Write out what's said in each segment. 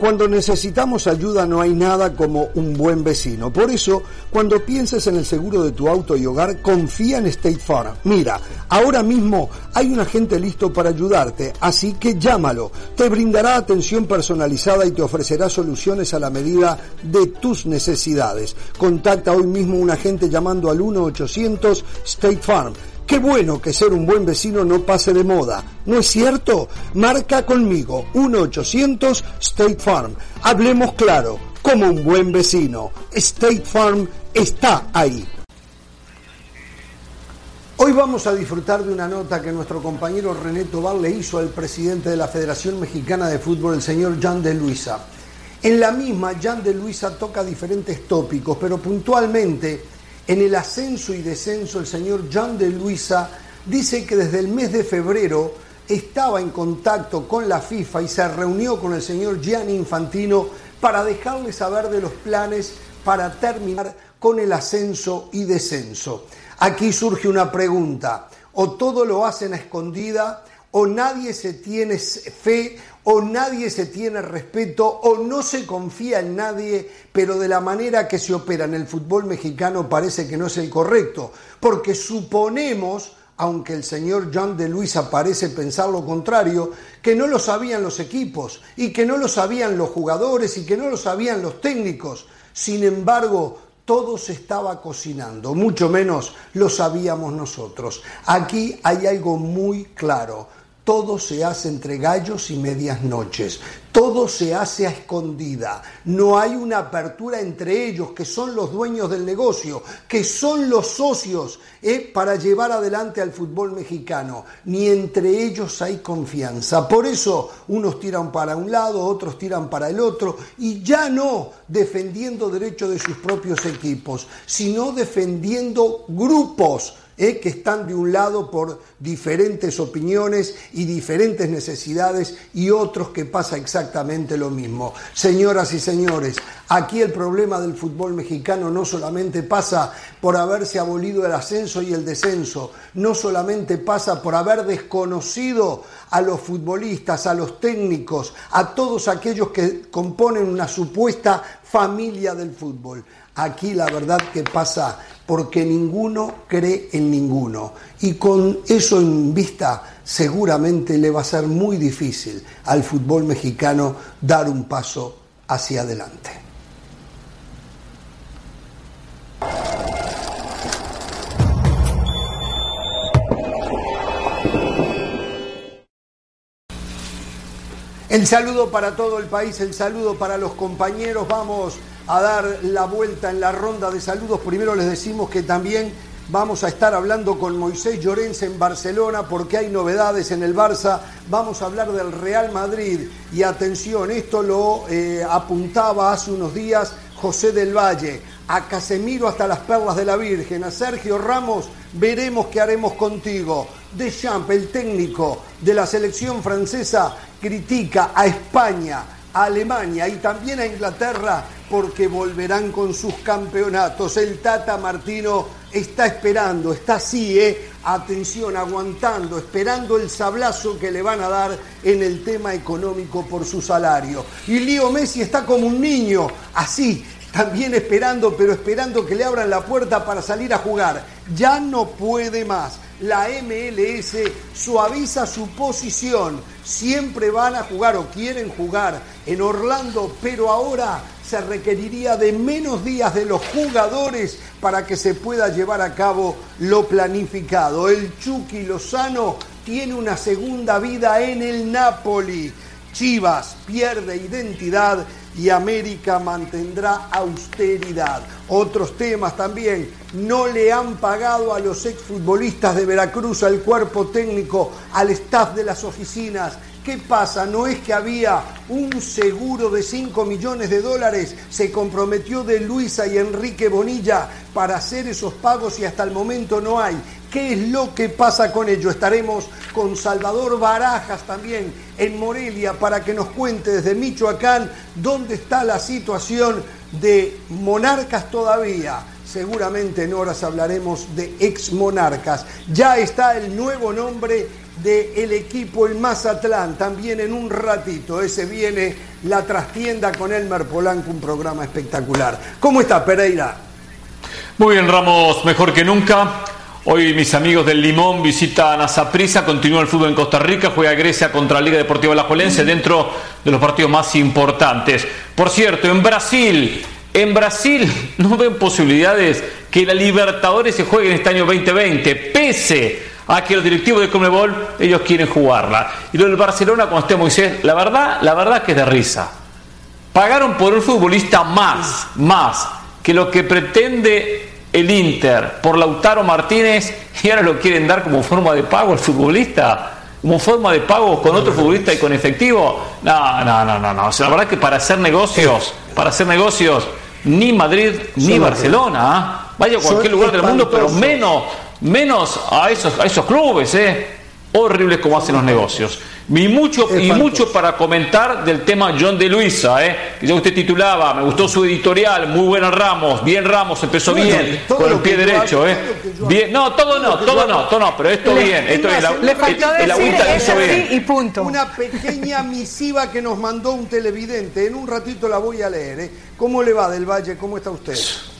Cuando necesitamos ayuda no hay nada como un buen vecino. Por eso, cuando pienses en el seguro de tu auto y hogar, confía en State Farm. Mira, ahora mismo hay un agente listo para ayudarte, así que llámalo. Te brindará atención personalizada y te ofrecerá soluciones a la medida de tus necesidades. Contacta hoy mismo a un agente llamando al 1-800 State Farm. Qué bueno que ser un buen vecino no pase de moda, ¿no es cierto? Marca conmigo, 1-800 State Farm. Hablemos claro, como un buen vecino. State Farm está ahí. Hoy vamos a disfrutar de una nota que nuestro compañero René Tobar le hizo al presidente de la Federación Mexicana de Fútbol, el señor Jan de Luisa. En la misma, Jan de Luisa toca diferentes tópicos, pero puntualmente en el ascenso y descenso, el señor Jan de Luisa dice que desde el mes de febrero estaba en contacto con la FIFA y se reunió con el señor Gianni Infantino para dejarle saber de los planes para terminar con el ascenso y descenso. Aquí surge una pregunta: o todo lo hacen a escondida, o nadie se tiene fe, o nadie se tiene respeto, o no se confía en nadie, pero de la manera que se opera en el fútbol mexicano parece que no es el correcto, porque suponemos, aunque el señor Jan de Luisa parece pensar lo contrario, que no lo sabían los equipos, y que no lo sabían los jugadores, y que no lo sabían los técnicos. Sin embargo, todo se estaba cocinando, mucho menos lo sabíamos nosotros. Aquí hay algo muy claro: todo se hace entre gallos y medias noches, todo se hace a escondida, no hay una apertura entre ellos, que son los dueños del negocio, que son los socios para llevar adelante al fútbol mexicano, ni entre ellos hay confianza. Por eso unos tiran para un lado, otros tiran para el otro, y ya no defendiendo derechos de sus propios equipos, sino defendiendo grupos que están de un lado por diferentes opiniones y diferentes necesidades, y otros que pasa exactamente lo mismo. Señoras y señores, aquí el problema del fútbol mexicano no solamente pasa por haberse abolido el ascenso y el descenso, no solamente pasa por haber desconocido a los futbolistas, a los técnicos, a todos aquellos que componen una supuesta familia del fútbol. Aquí la verdad que pasa porque ninguno cree en ninguno, y con eso en vista seguramente le va a ser muy difícil al fútbol mexicano dar un paso hacia adelante. El saludo para todo el país, el saludo para los compañeros. Vamos a dar la vuelta en la ronda de saludos. Primero les decimos que también vamos a estar hablando con Moisés Llorens en Barcelona, porque hay novedades en el Barça. Vamos a hablar del Real Madrid, y atención, esto lo apuntaba hace unos días José del Valle: a Casemiro hasta las perlas de la Virgen, a Sergio Ramos veremos qué haremos contigo. Deschamps, el técnico de la selección francesa, critica a España, a Alemania y también a Inglaterra porque volverán con sus campeonatos. El Tata Martino está esperando, está así, atención, aguantando, esperando el sablazo que le van a dar en el tema económico por su salario. Y Leo Messi está como un niño, así, también esperando, pero esperando que le abran la puerta para salir a jugar. Ya no puede más. La MLS suaviza su posición. Siempre van a jugar o quieren jugar en Orlando, pero ahora se requeriría de menos días de los jugadores para que se pueda llevar a cabo lo planificado. El Chucky Lozano tiene una segunda vida en el Napoli. Chivas pierde identidad y América mantendrá austeridad. Otros temas también: no le han pagado a los exfutbolistas de Veracruz, al cuerpo técnico, al staff de las oficinas. ¿Qué pasa? ¿No es que había un seguro de $5 millones? Se comprometió de Luisa y Enrique Bonilla para hacer esos pagos y hasta el momento no hay. ¿Qué es lo que pasa con ello? Estaremos con Salvador Barajas también en Morelia para que nos cuente desde Michoacán dónde está la situación de Monarcas todavía. Seguramente en horas hablaremos de ex Monarcas. Ya está el nuevo nombre del equipo el Mazatlán, también en un ratito. Ese viene La Trastienda con Elmer Polanco, un programa espectacular. ¿Cómo está, Pereira? Muy bien, Ramos, mejor que nunca. Hoy mis amigos del Limón visitan a Saprissa, continúa el fútbol en Costa Rica, juega Grecia contra la Liga Deportiva Alajuelense dentro de los partidos más importantes. Por cierto, en Brasil no ven posibilidades que la Libertadores se juegue en este año 2020, pese a que los directivos de Conmebol, ellos quieren jugarla. Y lo del Barcelona con este Moisés, la verdad que es de risa. Pagaron por un futbolista más que lo que pretende el Inter por Lautaro Martínez, y ahora lo quieren dar como forma de pago al futbolista, como forma de pago con otro futbolista y con efectivo. No. O sea, la verdad que para hacer negocios, ni Madrid ni Barcelona, vaya a cualquier lugar del mundo, pero menos a esos clubes, horribles como hacen los negocios. Y mucho para comentar del tema John de Luisa, que ya usted titulaba, me gustó su editorial, muy buena Ramos, empezó bien, con el pie derecho, bien, todo no, pero esto bien, le faltó decir eso bien. Y punto. Una pequeña misiva que nos mandó un televidente, en un ratito la voy a leer, ¿Cómo le va, Del Valle? ¿Cómo está usted?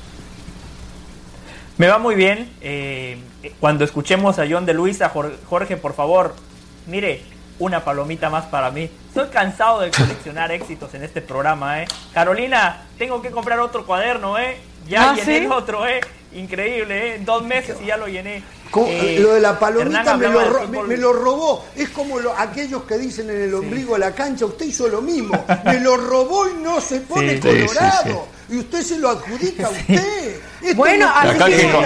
Me va muy bien. Cuando escuchemos a John de Luisa, Jorge, por favor, mire, una palomita más para mí. Estoy cansado de coleccionar éxitos en este programa, Carolina, tengo que comprar otro cuaderno, Ya llené el otro, Increíble, 2 meses y ya lo llené. Lo de la palomita me lo robó. Es como aquellos que dicen en el ombligo de la cancha, usted hizo lo mismo. Me lo robó y no se pone colorado. Sí. Y usted se lo adjudica a usted. Bueno, acá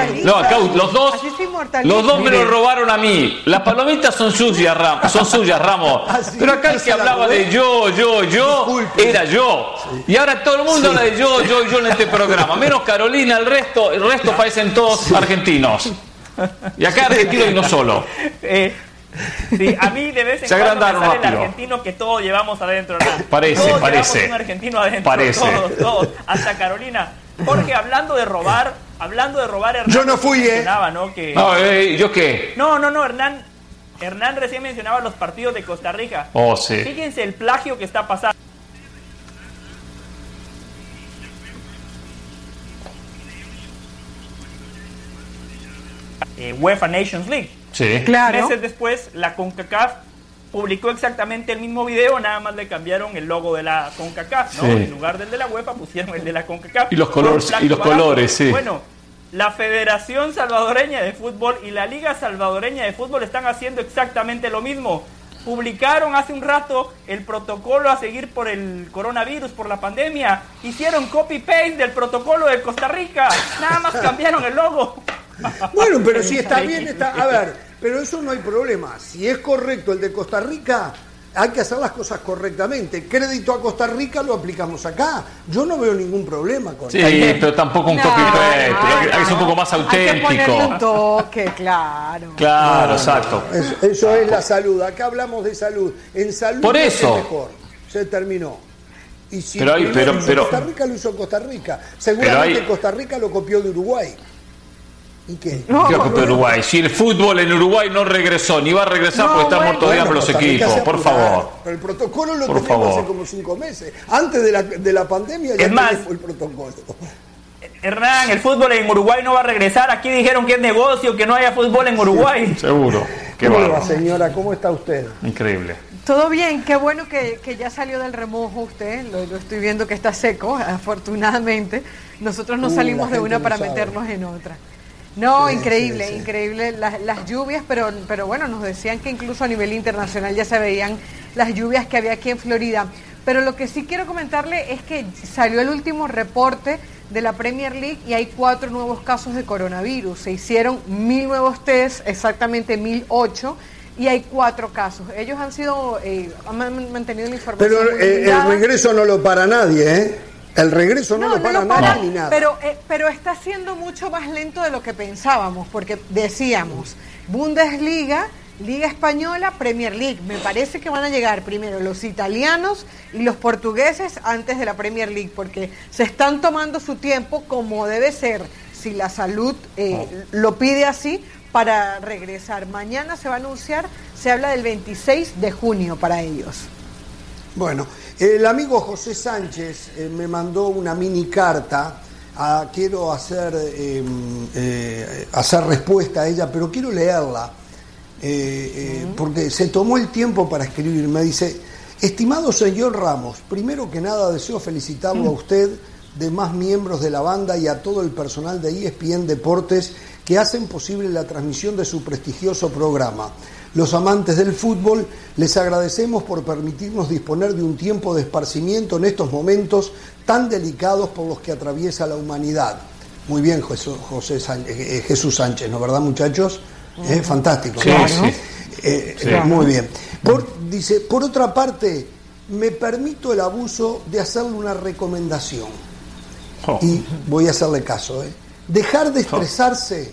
los dos me lo robaron a mí. Las palomitas son suyas, Ramos. Pero acá el que hablaba de yo, disculpe, era yo. Sí. Y ahora todo el mundo habla de yo en este programa. Menos Carolina, el resto parecen todos argentinos. Y acá argentino y no solo. Sí, a mí de vez en cuando me sale el argentino que todos llevamos adentro, ¿no? Parece. Un argentino adentro, todos, hasta Carolina. Jorge, hablando de robar, Hernán, yo no fui, ¿no? ¿Yo qué? No, Hernán recién mencionaba los partidos de Costa Rica. Oh, sí. Fíjense el plagio que está pasando. UEFA Nations League. Sí. Claro. Meses después, la CONCACAF publicó exactamente el mismo video, nada más le cambiaron el logo de la CONCACAF, ¿no? Sí. En lugar del de la UEFA pusieron el de la CONCACAF. Y los colores, sí. Bueno, la Federación Salvadoreña de Fútbol y la Liga Salvadoreña de Fútbol están haciendo exactamente lo mismo. Publicaron hace un rato el protocolo a seguir por el coronavirus, por la pandemia. Hicieron copy-paste del protocolo de Costa Rica. Nada más cambiaron el logo. Bueno, pero si está bien, a ver, pero eso no hay problema. Si es correcto el de Costa Rica, hay que hacer las cosas correctamente. Crédito a Costa Rica lo aplicamos acá. Yo no veo ningún problema con eso. Sí, pero tampoco un copy-paste. Es un poco más auténtico. Hay que ponerle un toque, claro. Claro, exacto. Eso es la salud. Acá hablamos de salud. En salud por eso es mejor. Se terminó. Y si pero Costa Rica lo hizo Costa Rica. Seguramente Costa Rica lo copió de Uruguay. ¿Y qué? Uruguay. Si el fútbol en Uruguay no regresó, ni va a regresar porque están muertos de hambre los equipos, por favor. Pero el protocolo lo tenemos hace como 5 meses. Antes de la pandemia ya tenemos el protocolo. Hernán, el fútbol en Uruguay no va a regresar. Aquí dijeron que es negocio, que no haya fútbol en Uruguay. Sí, seguro. Qué bueno. Señora, ¿cómo está usted? Increíble. Todo bien, qué bueno que ya salió del remojo usted. Lo estoy viendo que está seco, afortunadamente. Nosotros no salimos de una para meternos en otra. No, sí, increíble las lluvias, pero bueno, nos decían que incluso a nivel internacional ya se veían las lluvias que había aquí en Florida. Pero lo que sí quiero comentarle es que salió el último reporte de la Premier League y hay 4 nuevos casos de coronavirus. Se hicieron 1.000 nuevos test, exactamente 1.008, y hay 4 casos. Ellos han mantenido la información. Pero el regreso no lo para nadie, El regreso no lo para nada ni nada. Pero está siendo mucho más lento de lo que pensábamos, porque decíamos, Bundesliga, Liga Española, Premier League. Me parece que van a llegar primero los italianos y los portugueses antes de la Premier League, porque se están tomando su tiempo como debe ser, si la salud lo pide así, para regresar. Mañana se va a anunciar, se habla del 26 de junio para ellos. Bueno, el amigo José Sánchez me mandó una mini carta. Quiero hacer respuesta a ella, pero quiero leerla, porque se tomó el tiempo para escribir. Me dice: estimado señor Ramos, primero que nada deseo felicitarlo a usted, demás miembros de la banda y a todo el personal de ESPN Deportes que hacen posible la transmisión de su prestigioso programa. Los amantes del fútbol, les agradecemos por permitirnos disponer de un tiempo de esparcimiento en estos momentos tan delicados por los que atraviesa la humanidad. Muy bien, Jesús Sánchez, ¿no verdad, muchachos? Fantástico, sí, ¿no? sí. Muy bien. Dice, por otra parte, me permito el abuso de hacerle una recomendación. Y voy a hacerle caso. Dejar de estresarse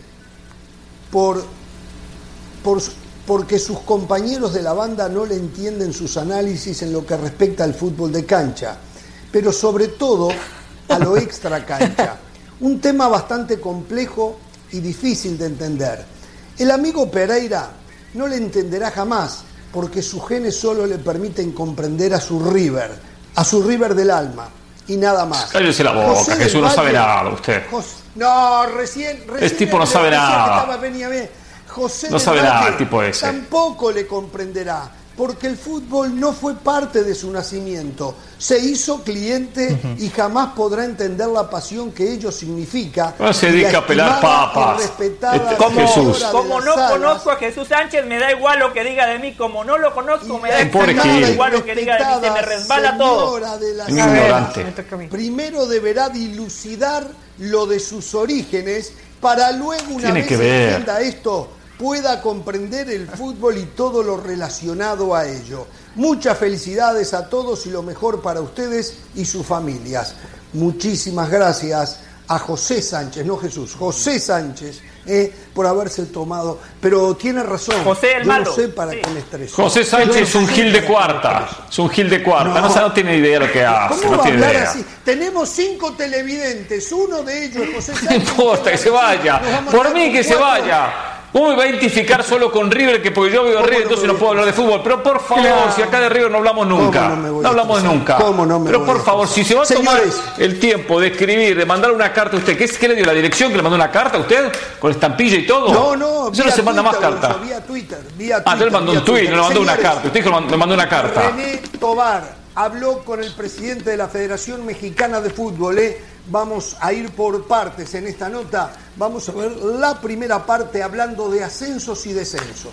porque sus compañeros de la banda no le entienden sus análisis en lo que respecta al fútbol de cancha, pero sobre todo a lo extra cancha. Un tema bastante complejo y difícil de entender. El amigo Pereira no le entenderá jamás, porque sus genes solo le permiten comprender a su River del alma, y nada más. Cállese la boca, Jesús, no sabe nada usted. Recién este tipo no sabe nada. José no sabe nada el tipo ese. Tampoco le comprenderá, porque el fútbol no fue parte de su nacimiento. Se hizo cliente y jamás podrá entender la pasión que ello significa. No se dedica a pelar papas. Como no conozco a Jesús Sánchez, me da igual lo que diga de mí. Como no lo conozco, me da igual lo que diga de mí. Se me resbala todo. Ignorante. Primero deberá dilucidar lo de sus orígenes para luego, una vez entienda esto, pueda comprender el fútbol y todo lo relacionado a ello. Muchas felicidades a todos y lo mejor para ustedes y sus familias. Muchísimas gracias a José Sánchez, no Jesús, José Sánchez, por haberse tomado, pero tiene razón. José el malo. No sé para qué me estresó. José Sánchez es un gil de cuarta, no tiene idea de lo que hace. ¿Cómo no va a tiene hablar idea. así? Tenemos 5 televidentes, uno de ellos es José Sánchez. No importa, que se vaya. Por mí que se vaya. ¿Cómo me va a identificar solo con River? Que porque yo veo River, entonces no puedo hablar de fútbol. Pero por favor, si acá de River no hablamos nunca. No hablamos nunca. Pero por favor, si se va a tomar el tiempo de escribir, de mandar una carta a usted, ¿qué le dio la dirección que le mandó una carta a usted? ¿Con estampilla y todo? No. Eso no se manda más carta. Vía Twitter. Entonces le mandó un tuit, no le mandó una carta. Usted dijo le mandó una carta. René Tobar habló con el presidente de la Federación Mexicana de Fútbol. Vamos a ir por partes en esta nota. Vamos a ver la primera parte hablando de ascensos y descensos.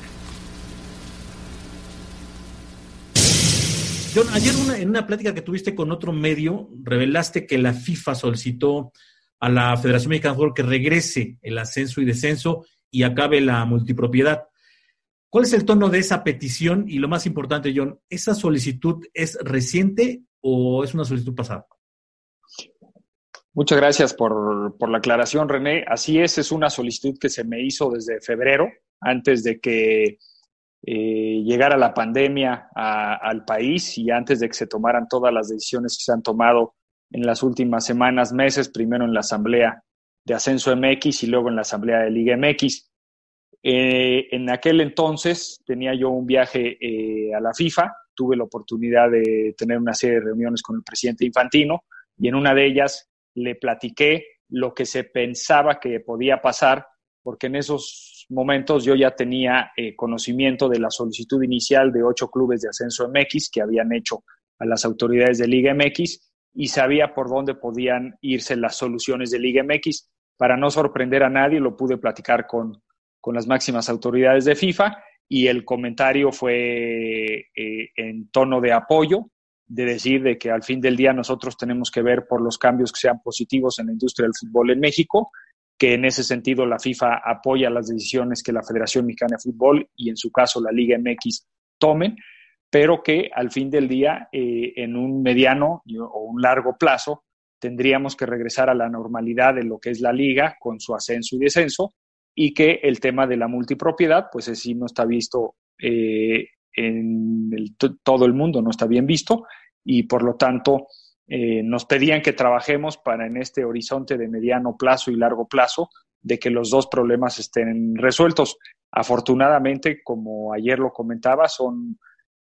John, ayer en una plática que tuviste con otro medio, revelaste que la FIFA solicitó a la Federación Mexicana de Fútbol que regrese el ascenso y descenso y acabe la multipropiedad. ¿Cuál es el tono de esa petición? Y lo más importante, John, ¿esa solicitud es reciente o es una solicitud pasada? Muchas gracias por la aclaración, René. Así es una solicitud que se me hizo desde febrero, antes de que llegara la pandemia al país y antes de que se tomaran todas las decisiones que se han tomado en las últimas semanas, meses, primero en la Asamblea de Ascenso MX y luego en la Asamblea de Liga MX. En aquel entonces tenía yo un viaje a la FIFA, tuve la oportunidad de tener una serie de reuniones con el presidente Infantino y en una de ellas le platiqué lo que se pensaba que podía pasar, porque en esos momentos yo ya tenía conocimiento de la solicitud inicial de 8 clubes de Ascenso MX que habían hecho a las autoridades de Liga MX y sabía por dónde podían irse las soluciones de Liga MX. Para no sorprender a nadie, lo pude platicar con las máximas autoridades de FIFA y el comentario fue en tono de apoyo, de decir de que al fin del día nosotros tenemos que ver por los cambios que sean positivos en la industria del fútbol en México, que en ese sentido la FIFA apoya las decisiones que la Federación Mexicana de Fútbol y en su caso la Liga MX tomen, pero que al fin del día en un mediano o un largo plazo tendríamos que regresar a la normalidad de lo que es la liga con su ascenso y descenso y que el tema de la multipropiedad pues sí no está visto todo el mundo, no está bien visto y por lo tanto nos pedían que trabajemos para en este horizonte de mediano plazo y largo plazo de que los dos problemas estén resueltos. Afortunadamente, como ayer lo comentaba, son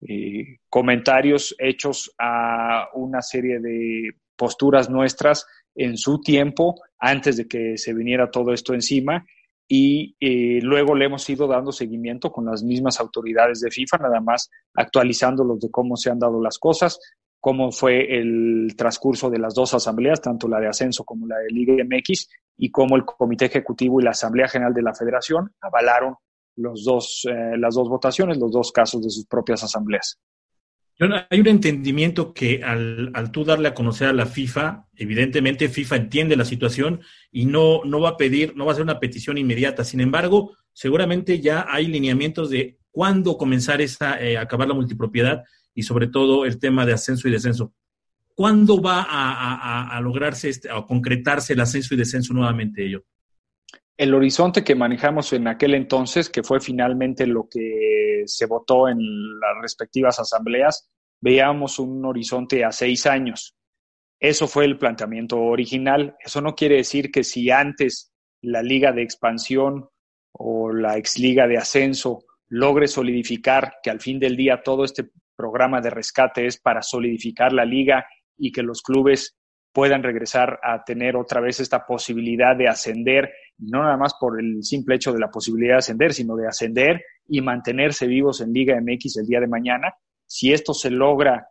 comentarios hechos a una serie de posturas nuestras en su tiempo, antes de que se viniera todo esto encima, y luego le hemos ido dando seguimiento con las mismas autoridades de FIFA, nada más actualizándolos de cómo se han dado las cosas, cómo fue el transcurso de las dos asambleas, tanto la de Ascenso como la de Liga MX, y cómo el Comité Ejecutivo y la Asamblea General de la Federación avalaron las dos votaciones, los dos casos de sus propias asambleas. Hay un entendimiento que al tú darle a conocer a la FIFA, evidentemente FIFA entiende la situación y no va a hacer una petición inmediata. Sin embargo, seguramente ya hay lineamientos de cuándo comenzar acabar la multipropiedad y sobre todo el tema de ascenso y descenso. ¿Cuándo va a lograrse a concretarse el ascenso y descenso nuevamente ello? El horizonte que manejamos en aquel entonces, que fue finalmente lo que se votó en las respectivas asambleas, veíamos un horizonte a 6 años. Eso fue el planteamiento original. Eso no quiere decir que si antes la Liga de Expansión o la Exliga de Ascenso logre solidificar, que al fin del día todo este programa de rescate es para solidificar la liga y que los clubes puedan regresar a tener otra vez esta posibilidad de ascender, no nada más por el simple hecho de la posibilidad de ascender, sino de ascender y mantenerse vivos en Liga MX el día de mañana. Si esto se logra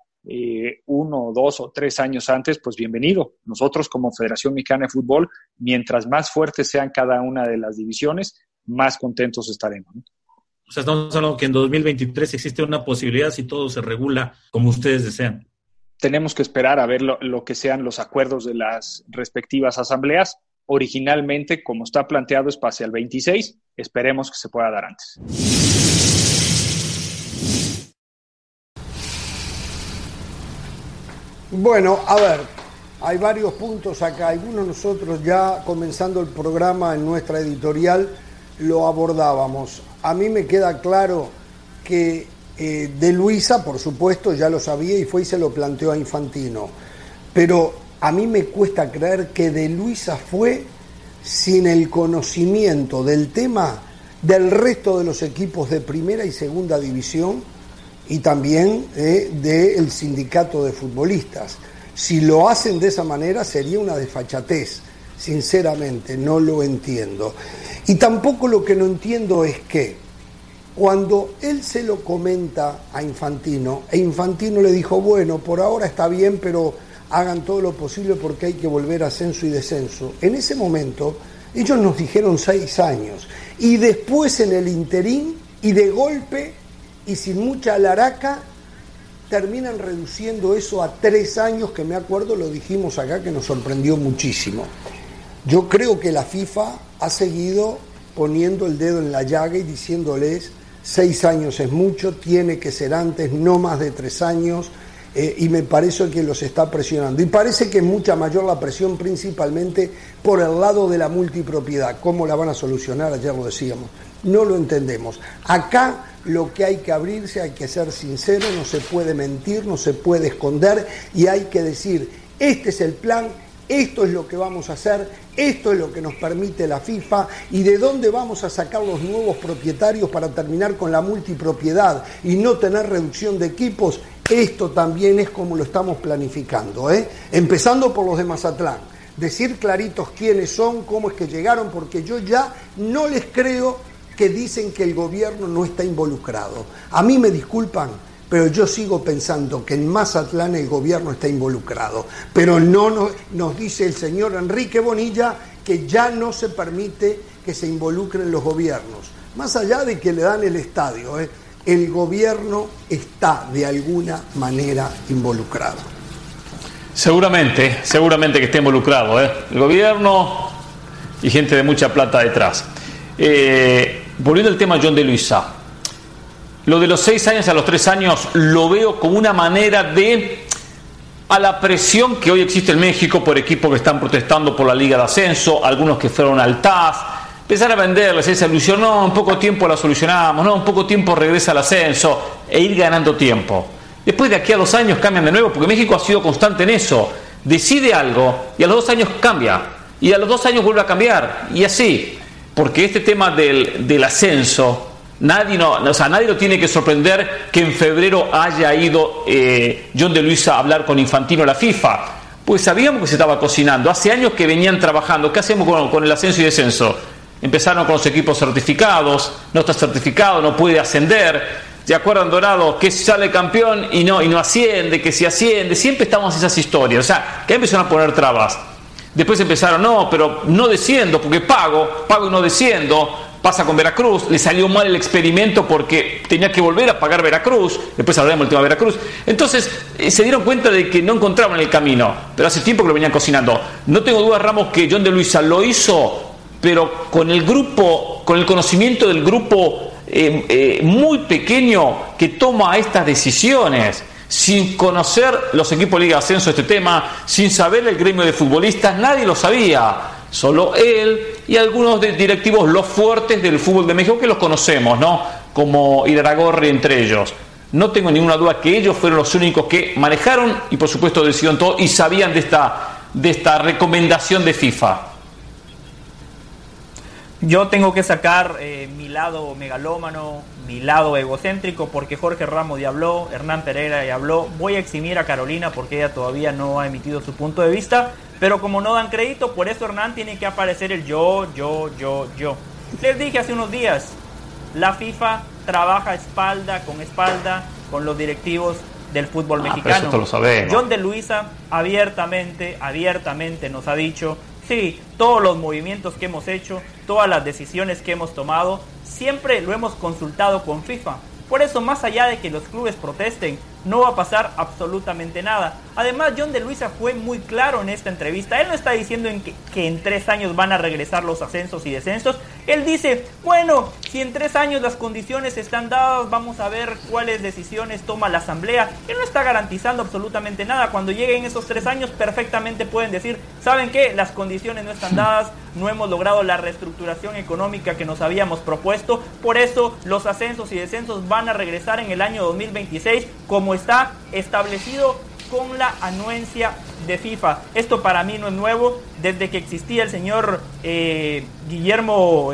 1, 2 o 3 años antes, pues bienvenido. Nosotros como Federación Mexicana de Fútbol, mientras más fuertes sean cada una de las divisiones, más contentos estaremos, ¿no? O sea, estamos hablando que en 2023 existe una posibilidad si todo se regula como ustedes desean. Tenemos que esperar a ver lo que sean los acuerdos de las respectivas asambleas. Originalmente, como está planteado, es pase al 26. Esperemos que se pueda dar antes. Bueno, a ver, hay varios puntos acá. Algunos nosotros ya comenzando el programa en nuestra editorial lo abordábamos. A mí me queda claro que De Luisa, por supuesto, ya lo sabía y fue y se lo planteó a Infantino. Pero a mí me cuesta creer que De Luisa fue sin el conocimiento del tema del resto de los equipos de primera y segunda división y también del sindicato de futbolistas. Si lo hacen de esa manera sería una desfachatez, sinceramente, no lo entiendo. Y tampoco lo que no entiendo es que cuando él se lo comenta a Infantino, e Infantino le dijo, bueno, por ahora está bien, pero hagan todo lo posible porque hay que volver a ascenso y descenso. En ese momento, ellos nos dijeron 6 años. Y después en el interín, y de golpe, y sin mucha alaraca, terminan reduciendo eso a 3 años, que me acuerdo, lo dijimos acá, que nos sorprendió muchísimo. Yo creo que la FIFA ha seguido poniendo el dedo en la llaga y diciéndoles 6 años es mucho, tiene que ser antes, no más de 3 años, y me parece que los está presionando. Y parece que es mucha mayor la presión principalmente por el lado de la multipropiedad. ¿Cómo la van a solucionar? Ayer lo decíamos. No lo entendemos. Acá lo que hay que abrirse, hay que ser sincero, no se puede mentir, no se puede esconder y hay que decir, este es el plan, esto es lo que vamos a hacer, esto es lo que nos permite la FIFA y de dónde vamos a sacar los nuevos propietarios para terminar con la multipropiedad y no tener reducción de equipos. Esto también es como lo estamos planificando, empezando por los de Mazatlán. Decir claritos quiénes son, cómo es que llegaron, porque yo ya no les creo que dicen que el gobierno no está involucrado. A mí me disculpan, pero yo sigo pensando que en Mazatlán el gobierno está involucrado. Pero no nos dice el señor Enrique Bonilla que ya no se permite que se involucren los gobiernos. Más allá de que le dan el estadio, el gobierno está de alguna manera involucrado. Seguramente que esté involucrado, el gobierno y gente de mucha plata detrás. Volviendo al tema John de Luisa, lo de los 6 años a los 3 años lo veo como una manera de, a la presión que hoy existe en México por equipos que están protestando por la Liga de Ascenso, algunos que fueron al TAS, empezar a venderles esa ilusión, no, en poco tiempo la solucionamos, no, en poco tiempo regresa al ascenso, e ir ganando tiempo. Después de aquí a 2 años cambian de nuevo, porque México ha sido constante en eso, decide algo y a los 2 años cambia, y a los 2 años vuelve a cambiar, y así. porque este tema del ascenso, nadie lo tiene que sorprender que en febrero haya ido John de Luisa a hablar con Infantino a la FIFA, pues sabíamos que se estaba cocinando, hace años que venían trabajando. ¿Qué hacemos con el ascenso y descenso? Empezaron con los equipos certificados, no está certificado, no puede ascender. ¿Se acuerdan, Dorado? Que sale campeón y no asciende, que si asciende, siempre estamos en esas historias, o sea, que empezaron a poner trabas. Después empezaron, pero no desciendo, porque pago y no desciendo. Pasa con Veracruz, le salió mal el experimento porque tenía que volver a pagar Veracruz, después hablaremos del tema de Veracruz. Entonces se dieron cuenta de que no encontraban el camino, pero hace tiempo que lo venían cocinando. No tengo dudas, Ramos, que John de Luisa lo hizo, pero con el grupo, con el conocimiento del grupo muy pequeño que toma estas decisiones, sin conocer los equipos de Liga de Ascenso este tema, sin saber el gremio de futbolistas, nadie lo sabía, solo él y algunos directivos, los fuertes del fútbol de México, que los conocemos, ¿no? Como Iraragorri entre ellos. No tengo ninguna duda que ellos fueron los únicos que manejaron y por supuesto decidieron todo y sabían de esta recomendación de FIFA. Yo tengo que sacar mi lado megalómano, mi lado egocéntrico, porque Jorge Ramos ya habló, Hernán Pereira ya habló. Voy a eximir a Carolina porque ella todavía no ha emitido su punto de vista, pero como no dan crédito, por eso Hernán tiene que aparecer el yo. Les dije hace unos días, la FIFA trabaja espalda con los directivos del fútbol mexicano. Pero eso lo sabemos. John de Luisa abiertamente nos ha dicho: sí, todos los movimientos que hemos hecho, todas las decisiones que hemos tomado, siempre lo hemos consultado con FIFA. Por eso, más allá de que los clubes protesten, no va a pasar absolutamente nada. Además, John de Luisa fue muy claro en esta entrevista. Él no está diciendo que en 3 años van a regresar los ascensos y descensos. Él dice, bueno, si en 3 años las condiciones están dadas, vamos a ver cuáles decisiones toma la asamblea. Él no está garantizando absolutamente nada. Cuando lleguen esos 3 años, perfectamente pueden decir, ¿saben qué? Las condiciones no están dadas, no hemos logrado la reestructuración económica que nos habíamos propuesto. Por eso, los ascensos y descensos van a regresar en el año 2026, como está establecido con la anuencia de FIFA. Esto para mí no es nuevo, desde que existía el señor Guillermo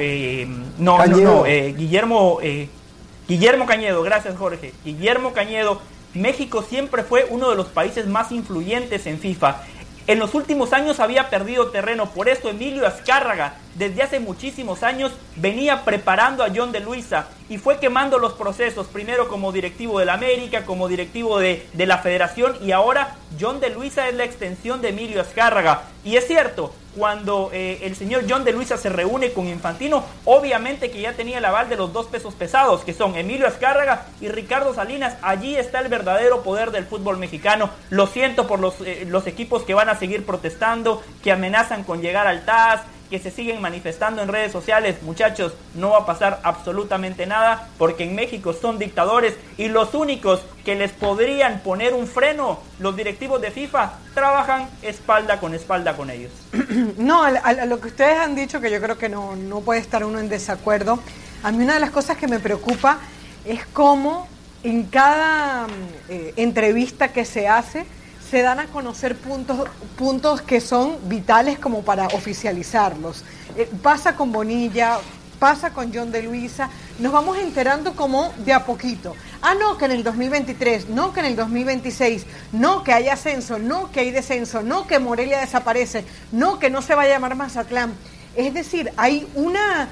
Cañedo, gracias Jorge, Guillermo Cañedo. México siempre fue uno de los países más influyentes en FIFA. En los últimos años había perdido terreno, por eso Emilio Azcárraga desde hace muchísimos años venía preparando a John de Luisa y fue quemando los procesos, primero como directivo de la América, como directivo de la Federación, y ahora John de Luisa es la extensión de Emilio Azcárraga. Y es cierto, cuando el señor John de Luisa se reúne con Infantino, obviamente que ya tenía el aval de los 2 pesos pesados, que son Emilio Azcárraga y Ricardo Salinas. Allí está el verdadero poder del fútbol mexicano. Lo siento por los equipos que van a seguir protestando, que amenazan con llegar al TAS, que se siguen manifestando en redes sociales. Muchachos, no va a pasar absolutamente nada, porque en México son dictadores y los únicos que les podrían poner un freno, los directivos de FIFA, trabajan espalda con ellos. No, a lo que ustedes han dicho, que yo creo que no puede estar uno en desacuerdo. A mí una de las cosas que me preocupa es cómo en cada entrevista que se hace se dan a conocer puntos que son vitales como para oficializarlos. Pasa con Bonilla, pasa con John de Luisa, nos vamos enterando como de a poquito. No, que en el 2023, no, que en el 2026, no, que hay ascenso, no, que hay descenso, no, que Morelia desaparece, no, que no se va a llamar Mazatlán. Es decir, hay una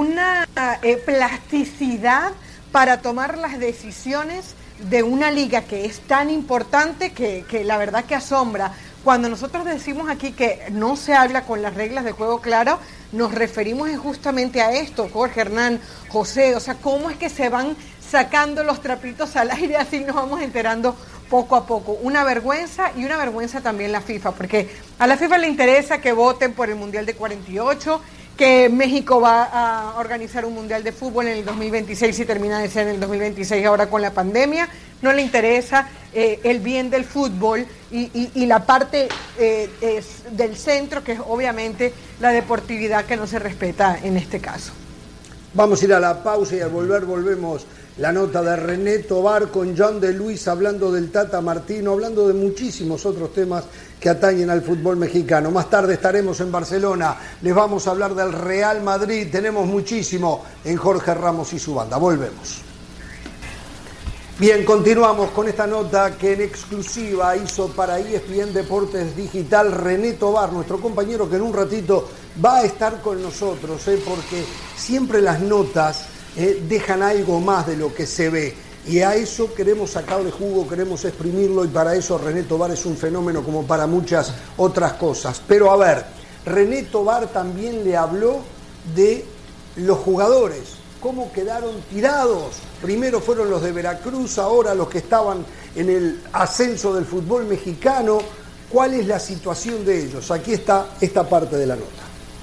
plasticidad para tomar las decisiones de una liga que es tan importante que la verdad que asombra. Cuando nosotros decimos aquí que no se habla con las reglas de juego claro, nos referimos justamente a esto, Jorge, Hernán, José, o sea, cómo es que se van sacando los trapitos al aire, así nos vamos enterando poco a poco. Una vergüenza, y una vergüenza también la FIFA, porque a la FIFA le interesa que voten por el Mundial de 48, que México va a organizar un Mundial de Fútbol en el 2026 y termina de ser en el 2026 ahora con la pandemia. No le interesa el bien del fútbol y la parte del centro, que es obviamente la deportividad, que no se respeta en este caso. Vamos a ir a la pausa y al volver volvemos la nota de René Tobar con John de Luis hablando del Tata Martino, hablando de muchísimos otros temas que atañen al fútbol mexicano. Más tarde estaremos en Barcelona, les vamos a hablar del Real Madrid, tenemos muchísimo en Jorge Ramos y su banda. Volvemos. Bien, continuamos con esta nota que en exclusiva hizo para ESPN Deportes Digital René Tobar, nuestro compañero que en un ratito va a estar con nosotros, porque siempre las notas dejan algo más de lo que se ve. Y a eso queremos sacarle jugo, queremos exprimirlo, y para eso René Tobar es un fenómeno como para muchas otras cosas. Pero a ver, René Tobar también le habló de los jugadores, cómo quedaron tirados. Primero fueron los de Veracruz, ahora los que estaban en el ascenso del fútbol mexicano. ¿Cuál es la situación de ellos? Aquí está esta parte de la nota.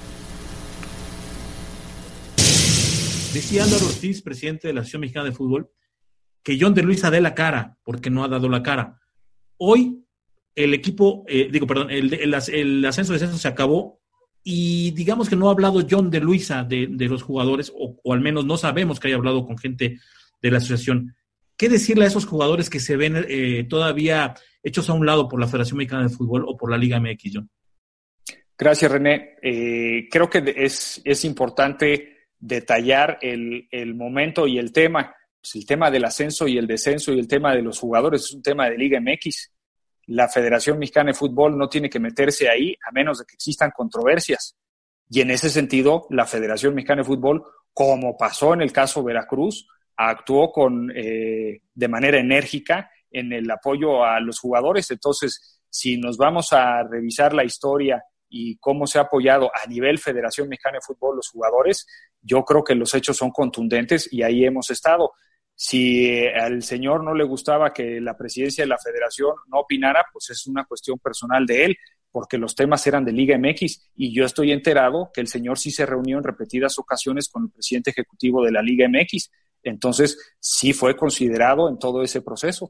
Decía Álvaro Ortiz, presidente de la Asociación Mexicana de Fútbol, que John de Luisa dé la cara, porque no ha dado la cara. Hoy el equipo, el ascenso-descenso se acabó, y digamos que no ha hablado John de Luisa de los jugadores, o al menos no sabemos que haya hablado con gente de la asociación. ¿Qué decirle a esos jugadores que se ven todavía hechos a un lado por la Federación Mexicana de Fútbol o por la Liga MX, John? Gracias, René. Creo que es importante detallar el momento y el tema. Pues el tema del ascenso y el descenso y el tema de los jugadores es un tema de Liga MX. La Federación Mexicana de Fútbol no tiene que meterse ahí a menos de que existan controversias. Y en ese sentido, la Federación Mexicana de Fútbol, como pasó en el caso Veracruz, actuó de manera enérgica en el apoyo a los jugadores. Entonces, si nos vamos a revisar la historia y cómo se ha apoyado a nivel Federación Mexicana de Fútbol los jugadores, yo creo que los hechos son contundentes y ahí hemos estado. Si al señor no le gustaba que la presidencia de la federación no opinara, pues es una cuestión personal de él, porque los temas eran de Liga MX, y yo estoy enterado que el señor sí se reunió en repetidas ocasiones con el presidente ejecutivo de la Liga MX. Entonces, sí fue considerado en todo ese proceso.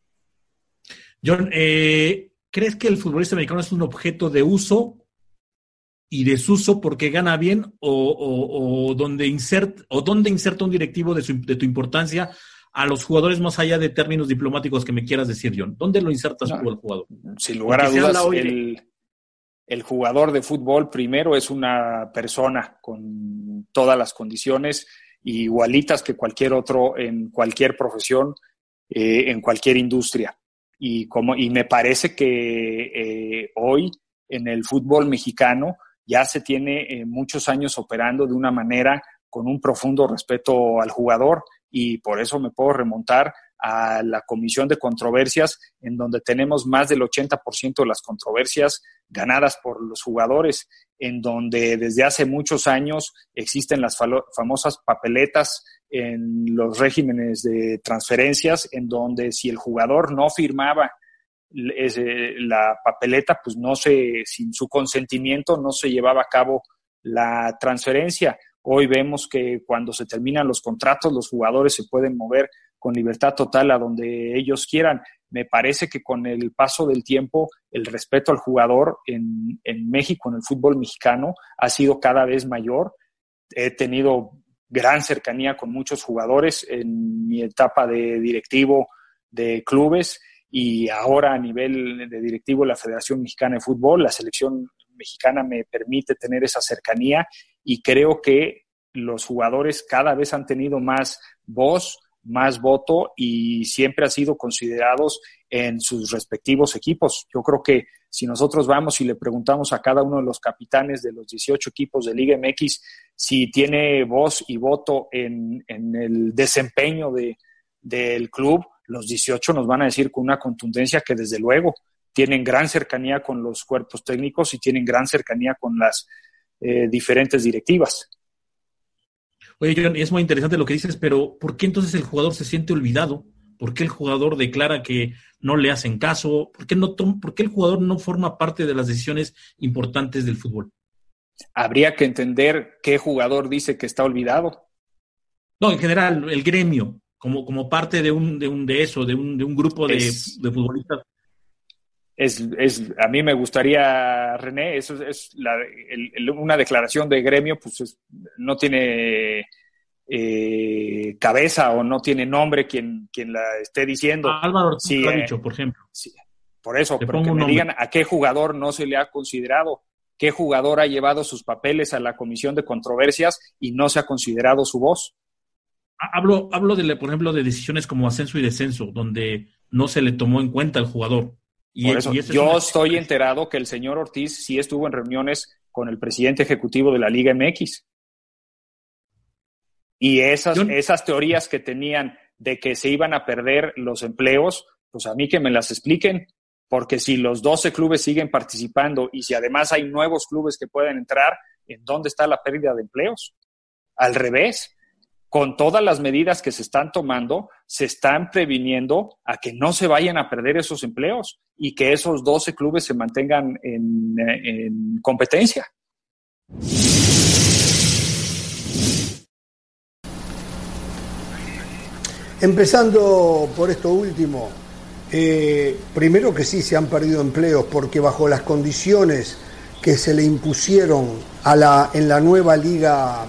John, ¿crees que el futbolista mexicano es un objeto de uso y desuso porque gana bien, o dónde inserta un directivo de tu importancia a los jugadores, más allá de términos diplomáticos que me quieras decir, John? ¿Dónde lo insertas tú al jugador? Sin lugar a dudas, el jugador de fútbol primero es una persona con todas las condiciones igualitas que cualquier otro en cualquier profesión, en cualquier industria. Y me parece que hoy en el fútbol mexicano ya se tiene muchos años operando de una manera con un profundo respeto al jugador, y por eso me puedo remontar a la Comisión de Controversias, en donde tenemos más del 80% de las controversias ganadas por los jugadores, en donde desde hace muchos años existen las famosas papeletas en los regímenes de transferencias, en donde si el jugador no firmaba la papeleta, pues sin su consentimiento no se llevaba a cabo la transferencia. Hoy vemos que cuando se terminan los contratos, los jugadores se pueden mover con libertad total a donde ellos quieran. Me parece que con el paso del tiempo, el respeto al jugador en México, en el fútbol mexicano, ha sido cada vez mayor. He tenido gran cercanía con muchos jugadores en mi etapa de directivo de clubes, y ahora a nivel de directivo de la Federación Mexicana de Fútbol, la selección mexicana me permite tener esa cercanía, y creo que los jugadores cada vez han tenido más voz, más voto, y siempre han sido considerados en sus respectivos equipos. Yo creo que si nosotros vamos y le preguntamos a cada uno de los capitanes de los 18 equipos de Liga MX si tiene voz y voto en el desempeño del club, los 18 nos van a decir con una contundencia que desde luego tienen gran cercanía con los cuerpos técnicos y tienen gran cercanía con las diferentes directivas. Oye, John, es muy interesante lo que dices, pero ¿por qué entonces el jugador se siente olvidado? ¿Por qué el jugador declara que no le hacen caso? ¿Por qué el jugador no forma parte de las decisiones importantes del fútbol? Habría que entender qué jugador dice que está olvidado. No, en general, el gremio, como parte de un grupo de futbolistas. A mí me gustaría, René, eso es una declaración de gremio, pues no tiene cabeza o no tiene nombre quien la esté diciendo. Álvaro Ortiz lo ha dicho, por ejemplo. Sí, por eso, pero que me nombre. digan a qué jugador no se le ha considerado, qué jugador ha llevado sus papeles a la comisión de controversias y no se ha considerado su voz. Hablo por ejemplo, de decisiones como ascenso y descenso, donde no se le tomó en cuenta al jugador. Por eso, yo estoy enterado que el señor Ortiz sí estuvo en reuniones con el presidente ejecutivo de la Liga MX. Y esas teorías que tenían de que se iban a perder los empleos, pues a mí que me las expliquen, porque si los 12 clubes siguen participando y si además hay nuevos clubes que pueden entrar, ¿en dónde está la pérdida de empleos? Al revés, con todas las medidas que se están tomando, se están previniendo a que no se vayan a perder esos empleos y que esos 12 clubes se mantengan en competencia. Empezando por esto último, primero que sí se han perdido empleos porque bajo las condiciones que se le impusieron en la nueva liga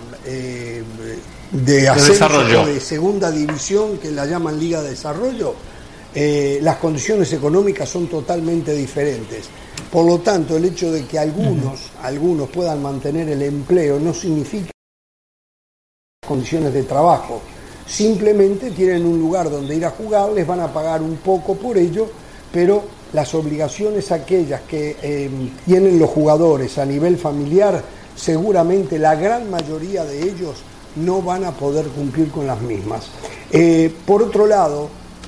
de ascenso de segunda división, que la llaman Liga de Desarrollo, las condiciones económicas son totalmente diferentes. Por lo tanto, el hecho de que algunos puedan mantener el empleo no significa condiciones de trabajo. Simplemente tienen un lugar donde ir a jugar, les van a pagar un poco por ello, pero las obligaciones aquellas que tienen los jugadores a nivel familiar, seguramente la gran mayoría de ellos no van a poder cumplir con las mismas. Por otro lado,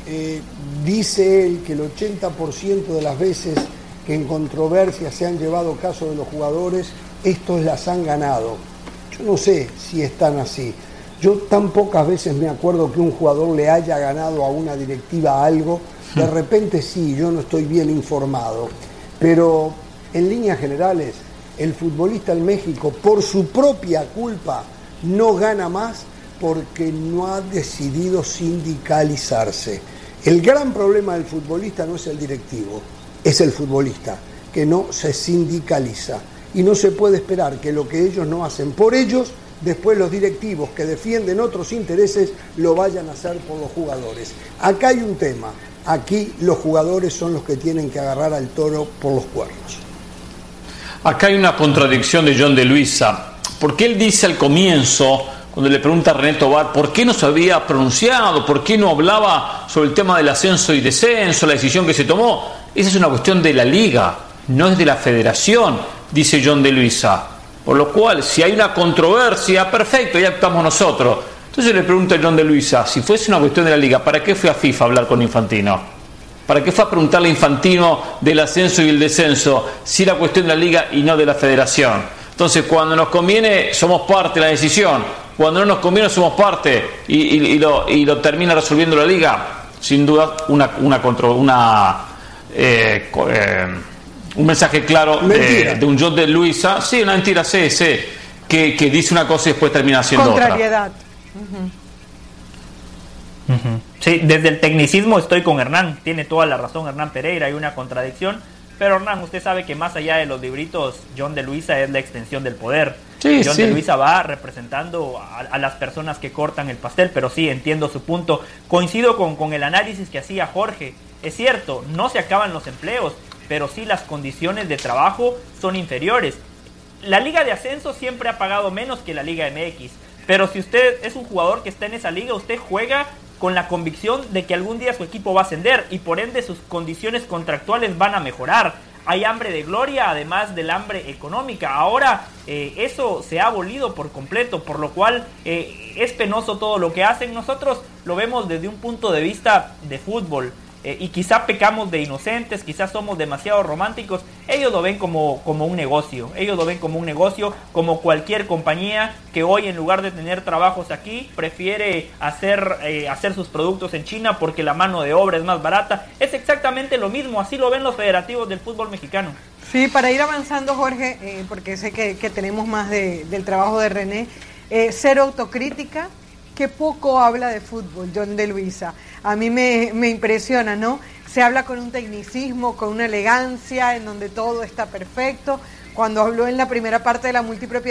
dice él que el 80% de las veces que en controversia se han llevado casos de los jugadores, estos las han ganado. Yo no sé si están así. Yo tan pocas veces me acuerdo que un jugador le haya ganado a una directiva algo. De repente sí, yo no estoy bien informado. Pero en líneas generales, el futbolista en México, por su propia culpa, no gana más porque no ha decidido sindicalizarse. El gran problema del futbolista no es el directivo, es el futbolista, que no se sindicaliza. Y no se puede esperar que lo que ellos no hacen por ellos, después los directivos que defienden otros intereses lo vayan a hacer por los jugadores. Acá hay un tema, aquí los jugadores son los que tienen que agarrar al toro por los cuernos. Acá hay una contradicción de John de Luisa, porque él dice al comienzo, cuando le pregunta a René Tobar por qué no se había pronunciado, por qué no hablaba sobre el tema del ascenso y descenso, la decisión que se tomó, esa es una cuestión de la liga, no es de la federación, dice John de Luisa. Por lo cual, si hay una controversia, perfecto, ya actuamos nosotros. Entonces le pregunto a John de Luisa, si fuese una cuestión de la liga, ¿para qué fue a FIFA a hablar con Infantino? ¿Para qué fue a preguntarle a Infantino del ascenso y el descenso, si era cuestión de la liga y no de la federación? Entonces, cuando nos conviene, somos parte de la decisión. Cuando no nos conviene, somos parte y lo termina resolviendo la liga. Sin duda, un mensaje claro de un John de Luisa, sí, una mentira, sí, que dice una cosa y después termina haciendo contrariedad. Otra. Sí, desde el tecnicismo estoy con Hernán, tiene toda la razón Hernán Pereira, hay una contradicción, pero Hernán, usted sabe que más allá de los libritos, John de Luisa es la extensión del poder. Sí, John de Luisa va representando a las personas que cortan el pastel, pero sí, entiendo su punto. Coincido con el análisis que hacía Jorge. Es cierto, no se acaban los empleos, pero sí las condiciones de trabajo son inferiores. La Liga de Ascenso siempre ha pagado menos que la Liga MX, pero si usted es un jugador que está en esa liga, usted juega con la convicción de que algún día su equipo va a ascender y por ende sus condiciones contractuales van a mejorar. Hay hambre de gloria, además del hambre económica. Ahora eso se ha abolido por completo, por lo cual es penoso todo lo que hacen. Nosotros lo vemos desde un punto de vista de fútbol. Y quizá pecamos de inocentes, quizás somos demasiado románticos. Ellos lo ven como un negocio, ellos lo ven como un negocio, como cualquier compañía que hoy, en lugar de tener trabajos aquí, prefiere hacer sus productos en China porque la mano de obra es más barata. Es exactamente lo mismo, así lo ven los federativos del fútbol mexicano. Sí, para ir avanzando, Jorge, porque sé que tenemos más del trabajo de René, cero autocrítica. Qué poco habla de fútbol, John de Luisa. A mí me impresiona, ¿no? Se habla con un tecnicismo, con una elegancia, en donde todo está perfecto. Cuando habló en la primera parte de la multipropiedad,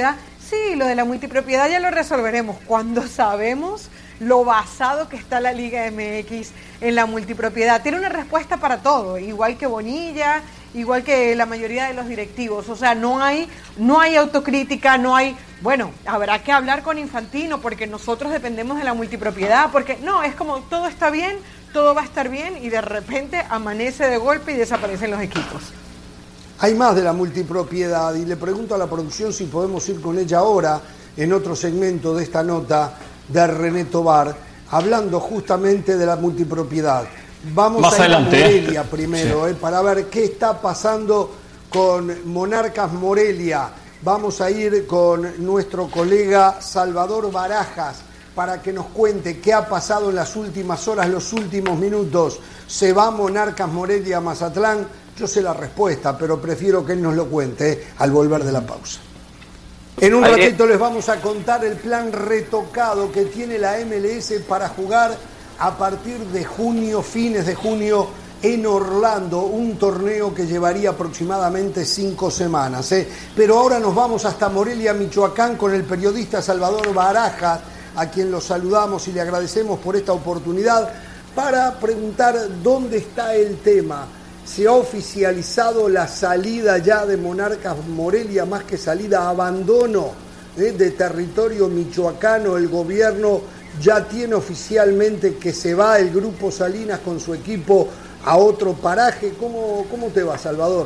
Sí, lo de la multipropiedad ya lo resolveremos cuando sabemos lo basado que está la Liga MX en la multipropiedad. Tiene una respuesta para todo, igual que Bonilla, igual que la mayoría de los directivos. O sea, no hay autocrítica, no hay... Bueno, habrá que hablar con Infantino porque nosotros dependemos de la multipropiedad, porque no, es como todo está bien, todo va a estar bien y de repente amanece de golpe y desaparecen los equipos. Hay más de la multipropiedad y le pregunto a la producción si podemos ir con ella ahora en otro segmento de esta nota de René Tobar, hablando justamente de la multipropiedad. Vamos más a ir adelante, a Morelia primero, sí, para ver qué está pasando con Monarcas Morelia. Vamos a ir con nuestro colega Salvador Barajas para que nos cuente qué ha pasado en las últimas horas, los últimos minutos. ¿Se va Monarcas Morelia a Mazatlán? Yo sé la respuesta, pero prefiero que él nos lo cuente al volver de la pausa. En un ratito les vamos a contar el plan retocado que tiene la MLS para jugar a partir de junio, fines de junio, en Orlando, un torneo que llevaría aproximadamente 5 semanas. Pero ahora nos vamos hasta Morelia, Michoacán, con el periodista Salvador Barajas, a quien lo saludamos y le agradecemos por esta oportunidad, para preguntar dónde está el tema. Se ha oficializado la salida ya de Monarcas Morelia, más que salida, abandono de territorio michoacano. El gobierno ya tiene oficialmente que se va el Grupo Salinas con su equipo a otro paraje. ¿Cómo te va, Salvador?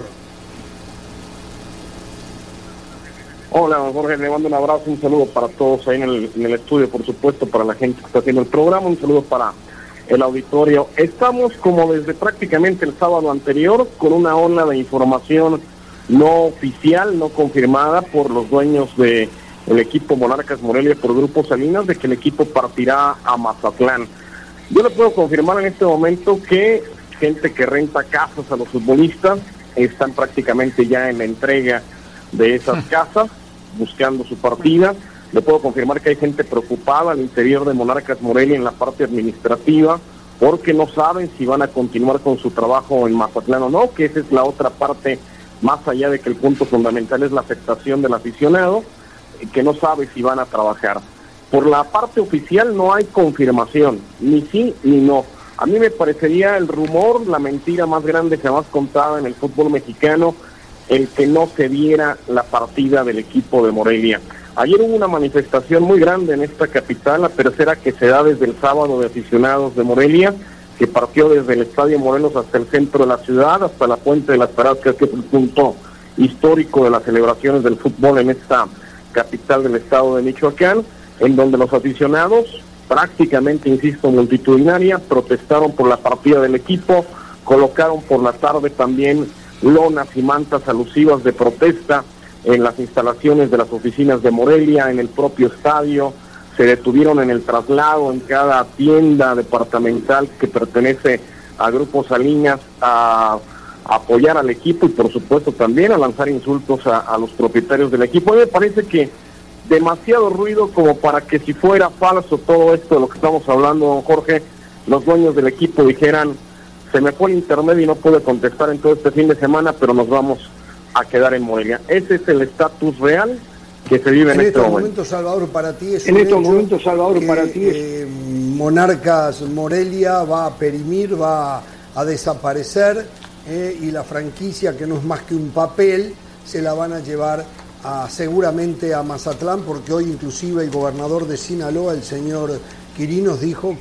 Hola, Jorge, le mando un abrazo, un saludo para todos ahí en el estudio, por supuesto, para la gente que está haciendo el programa, un saludo para el auditorio. Estamos como desde prácticamente el sábado anterior con una ola de información no oficial, no confirmada por los dueños de el equipo Monarcas Morelia por Grupo Salinas, de que el equipo partirá a Mazatlán. Yo le puedo confirmar en este momento que gente que renta casas a los futbolistas están prácticamente ya en la entrega de esas casas, buscando su partida. Le puedo confirmar que hay gente preocupada al interior de Monarcas Morelia en la parte administrativa, porque no saben si van a continuar con su trabajo en Mazatlán o no, que esa es la otra parte, más allá de que el punto fundamental es la aceptación del aficionado, que no sabe si van a trabajar. Por la parte oficial no hay confirmación, ni sí ni no. A mí me parecería el rumor, la mentira más grande jamás contada en el fútbol mexicano, el que no se diera la partida del equipo de Morelia. Ayer hubo una manifestación muy grande en esta capital, la tercera que se da desde el sábado de aficionados de Morelia, que partió desde el Estadio Morelos hasta el centro de la ciudad, hasta la Puente de las Tarascas, que es el punto histórico de las celebraciones del fútbol en esta capital del estado de Michoacán, en donde los aficionados, prácticamente, insisto, multitudinaria, protestaron por la partida del equipo, colocaron por la tarde también lonas y mantas alusivas de protesta en las instalaciones de las oficinas de Morelia, en el propio estadio, se detuvieron en el traslado, en cada tienda departamental que pertenece a Grupo Salinas, a apoyar al equipo y por supuesto también a lanzar insultos a los propietarios del equipo. A mí me parece que demasiado ruido como para que si fuera falso todo esto de lo que estamos hablando, don Jorge, los dueños del equipo dijeran, se me fue el internet y no pude contestar en todo este fin de semana, pero nos vamos a quedar en Morelia. Ese es el estatus real que se vive en este momento. Salvador, para ti es en estos momentos, Salvador, para ti es Monarcas Morelia va a perimir, va a desaparecer, y la franquicia, que no es más que un papel, se la van a llevar seguramente a Mazatlán, porque hoy inclusive el gobernador de Sinaloa, el señor Quirinos, dijo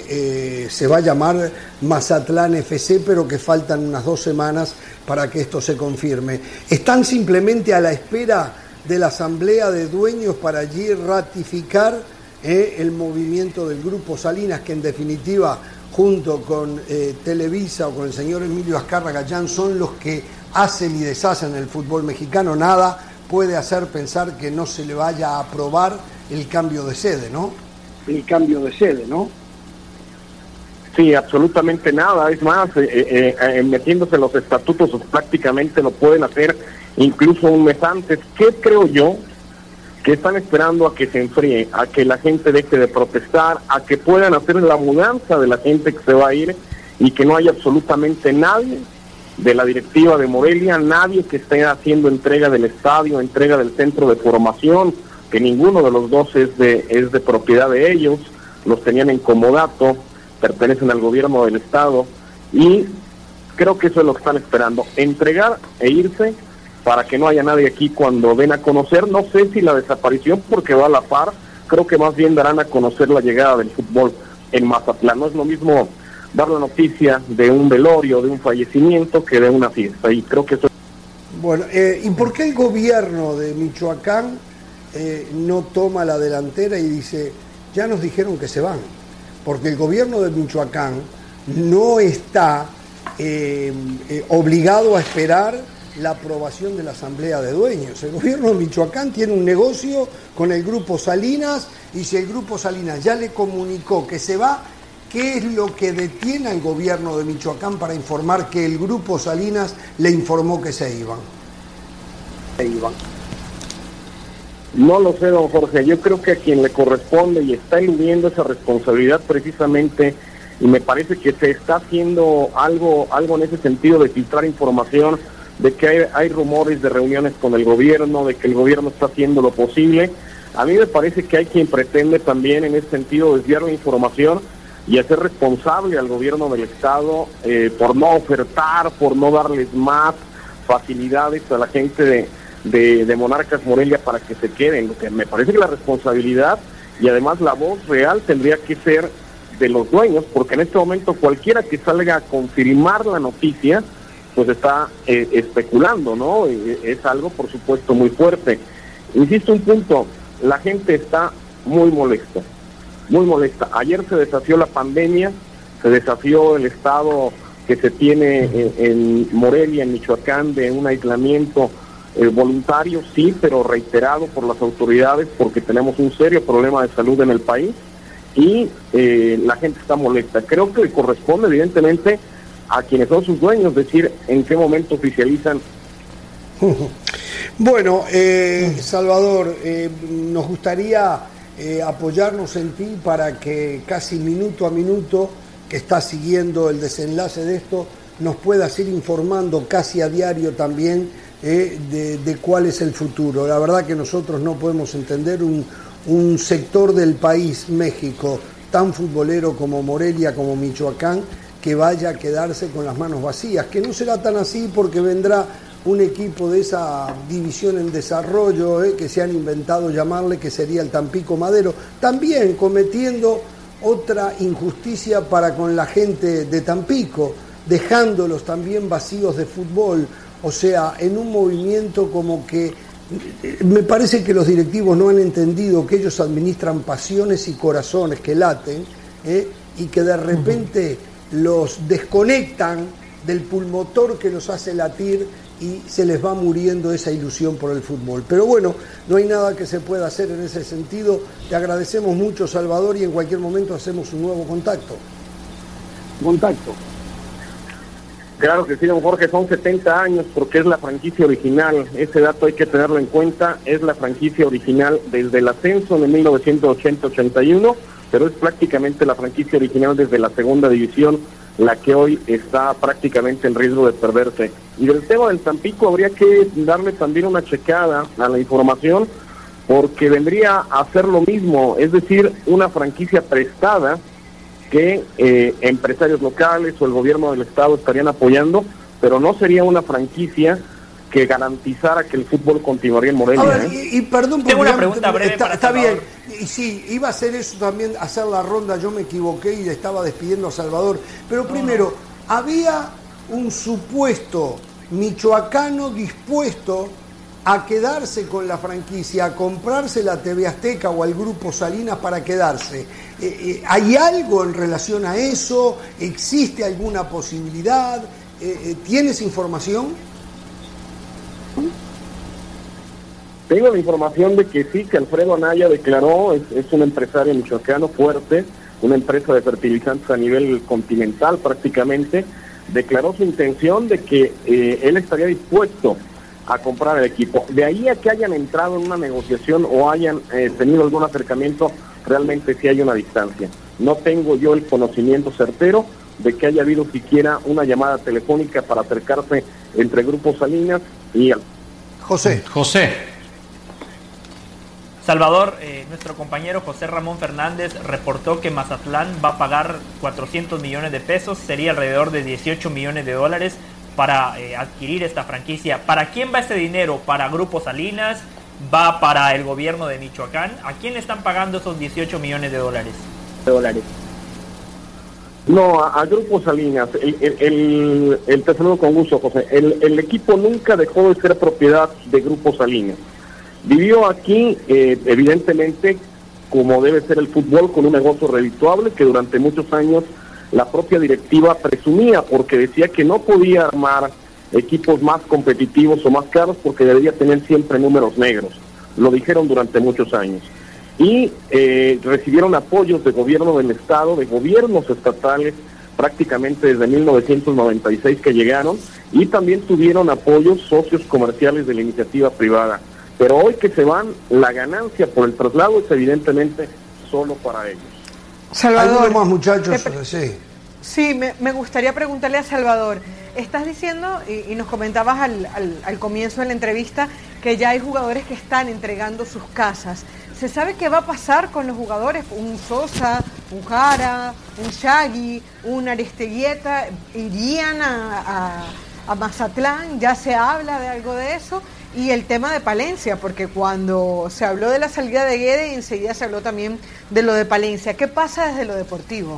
que se va a llamar Mazatlán FC, pero que faltan unas 2 semanas para que esto se confirme. ¿Están simplemente a la espera de la asamblea de dueños para allí ratificar el movimiento del Grupo Salinas, que en definitiva, junto con Televisa o con el señor Emilio Azcárraga Gallán, son los que hacen y deshacen el fútbol mexicano? Nada puede hacer pensar que no se le vaya a aprobar el cambio de sede, ¿no? El cambio de sede, ¿no? Sí, absolutamente nada. Es más, metiéndose en los estatutos, prácticamente lo pueden hacer incluso un mes antes. ¿Qué creo yo? Que están esperando a que se enfríe, a que la gente deje de protestar, a que puedan hacer la mudanza de la gente que se va a ir y que no haya absolutamente nadie de la directiva de Morelia, nadie que esté haciendo entrega del estadio, entrega del centro de formación, que ninguno de los dos es de propiedad de ellos, los tenían en comodato, pertenecen al gobierno del estado, y creo que eso es lo que están esperando, entregar e irse para que no haya nadie aquí cuando den a conocer. No sé si la desaparición, porque va a la par, creo que más bien darán a conocer la llegada del fútbol en Mazatlán. No es lo mismo dar la noticia de un velorio, de un fallecimiento, que de una fiesta, y creo que eso... Bueno, ¿y por qué el gobierno de Michoacán no toma la delantera y dice, ya nos dijeron que se van? Porque el gobierno de Michoacán no está obligado a esperar la aprobación de la Asamblea de Dueños. El gobierno de Michoacán tiene un negocio con el Grupo Salinas, y si el Grupo Salinas ya le comunicó que se va, ¿qué es lo que detiene al gobierno de Michoacán para informar que el Grupo Salinas le informó que se iban? No lo sé, don Jorge. Yo creo que a quien le corresponde y está eludiendo esa responsabilidad precisamente, y me parece que se está haciendo algo en ese sentido de filtrar información, de que hay rumores de reuniones con el gobierno, de que el gobierno está haciendo lo posible. A mí me parece que hay quien pretende también en ese sentido desviar la información y hacer responsable al gobierno del estado por no ofertar, por no darles más facilidades a la gente de Monarcas Morelia para que se queden. Lo que me parece que la responsabilidad y además la voz real tendría que ser de los dueños, porque en este momento cualquiera que salga a confirmar la noticia pues está especulando, ¿no? Es algo, por supuesto, muy fuerte. Insisto, un punto, la gente está muy molesta. Ayer se desafió la pandemia, se desafió el estado que se tiene en Morelia, en Michoacán, de un aislamiento voluntario, sí, pero reiterado por las autoridades, porque tenemos un serio problema de salud en el país, y la gente está molesta. Creo que le corresponde, evidentemente, a quienes son sus dueños decir en qué momento oficializan. Bueno, Salvador, nos gustaría apoyarnos en ti para que casi minuto a minuto que estás siguiendo el desenlace de esto, nos puedas ir informando casi a diario también de cuál es el futuro. La verdad que nosotros no podemos entender un sector del país, México, tan futbolero como Morelia, como Michoacán, que vaya a quedarse con las manos vacías, que no será tan así porque vendrá un equipo de esa división en desarrollo que se han inventado llamarle, que sería el Tampico Madero, también cometiendo otra injusticia para con la gente de Tampico, dejándolos también vacíos de fútbol, o sea, en un movimiento como que me parece que los directivos no han entendido que ellos administran pasiones y corazones que laten, y que de repente los desconectan del pulmotor que los hace latir y se les va muriendo esa ilusión por el fútbol. Pero bueno, no hay nada que se pueda hacer en ese sentido. Te agradecemos mucho, Salvador, y en cualquier momento hacemos un nuevo contacto. Claro que sí, don Jorge, son 70 años porque es la franquicia original. Ese dato hay que tenerlo en cuenta. Es la franquicia original desde el ascenso de 1980-81, pero es prácticamente la franquicia original desde la segunda división, la que hoy está prácticamente en riesgo de perderse. Y del tema del Tampico habría que darle también una checada a la información, porque vendría a hacer lo mismo, es decir, una franquicia prestada que empresarios locales o el gobierno del estado estarían apoyando, pero no sería una franquicia que garantizara que el fútbol continuaría en Morelia. A ver, y perdón, tengo una pregunta breve está bien, y sí, iba a hacer eso también, hacer la ronda, yo me equivoqué y le estaba despidiendo a Salvador, pero primero, había un supuesto michoacano dispuesto a quedarse con la franquicia, a comprarse la TV Azteca o al Grupo Salinas para quedarse. ¿Hay algo en relación a eso? ¿Existe alguna posibilidad? ¿Tienes información? Tengo la información de que sí, que Alfredo Anaya declaró, es un empresario michoacano fuerte, una empresa de fertilizantes a nivel continental prácticamente, declaró su intención de que él estaría dispuesto a comprar el equipo. De ahí a que hayan entrado en una negociación o hayan tenido algún acercamiento, realmente sí hay una distancia. No tengo yo el conocimiento certero de que haya habido siquiera una llamada telefónica para acercarse entre Grupo Salinas y José. Salvador, nuestro compañero José Ramón Fernández reportó que Mazatlán va a pagar 400 millones de pesos, sería alrededor de 18 millones de dólares para adquirir esta franquicia. ¿Para quién va ese dinero? ¿Para Grupo Salinas? ¿Va para el gobierno de Michoacán? ¿A quién le están pagando esos 18 millones de dólares? No, a Grupo Salinas. El te saludo con gusto, José. El equipo nunca dejó de ser propiedad de Grupo Salinas. Vivió aquí, evidentemente, como debe ser el fútbol, con un negocio redituable que durante muchos años la propia directiva presumía, porque decía que no podía armar equipos más competitivos o más caros porque debería tener siempre números negros. Lo dijeron durante muchos años. Y recibieron apoyos de gobierno del Estado, de gobiernos estatales, prácticamente desde 1996 que llegaron, y también tuvieron apoyos socios comerciales de la iniciativa privada. Pero hoy que se van, la ganancia por el traslado es evidentemente solo para ellos. Salvador, ¿algunos más muchachos? Sí, me gustaría preguntarle a Salvador. Estás diciendo, y nos comentabas al comienzo de la entrevista, que ya hay jugadores que están entregando sus casas. ¿Se sabe qué va a pasar con los jugadores? Un Sosa, un Jara, un Shaggy, un Aristeguieta, ¿irían a Mazatlán? ¿Ya se habla de algo de eso? Y el tema de Palencia, porque cuando se habló de la salida de Guede, enseguida se habló también de lo de Palencia. ¿Qué pasa desde lo deportivo?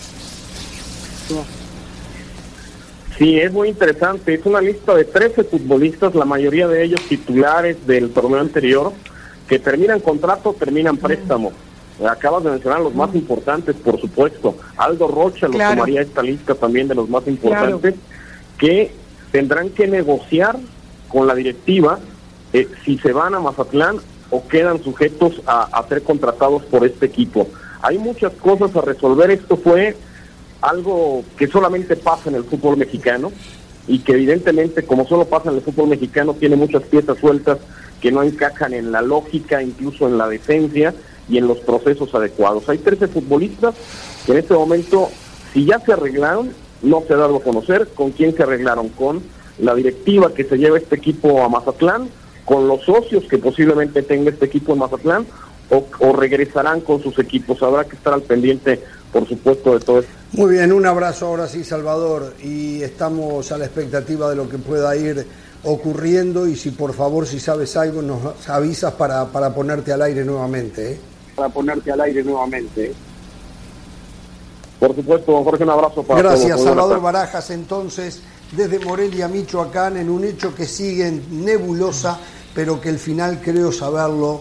Sí, es muy interesante. Es una lista de 13 futbolistas, la mayoría de ellos titulares del torneo anterior, que terminan contrato, terminan préstamo. Acabas de mencionar los más importantes, por supuesto. Aldo Rocha lo tomaría esta lista también de los más importantes, que tendrán que negociar con la directiva si se van a Mazatlán o quedan sujetos a ser contratados por este equipo. Hay muchas cosas a resolver. Esto fue algo que solamente pasa en el fútbol mexicano y que evidentemente, como solo pasa en el fútbol mexicano, tiene muchas piezas sueltas que no encajan en la lógica, incluso en la decencia y en los procesos adecuados. Hay 13 futbolistas que en este momento, si ya se arreglaron, no se ha dado a conocer con quién se arreglaron, con la directiva que se lleva este equipo a Mazatlán, con los socios que posiblemente tenga este equipo en Mazatlán, o regresarán con sus equipos. Habrá que estar al pendiente, por supuesto, de todo esto. Muy bien, un abrazo ahora sí, Salvador, y estamos a la expectativa de lo que pueda ir ocurriendo, y si por favor, si sabes algo, nos avisas para ponerte al aire nuevamente, ¿eh? Para ponerte al aire nuevamente, ¿eh? Por supuesto, don Jorge, un abrazo para todos. Gracias, Salvador Barajas, entonces, desde Morelia, Michoacán, en un hecho que sigue en nebulosa, pero que el final creo saberlo,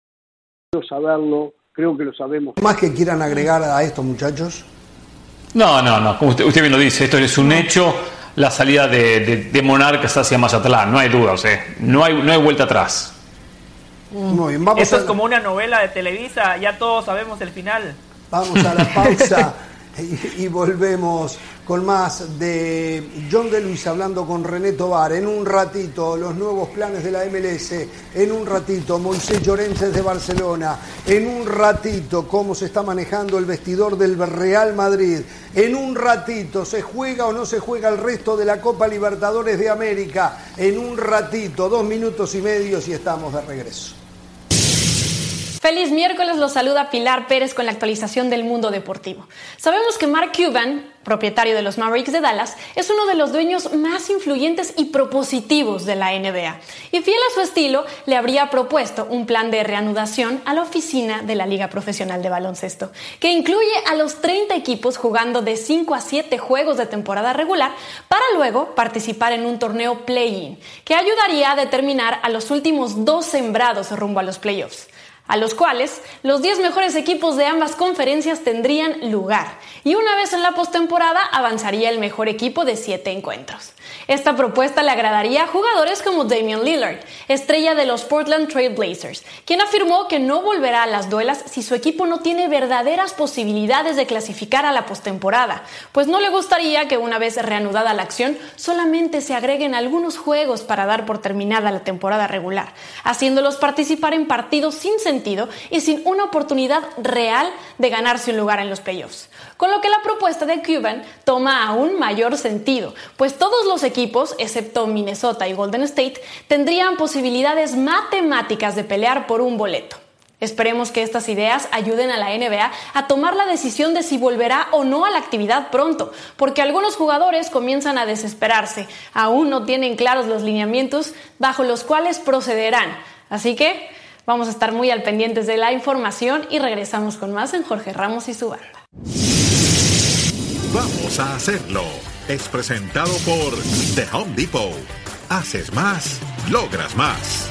creo que lo sabemos. ¿Más que quieran agregar a esto, muchachos? No, como usted bien lo dice, esto es un hecho, la salida de Monarcas hacia Mazatlán, no hay duda, no hay vuelta atrás. Muy bien, Esto es como una novela de Televisa, ya todos sabemos el final. Vamos a la pausa y volvemos con más de John de Luisa hablando con René Tobar. En un ratito los nuevos planes de la MLS, en un ratito Moisés Llorens de Barcelona, en un ratito cómo se está manejando el vestidor del Real Madrid, en un ratito se juega o no se juega el resto de la Copa Libertadores de América, en un ratito, 2 minutos y medio y estamos de regreso. Feliz miércoles, los saluda Pilar Pérez con la actualización del mundo deportivo. Sabemos que Mark Cuban, propietario de los Mavericks de Dallas, es uno de los dueños más influyentes y propositivos de la NBA. Y fiel a su estilo, le habría propuesto un plan de reanudación a la oficina de la Liga Profesional de Baloncesto, que incluye a los 30 equipos jugando de 5 a 7 juegos de temporada regular para luego participar en un torneo play-in, que ayudaría a determinar a los últimos 2 sembrados rumbo a los playoffs, a los cuales los 10 mejores equipos de ambas conferencias tendrían lugar, y una vez en la postemporada avanzaría el mejor equipo de 7 encuentros. Esta propuesta le agradaría a jugadores como Damian Lillard, estrella de los Portland Trail Blazers, quien afirmó que no volverá a las duelas si su equipo no tiene verdaderas posibilidades de clasificar a la postemporada, pues no le gustaría que una vez reanudada la acción solamente se agreguen algunos juegos para dar por terminada la temporada regular, haciéndolos participar en partidos sin sentido y sin una oportunidad real de ganarse un lugar en los playoffs. Con lo que la propuesta de Cuban toma aún mayor sentido, pues todos los equipos, excepto Minnesota y Golden State, tendrían posibilidades matemáticas de pelear por un boleto. Esperemos que estas ideas ayuden a la NBA a tomar la decisión de si volverá o no a la actividad pronto, porque algunos jugadores comienzan a desesperarse. Aún no tienen claros los lineamientos bajo los cuales procederán. Así que vamos a estar muy al pendientes de la información y regresamos con más en Jorge Ramos y su banda. Vamos a hacerlo. Es presentado por The Home Depot. Haces más, logras más.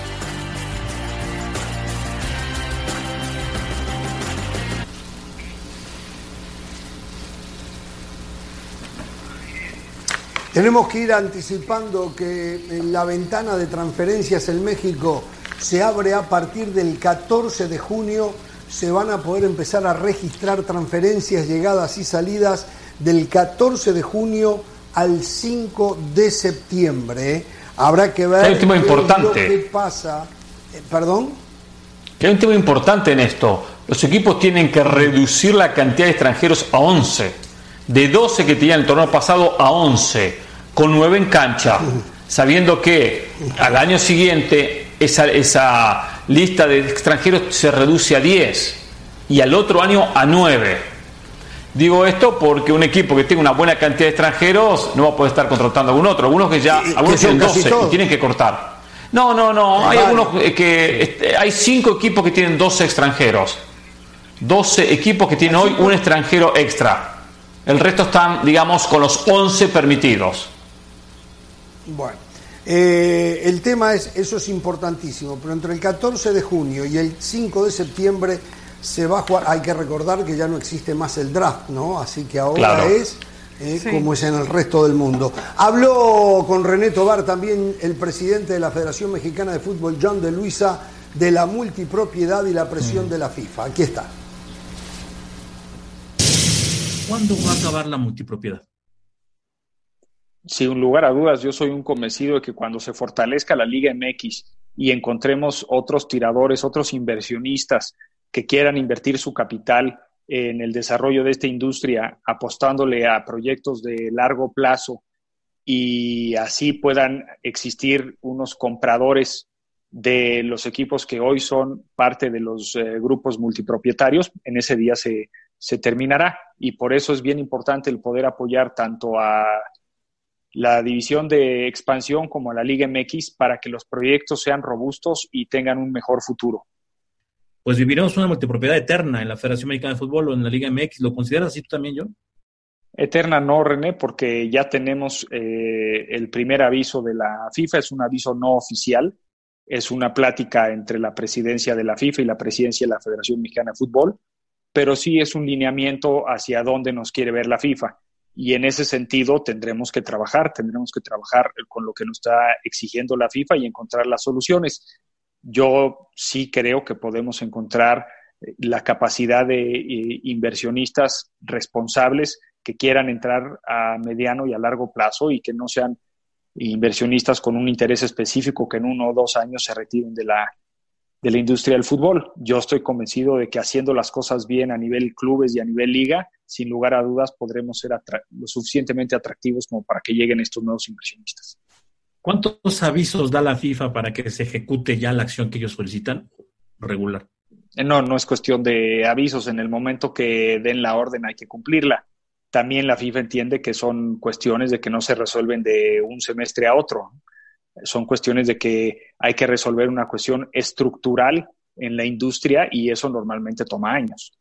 Tenemos que ir anticipando que la ventana de transferencias en México se abre a partir del 14 de junio. Se van a poder empezar a registrar transferencias, llegadas y salidas del 14 de junio al 5 de septiembre. Habrá que ver hay un tema importante. Qué pasa. ¿Perdón? Que hay un tema importante en esto. Los equipos tienen que reducir la cantidad de extranjeros a 11. De 12 que tenían el torneo pasado a 11, con 9 en cancha, sabiendo que al año siguiente esa lista de extranjeros se reduce a 10 y al otro año a 9. Digo esto porque un equipo que tenga una buena cantidad de extranjeros no va a poder estar contratando a algún otro. Algunos que ya, algunos tienen 12 y tienen que cortar. No. Hay algunos que hay 5 equipos que tienen 12 extranjeros. 12 equipos que tienen hoy un extranjero extra. El resto están, digamos, con los 11 permitidos. Bueno, el tema es, eso es importantísimo, pero entre el 14 de junio y el 5 de septiembre se va a jugar. Hay que recordar que ya no existe más el draft, ¿no? Así que ahora es como es en el resto del mundo. Habló con René Tobar también el presidente de la Federación Mexicana de Fútbol, John de Luisa, de la multipropiedad y la presión de la FIFA. Aquí está. ¿Cuándo va a acabar la multipropiedad? Sin lugar a dudas, yo soy un convencido de que cuando se fortalezca la Liga MX y encontremos otros tiradores, otros inversionistas que quieran invertir su capital en el desarrollo de esta industria, apostándole a proyectos de largo plazo y así puedan existir unos compradores de los equipos que hoy son parte de los grupos multipropietarios, en ese día se terminará, y por eso es bien importante el poder apoyar tanto a la división de expansión como a la Liga MX para que los proyectos sean robustos y tengan un mejor futuro. Pues viviremos una multipropiedad eterna en la Federación Mexicana de Fútbol o en la Liga MX. ¿Lo consideras así tú también, John? Eterna no, René, porque ya tenemos el primer aviso de la FIFA, es un aviso no oficial, es una plática entre la presidencia de la FIFA y la presidencia de la Federación Mexicana de Fútbol, pero sí es un lineamiento hacia dónde nos quiere ver la FIFA. Y en ese sentido tendremos que trabajar con lo que nos está exigiendo la FIFA y encontrar las soluciones. Yo sí creo que podemos encontrar la capacidad de inversionistas responsables que quieran entrar a mediano y a largo plazo y que no sean inversionistas con un interés específico que en 1 o 2 años se retiren de la industria del fútbol. Yo estoy convencido de que haciendo las cosas bien a nivel clubes y a nivel liga, sin lugar a dudas podremos ser lo suficientemente atractivos como para que lleguen estos nuevos inversionistas. ¿Cuántos avisos da la FIFA para que se ejecute ya la acción que ellos solicitan? Regular. No es cuestión de avisos. En el momento que den la orden hay que cumplirla. También la FIFA entiende que son cuestiones de que no se resuelven de un semestre a otro. Son cuestiones de que hay que resolver una cuestión estructural en la industria y eso normalmente toma años.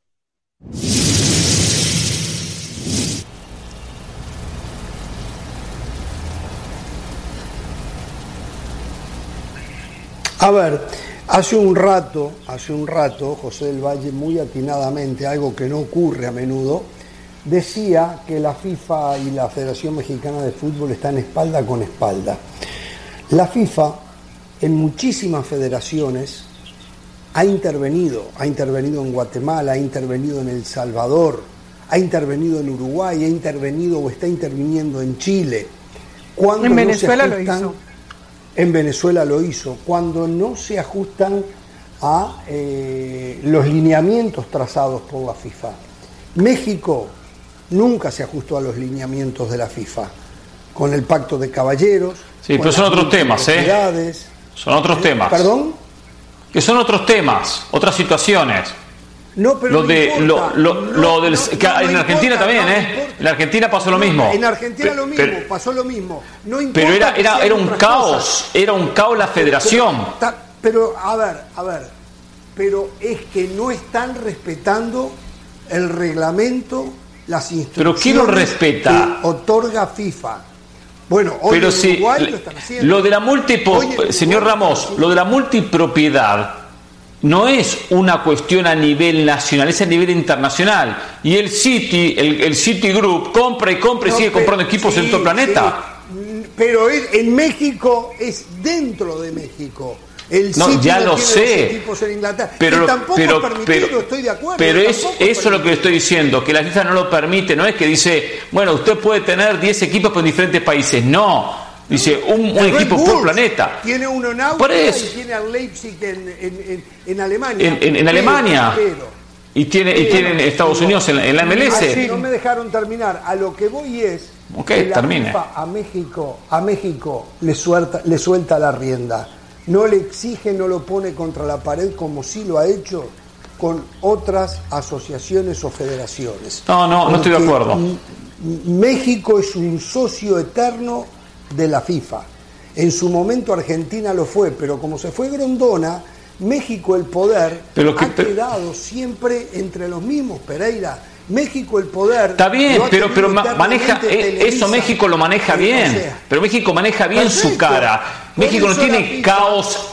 A ver, hace un rato, José del Valle, muy atinadamente, algo que no ocurre a menudo, decía que la FIFA y la Federación Mexicana de Fútbol están espalda con espalda. La FIFA, en muchísimas federaciones, ha intervenido en Guatemala, ha intervenido en El Salvador, ha intervenido en Uruguay, ha intervenido o está interviniendo en Chile. En Venezuela lo hizo. En Venezuela lo hizo. Cuando no se ajustan a los lineamientos trazados por la FIFA. México nunca se ajustó a los lineamientos de la FIFA. Con el Pacto de Caballeros. Sí, pero son otros temas, Son otros temas. ¿Perdón? que son otros temas, otras situaciones. No, pero en Argentina importa, también, importa. En Argentina pasó lo mismo. En Argentina pasó lo mismo. No importa. Pero era un caos, era un caos la federación. Pero, a ver, pero es que no están respetando el reglamento, las instrucciones. ¿Pero quién lo respeta? Que otorga FIFA. Bueno, hoy pero en Uruguay lo están haciendo. Lo de la señor Ramos, lo de la multipropiedad no es una cuestión a nivel nacional, es a nivel internacional. Y el City, el City Group compra y sigue comprando equipos en todo el planeta. Sí, pero en México es dentro de México. El no, City ya no lo tiene sé. los equipos en Inglaterra. Pero tampoco es permitido, estoy de acuerdo. Pero eso es lo que estoy diciendo, que la FIFA no lo permite. No es que dice, bueno, usted puede tener 10 equipos en diferentes países. No. Dice, un equipo por planeta. Tiene uno en Austria y tiene al Leipzig en Alemania. En Alemania. Y tiene en Estados Unidos en la MLS. No me dejaron terminar. A lo que voy es que la FIFA a México le suelta la rienda. No le exige, no lo pone contra la pared como sí lo ha hecho con otras asociaciones o federaciones. No estoy de acuerdo. México es un socio eterno de la FIFA. En su momento Argentina lo fue, pero como se fue Grondona, México el poder ha quedado siempre entre los mismos, Pereira. México el poder... Está bien, pero maneja eso, México lo maneja bien. Pero México maneja bien su cara. México no tiene caos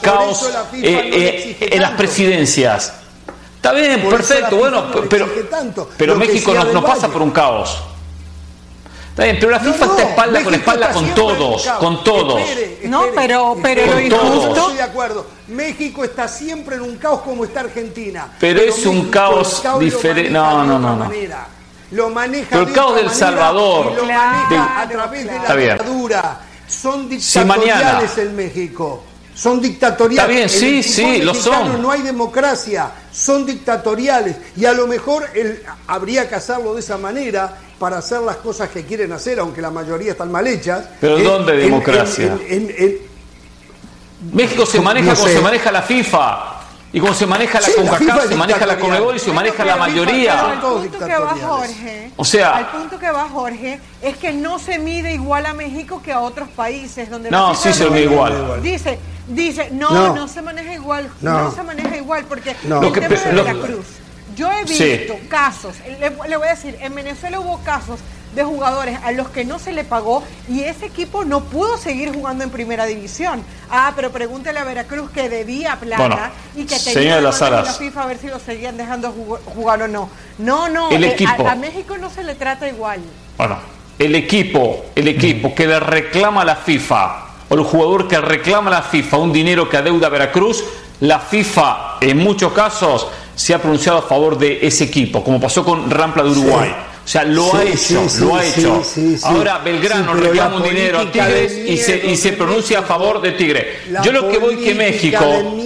en las presidencias. Está bien, perfecto, bueno, pero México no pasa por un caos. Está bien, pero la FIFA está espalda con espalda con todos. No, pero lo injusto... Estoy de acuerdo. México está siempre en un caos como está Argentina. Pero es un caos diferente. No. Lo maneja. Pero el caos del Salvador. Lo maneja a través de la dictadura. Son dictatoriales en México. Son dictatoriales. Está bien, sí, lo son. No hay democracia. Son dictatoriales. Y a lo mejor habría que hacerlo de esa manera para hacer las cosas que quieren hacer, aunque la mayoría están mal hechas. ¿Pero dónde democracia? México se maneja como se maneja la FIFA. Y como se maneja la CONCACAF, se maneja la CONMEBOL y se maneja la mayoría. Al punto que va Jorge, al punto que va Jorge, es que no se mide igual a México que a otros países donde sí se mide igual. Dice, no se maneja igual, no se maneja igual, porque el tema de Veracruz. Yo he visto casos, le voy a decir, en Venezuela hubo casos de jugadores a los que no se le pagó y ese equipo no pudo seguir jugando en primera división. Pero pregúntele a Veracruz que debía plata y que tenía la FIFA a ver si lo seguían dejando jugar o no. No, a México no se le trata igual. Bueno, el equipo que le reclama a la FIFA o el jugador que reclama a la FIFA un dinero que adeuda a Veracruz, la FIFA en muchos casos se ha pronunciado a favor de ese equipo, como pasó con Rampla de Uruguay. O sea, lo ha hecho. Ahora Belgrano reclama un dinero a Tigres y se pronuncia a favor de Tigre. Yo lo que voy que México...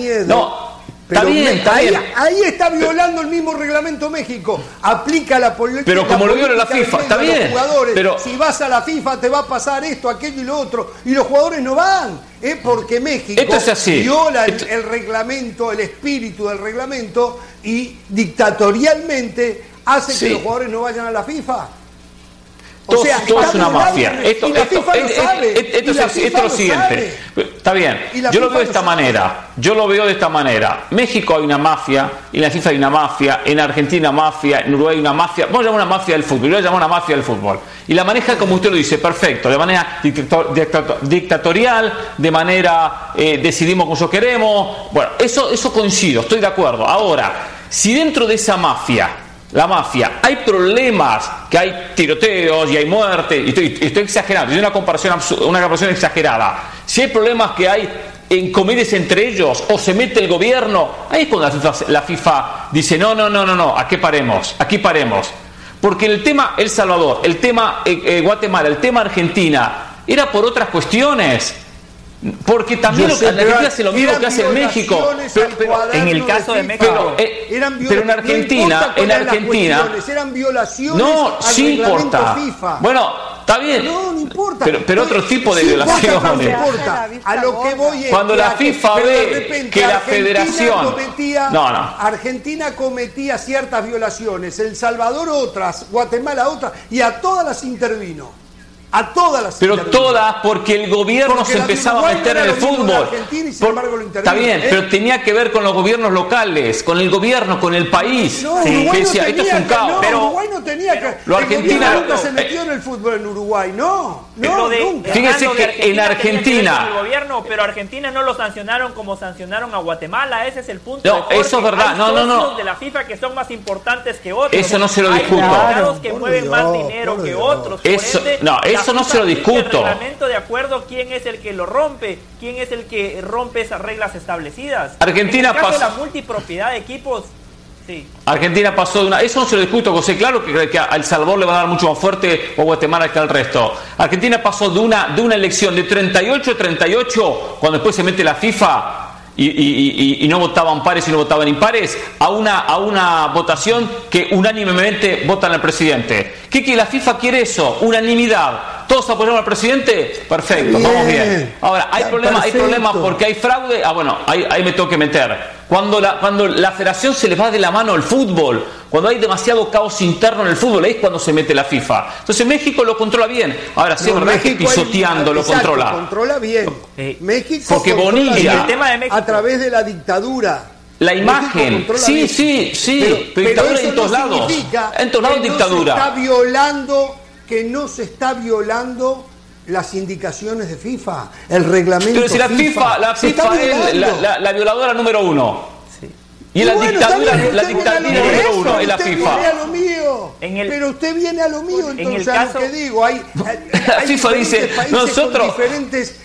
Está bien. Ahí está violando el mismo reglamento México. Aplica la política. Pero como lo viola la FIFA, está bien. Pero si vas a la FIFA te va a pasar esto, aquello y lo otro. Y los jugadores no van. Porque México viola el reglamento, el espíritu del reglamento y dictatorialmente hace que los jugadores no vayan a la FIFA. Todo es una mafia. Esto es lo siguiente. Está bien. Yo lo veo de esta manera. México hay una mafia, en la FIFA hay una mafia, en Argentina mafia, en Uruguay hay una mafia. Vamos a llamar una mafia del fútbol. Yo la llamo una mafia del fútbol. Y la maneja como usted lo dice, perfecto, de manera dictatorial, de manera decidimos como nosotros queremos. Bueno, eso coincido, estoy de acuerdo. Ahora, si dentro de esa mafia, la mafia, hay problemas, que hay tiroteos y hay muertes, y estoy exagerando, es una comparación exagerada. Si hay problemas que hay en comedias entre ellos, o se mete el gobierno, ahí es cuando la FIFA dice, no, aquí paremos. Porque el tema El Salvador, el tema Guatemala, el tema Argentina, era por otras cuestiones. Porque también en Argentina hace lo mismo que hace en México, pero en el caso de México pero en Argentina eran violaciones no, sí importa. FIFA. Bueno, Está bien. No importa. Pero otro tipo de Sí, violaciones. No importa. A lo que voy es cuando la FIFA ve que la federación Argentina cometía ciertas violaciones, El Salvador otras, Guatemala otras, y a todas las intervino. A todas las Pero intervino. todas, porque el gobierno se empezaba a meter en el fútbol. Está bien, pero tenía que ver con los gobiernos locales, con el gobierno, con el país. No, que Uruguay decía, no esto tenía es un caos. pero Uruguay no tenía que. Lo Argentina nunca se metió en el fútbol en Uruguay, nunca. Fíjense que en Argentina. El gobierno, pero Argentina no lo sancionaron como sancionaron a Guatemala, ese es el punto. No, eso es verdad. Hay socios de la FIFA que son más importantes que otros. Eso no se lo discuto. Hay mercados que mueven más dinero que otros. Eso no se lo discuto. El reglamento de acuerdo quién es el que lo rompe, quién es el que rompe esas reglas establecidas. Argentina en el caso pasó. de la multipropiedad de equipos. Sí. Argentina pasó de una... Eso no se lo discuto, José. Claro que a El Salvador le va a dar mucho más fuerte o Guatemala que al resto. Argentina pasó de una elección de 38-38, cuando después se mete la FIFA y no votaban pares y no votaban impares, a una votación que unánimemente votan al presidente. ¿Qué la FIFA quiere eso? Unanimidad. ¿Todos apoyamos al presidente? Perfecto, vamos bien. Ahora, hay problemas porque hay fraude. Bueno, ahí me tengo que meter. Cuando la federación se le va de la mano al fútbol, cuando hay demasiado caos interno en el fútbol, ahí es cuando se mete la FIFA. Entonces México lo controla bien. Ahora, sí es verdad que pisoteando lo controla. Controla bien. México porque Bonilla, el tema de México, a través de la dictadura. La imagen, sí, pero dictadura en todos lados. En todos lados dictadura. Que no se está violando las indicaciones de FIFA, el reglamento. Pero si la FIFA es la violadora número uno. Sí. Y la dictadura número uno es la FIFA. Pero usted viene a lo mío, entonces a lo que digo, hay la FIFA dice, nosotros con diferentes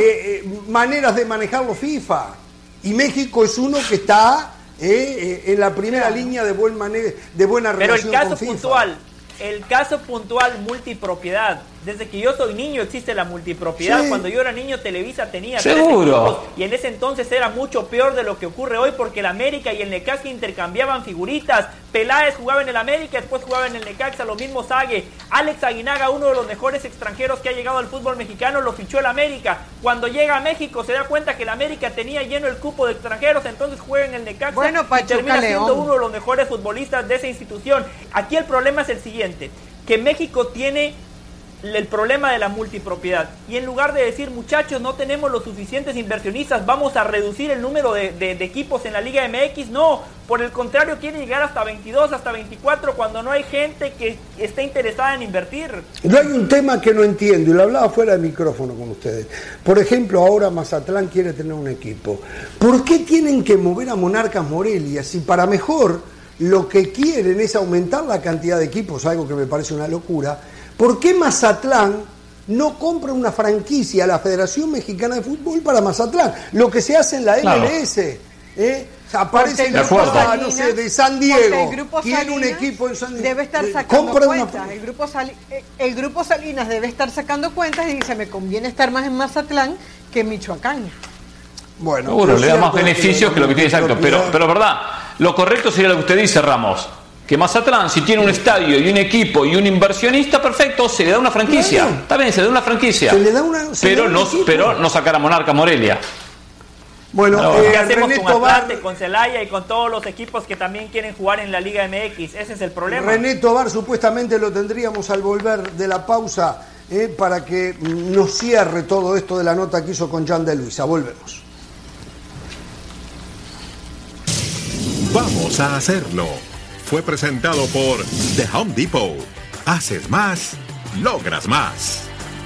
maneras de manejarlo FIFA. Y México es uno que está en la primera línea de buena relación con FIFA. El caso puntual multipropiedad. Desde que yo soy niño existe la multipropiedad. Sí. Cuando yo era niño, Televisa tenía 3 equipos, y en ese entonces era mucho peor de lo que ocurre hoy, porque el América y el Necaxa intercambiaban figuritas. Peláez jugaba en el América, después jugaba en el Necaxa, lo mismo Sague. Alex Aguinaga, uno de los mejores extranjeros que ha llegado al fútbol mexicano, lo fichó el América. Cuando llega a México se da cuenta que el América tenía lleno el cupo de extranjeros, entonces juega en el Necaxa y termina siendo uno de los mejores futbolistas de esa institución. Aquí el problema es el siguiente, que México tiene el problema de la multipropiedad, y en lugar de decir, muchachos, no tenemos los suficientes inversionistas, vamos a reducir el número de equipos en la Liga MX, no, por el contrario, quieren llegar hasta 22, hasta 24, cuando no hay gente que esté interesada en invertir. No hay un tema que no entiendo, y lo hablaba fuera de micrófono con ustedes. Por ejemplo, ahora Mazatlán quiere tener un equipo. ¿Por qué tienen que mover a Monarcas Morelia si para mejor lo que quieren es aumentar la cantidad de equipos, algo que me parece una locura? ¿Por qué Mazatlán no compra una franquicia a la Federación Mexicana de Fútbol para Mazatlán? Lo que se hace en la MLS. Aparece el grupo Salinas, de San Diego. Tiene un equipo en San Diego. Debe estar sacando cuentas. El grupo Salinas debe estar sacando cuentas y dice, me conviene estar más en Mazatlán que en Michoacán. Bueno, le da más beneficios que lo que tiene, exacto. Pero verdad, lo correcto sería lo que usted dice, Ramos. Que Mazatlán, si tiene un estadio y un equipo y un inversionista, perfecto, se le da una franquicia. Claro. Está bien, se le da una franquicia. Pero no sacar a Monarca Morelia. Bueno, ¿qué hacemos con Atlante, con Celaya y con todos los equipos que también quieren jugar en la Liga MX? Ese es el problema. René Tobar supuestamente lo tendríamos al volver de la pausa para que nos cierre todo esto de la nota que hizo con Jan de Luisa. Volvemos. Vamos a hacerlo. Fue presentado por The Home Depot. Haces más, logras más.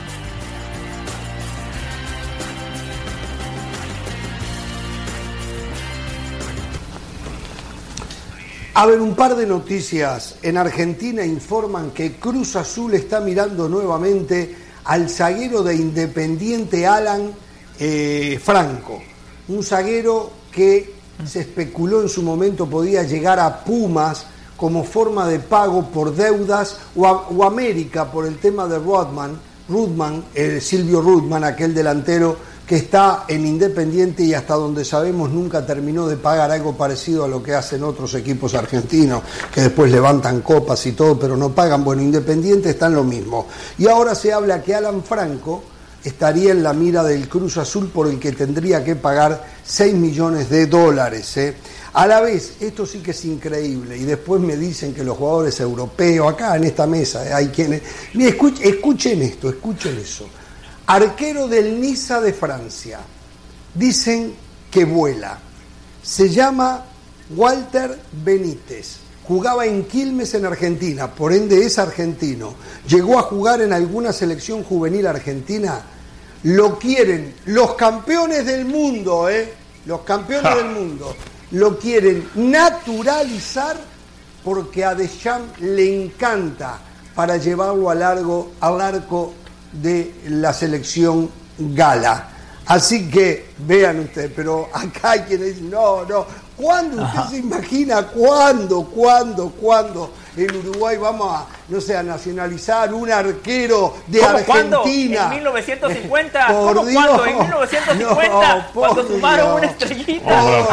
A ver, un par de noticias. En Argentina informan que Cruz Azul está mirando nuevamente al zaguero de Independiente Alan Franco. Un zaguero que se especuló en su momento podía llegar a Pumas como forma de pago por deudas o América por el tema de Rudman, Silvio Rudman, aquel delantero que está en Independiente y hasta donde sabemos nunca terminó de pagar, algo parecido a lo que hacen otros equipos argentinos, que después levantan copas y todo, pero no pagan. Bueno, Independiente está en lo mismo. Y ahora se habla que Alan Franco estaría en la mira del Cruz Azul, por el que tendría que pagar $6 millones. A la vez, esto sí que es increíble, y después me dicen que los jugadores europeos, acá en esta mesa, hay quienes... Mira, escuchen esto, escuchen eso. Arquero del Niza de Francia, dicen que vuela. Se llama Walter Benítez. Jugaba en Quilmes en Argentina, por ende es argentino. Llegó a jugar en alguna selección juvenil argentina. Lo quieren los campeones del mundo, los campeones del mundo. Lo quieren naturalizar porque a Deschamps le encanta para llevarlo al arco de la selección gala. Así que vean ustedes, pero acá hay quienes dicen, no, ¿cuándo usted se imagina? ¿Cuándo en Uruguay vamos a, no sé, a nacionalizar un arquero de Argentina? ¿Cuándo? ¿En 1950? ¿Cómo cuándo? ¿En 1950? Cuando sumaron una estrellita.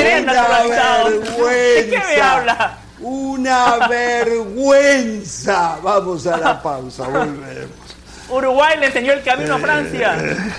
¿De qué me habla? Una vergüenza. Vamos a la pausa, volvemos. Uruguay le enseñó el camino a Francia.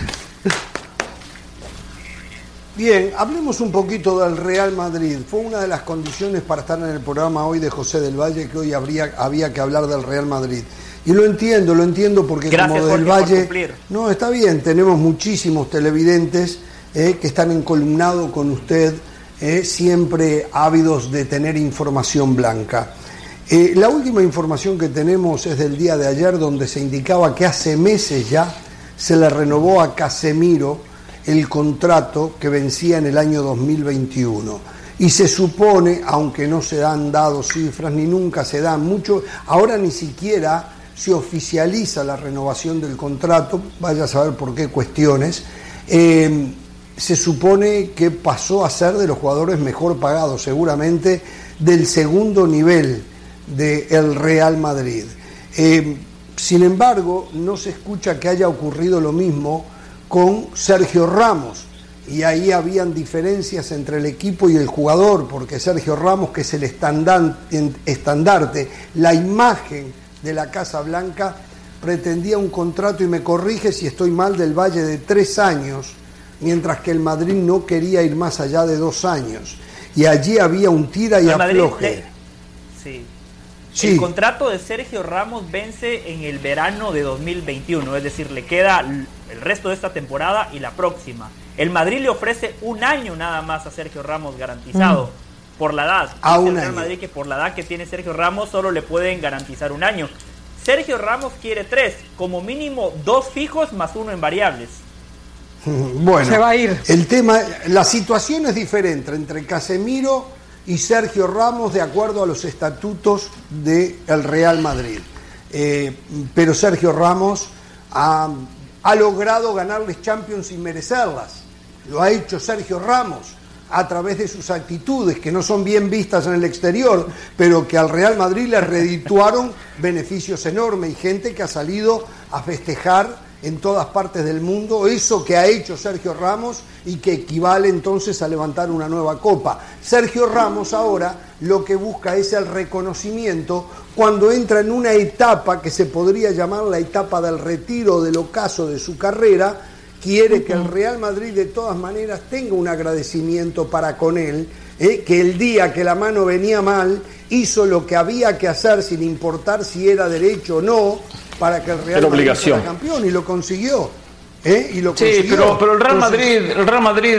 Bien, hablemos un poquito del Real Madrid. Fue una de las condiciones para estar en el programa hoy de José del Valle, que hoy había que hablar del Real Madrid. Y lo entiendo porque gracias, como del Jorge, Valle... No, está bien, tenemos muchísimos televidentes que están encolumnados con usted, siempre ávidos de tener información blanca. La última información que tenemos es del día de ayer, donde se indicaba que hace meses ya se le renovó a Casemiro el contrato que vencía en el año 2021. Y se supone, aunque no se han dado cifras ni nunca se dan mucho, ahora ni siquiera se oficializa la renovación del contrato, vaya a saber por qué cuestiones, se supone que pasó a ser de los jugadores mejor pagados, seguramente del segundo nivel del Real Madrid. Sin embargo, no se escucha que haya ocurrido lo mismo con Sergio Ramos, y ahí habían diferencias entre el equipo y el jugador, porque Sergio Ramos, que es el estandarte, la imagen de la Casa Blanca, pretendía un contrato, y me corrige si estoy mal, del Valle de 3 años, mientras que el Madrid no quería ir más allá de 2 años, y allí había un tira y afloje. Sí. El contrato de Sergio Ramos vence en el verano de 2021, es decir, le queda el resto de esta temporada y la próxima. El Madrid le ofrece 1 año nada más a Sergio Ramos garantizado por la edad. A el un Real año. Madrid, que por la edad que tiene Sergio Ramos solo le pueden garantizar 1 año. Sergio Ramos quiere 3, como mínimo 2 fijos más 1 en variables. Bueno, se va a ir. El tema, la situación es diferente entre Casemiro y Sergio Ramos de acuerdo a los estatutos del Real Madrid. Pero Sergio Ramos ha logrado ganarles Champions sin merecerlas. Lo ha hecho Sergio Ramos a través de sus actitudes, que no son bien vistas en el exterior, pero que al Real Madrid le redituaron beneficios enormes, y gente que ha salido a festejar en todas partes del mundo eso que ha hecho Sergio Ramos, y que equivale entonces a levantar una nueva copa. Sergio Ramos ahora lo que busca es el reconocimiento cuando entra en una etapa que se podría llamar la etapa del retiro, del ocaso de su carrera. Quiere que el Real Madrid de todas maneras tenga un agradecimiento para con él, que el día que la mano venía mal hizo lo que había que hacer sin importar si era derecho o no, para que el Real Madrid fuera campeón, y lo consiguió. Y lo consiguió. Pero el Real Madrid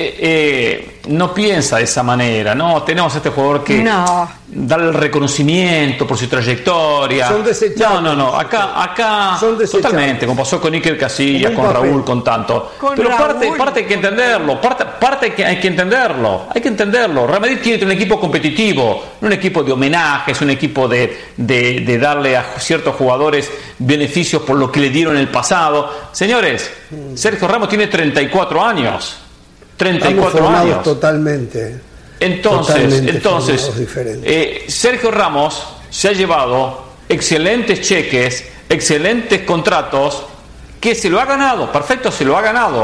no piensa de esa manera, ¿no? Tenemos a este jugador que darle el reconocimiento por su trayectoria. Son desechables. No, acá son desechables. Totalmente, como pasó con Iker Casillas, con Raúl, con tanto. Pero parte hay que entenderlo, hay que entenderlo. Real Madrid tiene un equipo competitivo, no un equipo de homenajes, un equipo de darle a ciertos jugadores beneficios por lo que le dieron en el pasado. Señores, Sergio Ramos tiene 34 años. 34 años. Totalmente. Entonces Sergio Ramos se ha llevado excelentes cheques, excelentes contratos, que se lo ha ganado, perfecto, se lo ha ganado.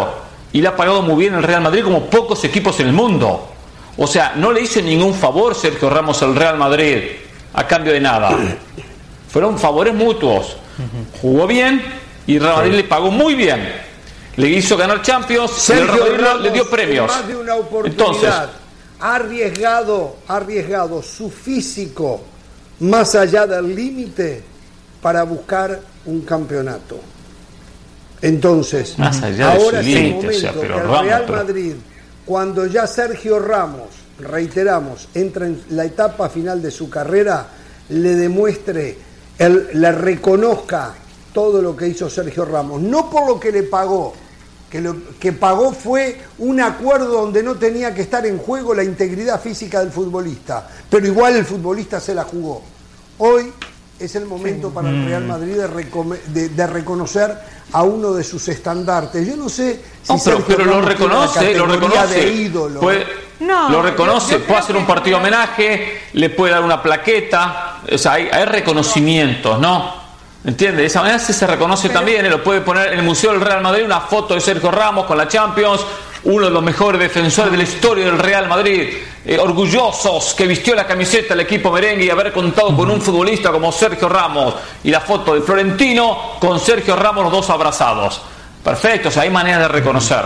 y le ha pagado muy bien el Real Madrid como pocos equipos en el mundo. O sea, no le hizo ningún favor Sergio Ramos al Real Madrid a cambio de nada. Fueron favores mutuos. Jugó bien y el Real Madrid le pagó muy bien. Le hizo ganar Champions y el Real Madrid le dio premios. Más de una oportunidad. Entonces, ha arriesgado su físico más allá del límite para buscar un campeonato. Entonces, ahora es el momento que el Real Madrid, cuando ya Sergio Ramos, reiteramos, entra en la etapa final de su carrera, le demuestre, le reconozca todo lo que hizo Sergio Ramos, no por lo que le pagó, que lo que pagó fue un acuerdo donde no tenía que estar en juego la integridad física del futbolista, pero igual el futbolista se la jugó. Hoy es el momento para el Real Madrid de reconocer a uno de sus estandartes. Yo no sé si pero lo reconoce, de ídolo. Lo reconoce, puede hacer un partido homenaje, le puede dar una plaqueta, o sea, hay reconocimientos, ¿no? ¿Entiendes? De esa manera se reconoce también, lo puede poner en el Museo del Real Madrid una foto de Sergio Ramos con la Champions, uno de los mejores defensores de la historia del Real Madrid, orgullosos que vistió la camiseta del equipo merengue y haber contado con un futbolista como Sergio Ramos, y la foto de Florentino con Sergio Ramos, los dos abrazados. Perfecto, o sea, hay manera de reconocer.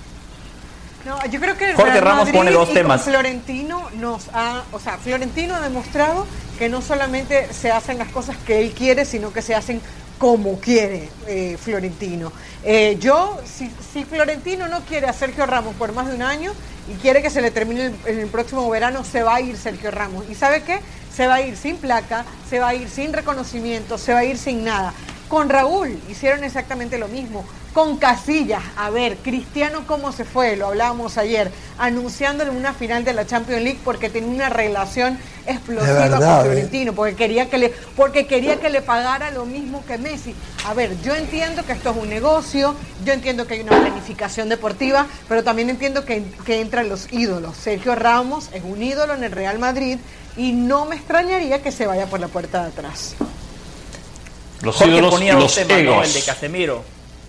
No, yo creo que Jorge Ramos Madrid pone dos temas. Florentino Florentino ha demostrado que no solamente se hacen las cosas que él quiere, sino que se hacen como quiere Florentino. Si Florentino no quiere a Sergio Ramos por más de un año y quiere que se le termine en el próximo verano, se va a ir Sergio Ramos. ¿Y sabe qué? Se va a ir sin placa, se va a ir sin reconocimiento, se va a ir sin nada. Con Raúl hicieron exactamente lo mismo. Con Casillas, a ver, Cristiano cómo se fue, lo hablábamos ayer, anunciándole una final de la Champions League porque tenía una relación explosiva con Florentino, porque quería que le pagara lo mismo que Messi. A ver, yo entiendo que esto es un negocio, yo entiendo que hay una planificación deportiva, pero también entiendo que entran los ídolos. Sergio Ramos es un ídolo en el Real Madrid y no me extrañaría que se vaya por la puerta de atrás. Los ídolos, ponía los temas, egos. ¿no? El de Casemiro.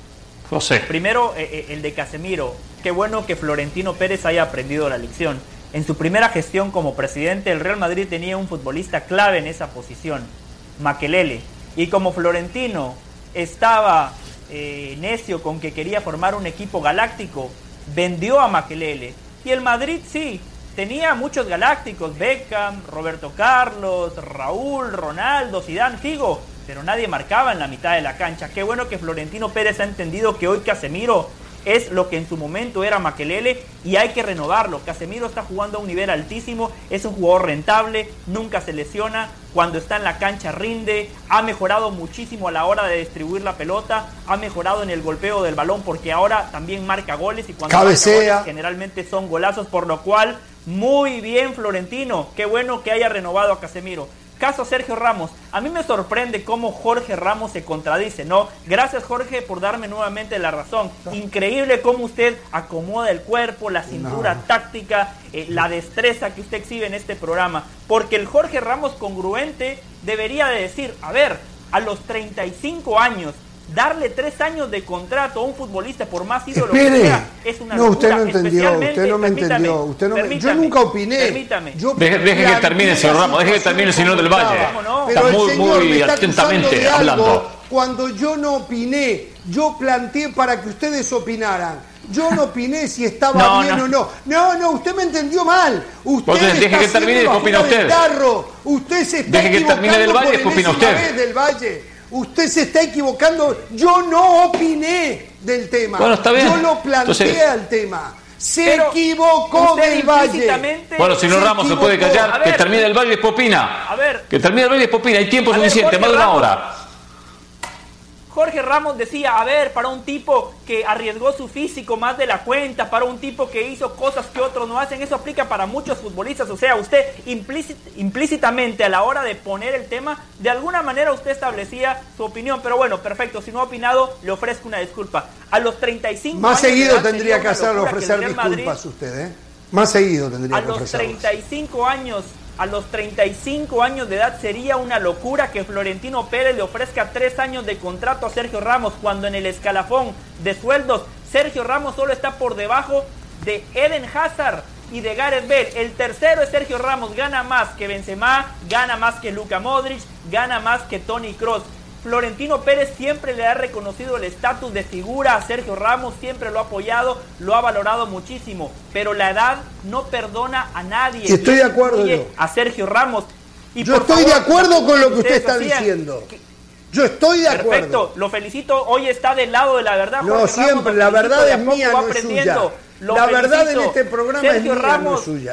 José. Primero, el de Casemiro. Qué bueno que Florentino Pérez haya aprendido la lección. En su primera gestión como presidente, el Real Madrid tenía un futbolista clave en esa posición, Makelele. Y como Florentino estaba necio con que quería formar un equipo galáctico, vendió a Makelele. Y el Madrid sí, tenía muchos galácticos, Beckham, Roberto Carlos, Raúl, Ronaldo, Zidane, Figo, pero nadie marcaba en la mitad de la cancha. Qué bueno que Florentino Pérez ha entendido que hoy Casemiro es lo que en su momento era Makelele y hay que renovarlo. Casemiro está jugando a un nivel altísimo, es un jugador rentable, nunca se lesiona, cuando está en la cancha rinde, ha mejorado muchísimo a la hora de distribuir la pelota, ha mejorado en el golpeo del balón porque ahora también marca goles y cuando cabecea, marca goles, generalmente son golazos, por lo cual muy bien Florentino, qué bueno que haya renovado a Casemiro. Caso Sergio Ramos, a mí me sorprende cómo Jorge Ramos se contradice, ¿no? Gracias Jorge por darme nuevamente la razón. Increíble cómo usted acomoda el cuerpo, la cintura táctica, la destreza que usted exhibe en este programa. Porque el Jorge Ramos congruente debería de decir, a ver, a los 35 años, darle 3 años de contrato a un futbolista por más ídolo que sea, es una locura. Usted no entendió, usted no me entendió. Yo nunca opiné. Permítame. Deje que termine, señor Ramos, deje que termine el señor del Valle. Pero está muy atentamente hablando. Cuando yo no opiné, yo planteé para que ustedes opinaran. Yo no opiné si estaba bien o no. No, usted me entendió mal. Usted deje que termine y después opina usted. Usted se está deje que termine del Valle y después opina usted. Del Valle. Usted se está equivocando. Yo no opiné del tema. Bueno, está bien. Yo lo planteé al tema. Se equivocó del Valle. Bueno, si no Ramos se puede callar. Que termine el Valle y después opina. A ver. Que termine el Valle y después opina. Hay tiempo suficiente, más de una hora. Jorge Ramos decía, a ver, para un tipo que arriesgó su físico más de la cuenta, para un tipo que hizo cosas que otros no hacen, eso aplica para muchos futbolistas. O sea, usted implícitamente a la hora de poner el tema, de alguna manera usted establecía su opinión. Pero bueno, perfecto, si no ha opinado, le ofrezco una disculpa. A los 35 más años seguido de edad, tendría que hacerlo, ofrecer disculpas usted, ¿eh? Más seguido tendría que ofrecerlo. A los 35 años de edad sería una locura que Florentino Pérez le ofrezca 3 años de contrato a Sergio Ramos cuando en el escalafón de sueldos Sergio Ramos solo está por debajo de Eden Hazard y de Gareth Bale. El tercero es Sergio Ramos, gana más que Benzema, gana más que Luka Modric, gana más que Toni Kroos. Florentino Pérez siempre le ha reconocido el estatus de figura a Sergio Ramos, siempre lo ha apoyado, lo ha valorado muchísimo, pero la edad no perdona a nadie. Estoy de acuerdo a Sergio Ramos. Y yo estoy de acuerdo con lo que usted está diciendo. Yo estoy de acuerdo. Perfecto, lo felicito, hoy está del lado de la verdad. No, Jorge siempre, Ramos, la verdad es mía, va no es suya. La verdad en este programa Sergio es mía, Ramos, no es suya.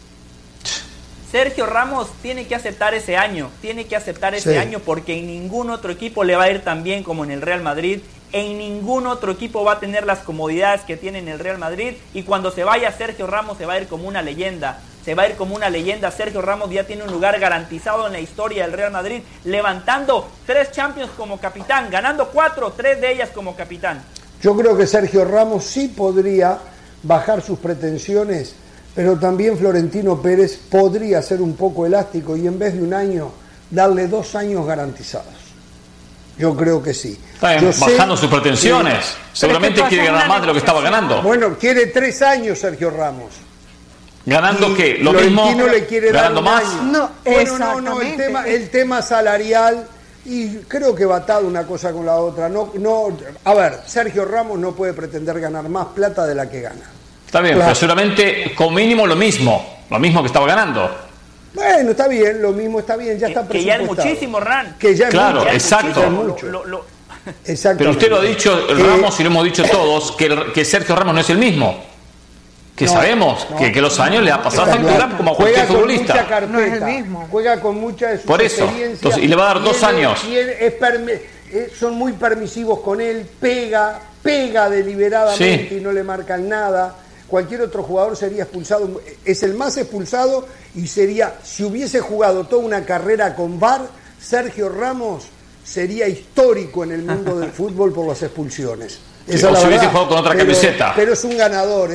Sergio Ramos tiene que aceptar ese año, porque en ningún otro equipo le va a ir tan bien como en el Real Madrid, en ningún otro equipo va a tener las comodidades que tiene en el Real Madrid, y cuando se vaya Sergio Ramos se va a ir como una leyenda, Sergio Ramos ya tiene un lugar garantizado en la historia del Real Madrid, levantando 3 Champions como capitán, ganando 4, 3 de ellas como capitán. Yo creo que Sergio Ramos sí podría bajar sus pretensiones, pero también Florentino Pérez podría ser un poco elástico y en vez de un año, darle 2 años garantizados. Yo creo que sí. Está bien, bajando sus pretensiones. Seguramente quiere ganar más de lo que estaba ganando. Bueno, quiere 3 años Sergio Ramos. ¿Ganando qué? ¿Lo Florentino mismo? le quiere ¿Ganando dar más? año. No, bueno, no, el tema salarial, y creo que va atado una cosa con la otra. A ver, Sergio Ramos no puede pretender ganar más plata de la que gana. Está bien, claro. Pero seguramente con mínimo lo mismo que estaba ganando. Bueno, está bien, lo mismo está bien, ya está presupuestado. Que ya es muchísimo, Ran. Que ya es claro, mucho, exacto. Pero usted lo ha dicho, Ramos, y lo hemos dicho todos, que Sergio Ramos no es el mismo. Que sabemos que los años le ha pasado factura como a cualquier futbolista. Mucha carpeta, no es el mismo. Juega con mucha de sus por eso. Entonces, y le va a dar 2 años. Son muy permisivos con él, pega deliberadamente y no le marcan nada. Cualquier otro jugador sería expulsado, es el más expulsado, y sería, si hubiese jugado toda una carrera con VAR, Sergio Ramos sería histórico en el mundo del fútbol por las expulsiones. Esa o si hubiese jugado con otra camiseta. Pero es un ganador,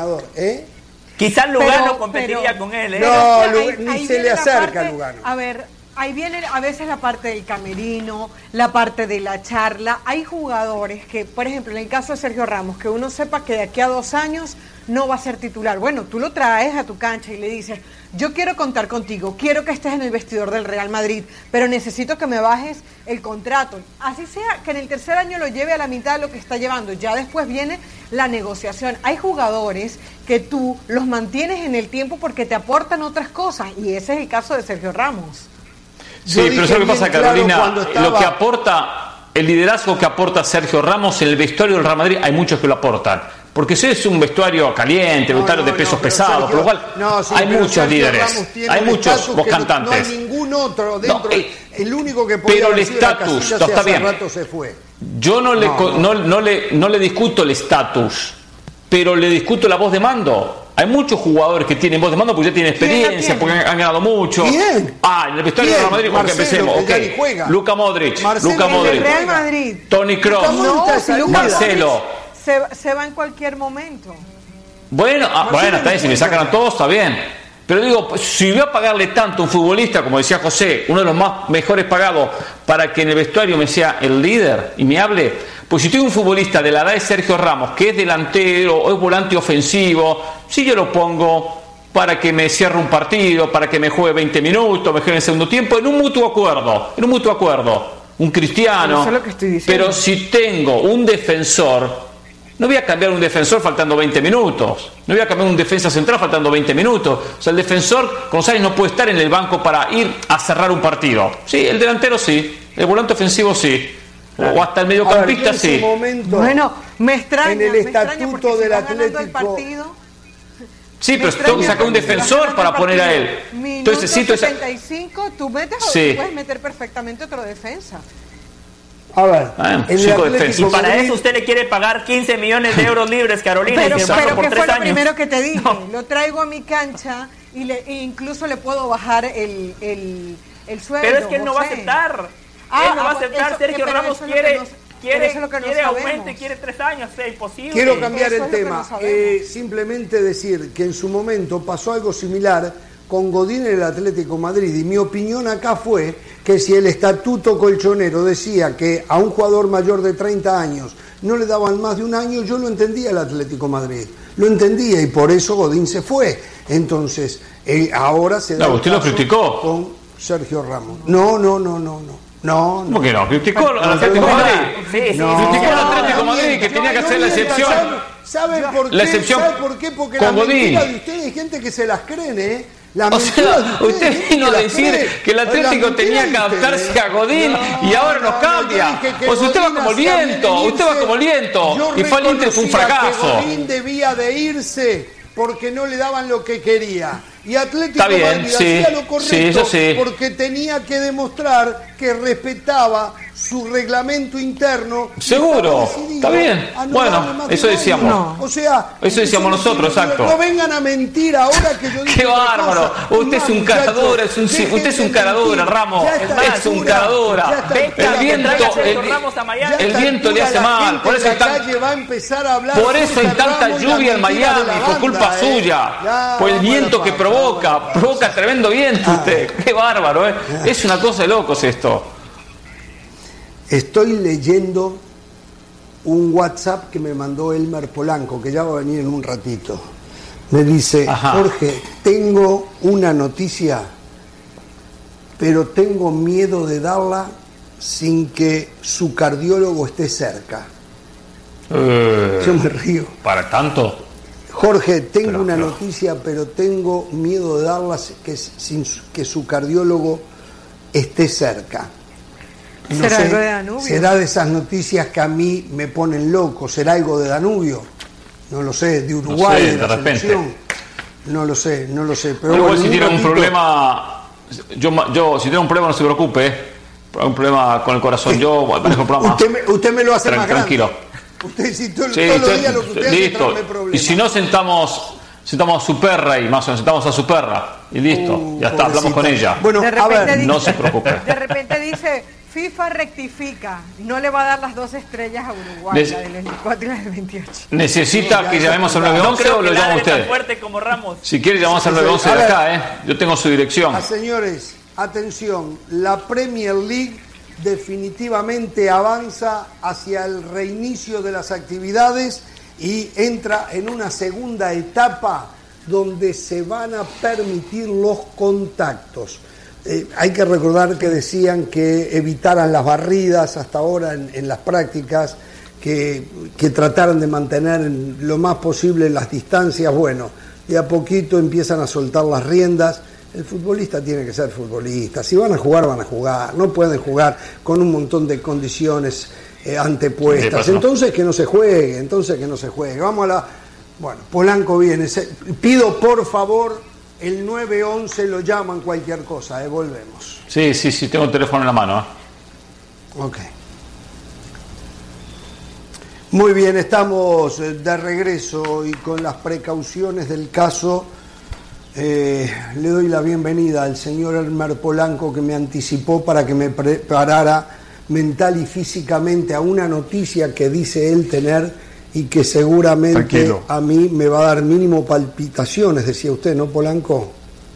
Quizás Lugano competiría con él, No, ni se le acerca a Lugano. A ver, ahí viene a veces la parte del camerino, la parte de la charla. Hay jugadores que, por ejemplo, en el caso de Sergio Ramos, que uno sepa que de aquí a 2 años no va a ser titular. Bueno, tú lo traes a tu cancha y le dices, yo quiero contar contigo, quiero que estés en el vestidor del Real Madrid, pero necesito que me bajes el contrato. Así sea que en el 3er año lo lleve a la mitad de lo que está llevando. Ya después viene la negociación. Hay jugadores que tú los mantienes en el tiempo porque te aportan otras cosas, y ese es el caso de Sergio Ramos. Sí, pero ¿sabes lo que pasa, Carolina? Lo que aporta, el liderazgo que aporta Sergio Ramos en el vestuario del Real Madrid, hay muchos que lo aportan. Porque ese es un vestuario caliente, vestuario de pesos pesados, por lo cual hay muchos líderes, hay muchos cantantes. No hay ningún otro dentro. El único que podía pero el estatus no está bien. Rato se fue. Yo no le discuto el estatus, pero le discuto la voz de mando. Hay muchos jugadores que tienen voz de mando porque ya tienen experiencia, porque han ganado mucho. ¿Quién? En el vestuario de Real Madrid, porque empecemos. Luka Modric, Real Madrid. Toni Kroos, Marcelo. Se va en cualquier momento. Bueno, está bien, si me sacan a todos, está bien. Pero digo, si voy a pagarle tanto a un futbolista, como decía José, uno de los mejores pagados, para que en el vestuario me sea el líder y me hable, pues si tengo un futbolista de la edad de Sergio Ramos, que es delantero o es volante ofensivo, si yo lo pongo para que me cierre un partido, para que me juegue 20 minutos, me juegue en el segundo tiempo, en un mutuo acuerdo, un Cristiano. Eso es lo que estoy diciendo. Pero si tengo un defensor, no voy a cambiar un defensor faltando 20 minutos. No voy a cambiar un defensa central faltando 20 minutos. O sea, el defensor, González, no puede estar en el banco para ir a cerrar un partido. Sí, el delantero sí. El volante ofensivo sí. O hasta el mediocampista sí. Bueno, me extraña. En el estatuto del Atlético. Sí, pero tengo que sacar un defensor para poner a él. Entonces, 75, tú metes o tú puedes meter perfectamente otro defensa. A ver, y para eso usted le quiere pagar 15 millones de euros libres, Carolina, pero por ¿qué 3 fue lo años? Primero que te dije, lo traigo a mi cancha e incluso le puedo bajar el sueldo. Pero es que él no va a aceptar. Él no va a aceptar. Sergio Ramos quiere aumento y quiere 3 años, es imposible. Quiero cambiar el tema. Simplemente decir que en su momento pasó algo similar con Godín en el Atlético de Madrid. Y mi opinión acá fue que si el estatuto colchonero decía que a un jugador mayor de 30 años no le daban más de un año, yo lo entendía el Atlético de Madrid. Lo entendía y por eso Godín se fue. Entonces, ahora se da. No, usted lo criticó. Con Sergio Ramos. No. ¿Cómo que no? Criticó al Atlético de Madrid. Criticó al Atlético de Madrid que tenía que hacer la excepción. ¿Saben por qué? La excepción. ¿Saben por qué? Porque con la mentira Godín. de ustedes hay gente que se las cree, ¿eh? La O sea, usted vino a decir que el Atlético tenía que adaptarse a Godín y ahora nos cambia. Pues usted va como el viento, usted va como el viento. Y fue al Inter, fue un fracaso. Godín debía de irse porque no le daban lo que quería. Y Atlético Está bien, Madrid sí, hacía lo correcto, sí, eso sí. porque tenía que demostrar que respetaba su reglamento interno. Seguro, está bien. Bueno, eso decíamos. No. O sea, eso decíamos nosotros, exacto. No vengan a mentir ahora que yo digo. ¡Qué bárbaro! Usted es un caradura, usted es un caradura, Ramos. Es un caradura. El viento le hace mal. Por eso hay tanta lluvia en Miami, por culpa suya. Por el viento que provoca tremendo viento usted. ¡Qué bárbaro! Es una cosa de locos esto. Estoy leyendo un WhatsApp que me mandó Elmer Polanco, que ya va a venir en un ratito. Me dice, Jorge, tengo una noticia, pero tengo miedo de darla sin que su cardiólogo esté cerca. Yo me río. ¿Para tanto? Jorge, tengo una noticia, pero tengo miedo de darla sin que su cardiólogo esté cerca. No ¿Será sé, algo de Danubio? ¿Será de esas noticias que a mí me ponen loco? ¿Será algo de Danubio? No lo sé, de Uruguay, no sé, de la repente. selección. No lo sé. Pero igual bueno, si tiene un ratito, problema, yo si tiene un problema no se preocupe, un problema con el corazón, yo manejo el programa. Usted me lo hace más tranquilo. Grande. Usted si todos los días lo que usted hace es traerme problemas. Y si no sentamos a su perra y más o menos sentamos a su perra y listo, ya está, hablamos con ella. Bueno, a ver, no se preocupe. De repente dice, FIFA rectifica, no le va a dar las 2 estrellas a Uruguay, la del 24 y la del 28. ¿Necesita que llamemos al 911 o lo llama usted? Tan fuerte como Ramos. Si quiere llamamos al 911 de acá, yo tengo su dirección. Señores, atención, la Premier League definitivamente avanza hacia el reinicio de las actividades y entra en una segunda etapa donde se van a permitir los contactos. Hay que recordar que decían que evitaran las barridas hasta ahora en las prácticas, que trataran de mantener lo más posible las distancias. Bueno, de a poquito empiezan a soltar las riendas. El futbolista tiene que ser futbolista. Si van a jugar, van a jugar. No pueden jugar con un montón de condiciones antepuestas. Entonces que no se juegue, Vamos a la... Bueno, Polanco viene. Pido por favor... El 911 lo llaman cualquier cosa, volvemos. Sí, tengo el teléfono en la mano. Ok. Muy bien, estamos de regreso y con las precauciones del caso le doy la bienvenida al señor Elmer Polanco, que me anticipó para que me preparara mental y físicamente a una noticia que dice él tener y que seguramente Tranquilo. A mí me va a dar mínimo palpitaciones, decía usted, ¿no, Polanco?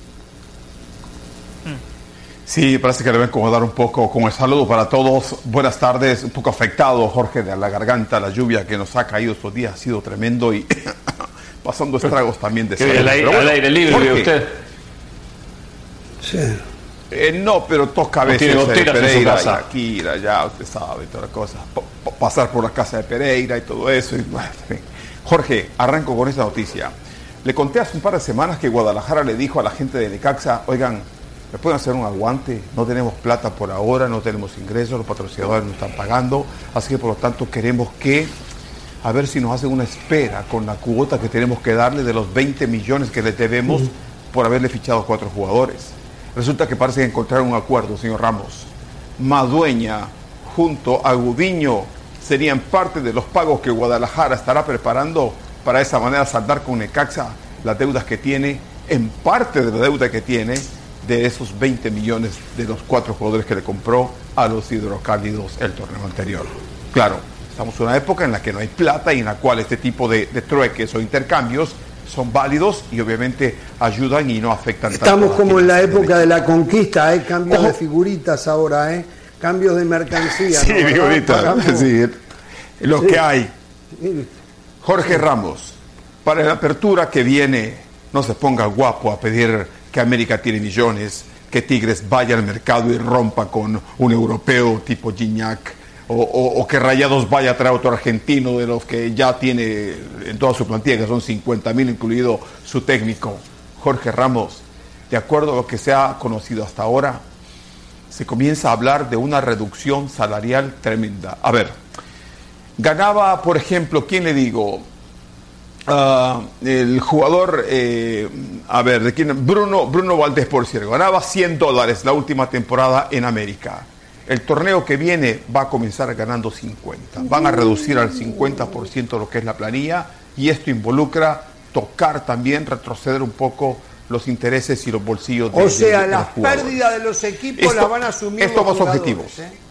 Sí, parece que le voy a incomodar un poco. Con el saludo para todos, buenas tardes. Un poco afectado, Jorge, de la garganta, la lluvia que nos ha caído estos días ha sido tremendo y pasando estragos también de salud. Al aire libre, Jorge, usted. Sí. No, pero toca a veces tiene goteras en su Pereira casa. y aquí, allá, usted sabe, toda la cosa. Pasar por la casa de Pereira y todo eso. Bueno, en fin. Jorge, arranco con esta noticia. Le conté hace un par de semanas que Guadalajara le dijo a la gente de Necaxa, oigan, ¿me pueden hacer un aguante? No tenemos plata por ahora, no tenemos ingresos, los patrocinadores no están pagando, así que por lo tanto queremos a ver si nos hacen una espera con la cuota que tenemos que darle de los 20 millones que le debemos por haberle fichado 4 jugadores. Resulta que parece que encontraron un acuerdo, señor Ramos. Madueña junto a Gudiño serían parte de los pagos que Guadalajara estará preparando para de esa manera saldar con Necaxa las deudas que tiene, en parte de la deuda que tiene de esos 20 millones de los 4 jugadores que le compró a los hidrocálidos el torneo anterior. Claro, estamos en una época en la que no hay plata y en la cual este tipo de trueques o intercambios son válidos y obviamente ayudan y no afectan tanto. Estamos como en la época de la conquista, cambios de figuritas ahora, cambios de mercancía. Sí, ¿no? figuritas, sí, lo que hay. Jorge Ramos, para la apertura que viene, no se ponga guapo a pedir que América tiene millones, que Tigres vaya al mercado y rompa con un europeo tipo Gignac, o que Rayados vaya a traer otro argentino de los que ya tiene en toda su plantilla, que son 50.000, incluido su técnico. Jorge Ramos, de acuerdo a lo que se ha conocido hasta ahora, se comienza a hablar de una reducción salarial tremenda. A ver, ganaba, por ejemplo, ¿quién le digo? El jugador, ¿de quién? Bruno Valdés, por cierto, ganaba $100 la última temporada en América. El torneo que viene va a comenzar ganando 50. Van a reducir al 50% lo que es la planilla, y esto involucra tocar también, retroceder un poco los intereses y los bolsillos de los jugadores. Las pérdidas de los equipos las van a asumir estos dos objetivos.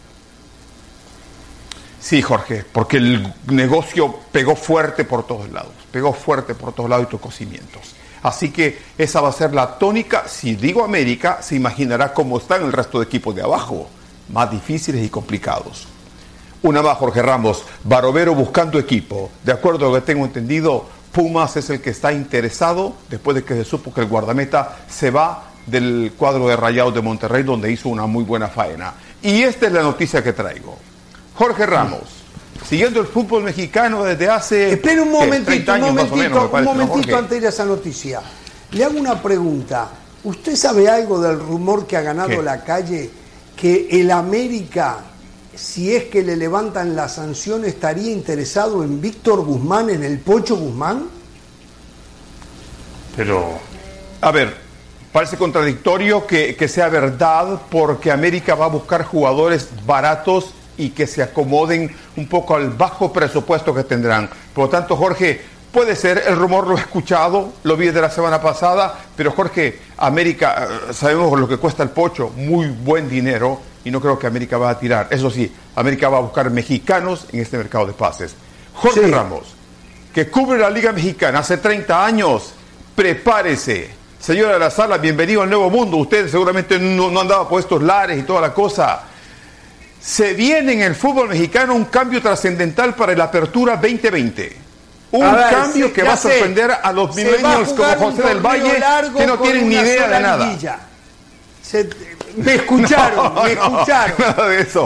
Sí, Jorge, porque el negocio pegó fuerte por todos lados y tocó cimientos. Así que esa va a ser la tónica. Si digo América, se imaginará cómo están el resto de equipos de abajo, más difíciles y complicados. Una más, Jorge Ramos, Barovero buscando equipo. De acuerdo a lo que tengo entendido, Pumas es el que está interesado, después de que se supo que el guardameta se va del cuadro de Rayados de Monterrey, donde hizo una muy buena faena. Y esta es la noticia que traigo. Jorge Ramos, siguiendo el fútbol mexicano desde hace... Espera un momentito, 30 años más o menos, un momentito antes de ir a esa noticia. Le hago una pregunta. ¿Usted sabe algo del rumor que ha ganado la calle, que el América, si es que le levantan la sanción, estaría interesado en Víctor Guzmán, en el Pocho Guzmán? Pero, a ver, parece contradictorio que sea verdad, porque América va a buscar jugadores baratos y que se acomoden un poco al bajo presupuesto que tendrán. Por lo tanto, Jorge, puede ser, el rumor lo he escuchado, lo vi desde la semana pasada, pero Jorge, América, sabemos lo que cuesta el Pocho, muy buen dinero, y no creo que América va a tirar. Eso sí, América va a buscar mexicanos en este mercado de pases. Jorge Ramos, que cubre la Liga Mexicana hace 30 años, prepárese. Señora de la Sala, bienvenido al nuevo mundo. Usted seguramente no andaba por estos lares y toda la cosa. Se viene en el fútbol mexicano un cambio trascendental para la Apertura 2020. Cambio que va a sorprender a los milenios como José del Valle, que no tienen ni idea de nada. Me escucharon, me escucharon. Nada de eso.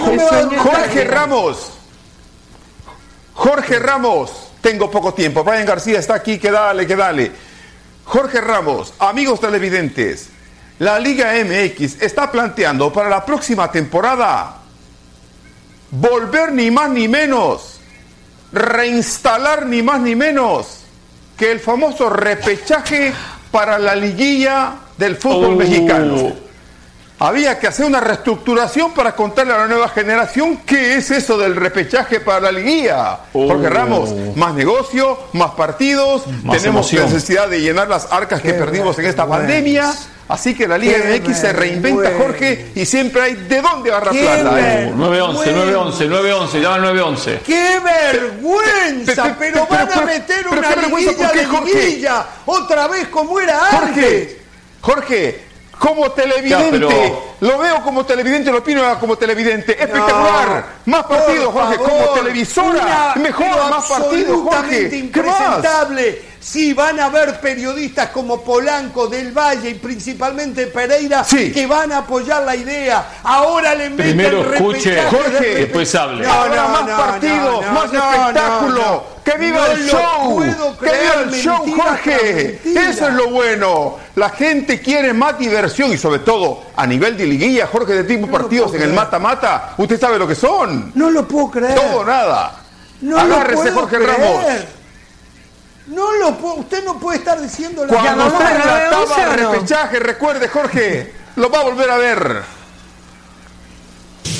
Jorge Ramos, tengo poco tiempo. Brian García está aquí, que dale. Jorge Ramos, amigos televidentes, la Liga MX está planteando para la próxima temporada volver ni más ni menos, reinstalar ni más ni menos que el famoso repechaje para la liguilla del fútbol mexicano. Había que hacer una reestructuración para contarle a la nueva generación qué es eso del repechaje para la liguilla. Jorge Ramos, más negocio, más partidos, tenemos necesidad de llenar las arcas que perdimos en esta pandemia. Así que la Liga MX se reinventa, Jorge, y siempre hay de dónde agarrar plata. 911, llama al 911. ¡Qué vergüenza! Pero van a meter una liguilla de liguilla, otra vez como era antes. Jorge, como televidente, lo veo como televidente, lo opino como televidente. Espectacular. Más partidos, Jorge. Como televisora, mejor, más partidos, Jorge. ¿Qué más? Sí, van a haber periodistas como Polanco, Del Valle y principalmente Pereira que van a apoyar la idea. Ahora le meten primero escuche, Jorge, después hable. Más partidos, más espectáculo. ¡Que viva el show! ¡Que viva el show, Jorge! Eso es lo bueno. La gente quiere más diversión y sobre todo a nivel de liguilla, Jorge, de tipo partidos en el mata-mata. Usted sabe lo que son. No lo puedo creer. Todo o nada. Agárrese, Jorge Ramos. No lo puedo, usted no puede estar diciendo la cuando usted relataba el repechaje, recuerde, Jorge, lo va a volver a ver.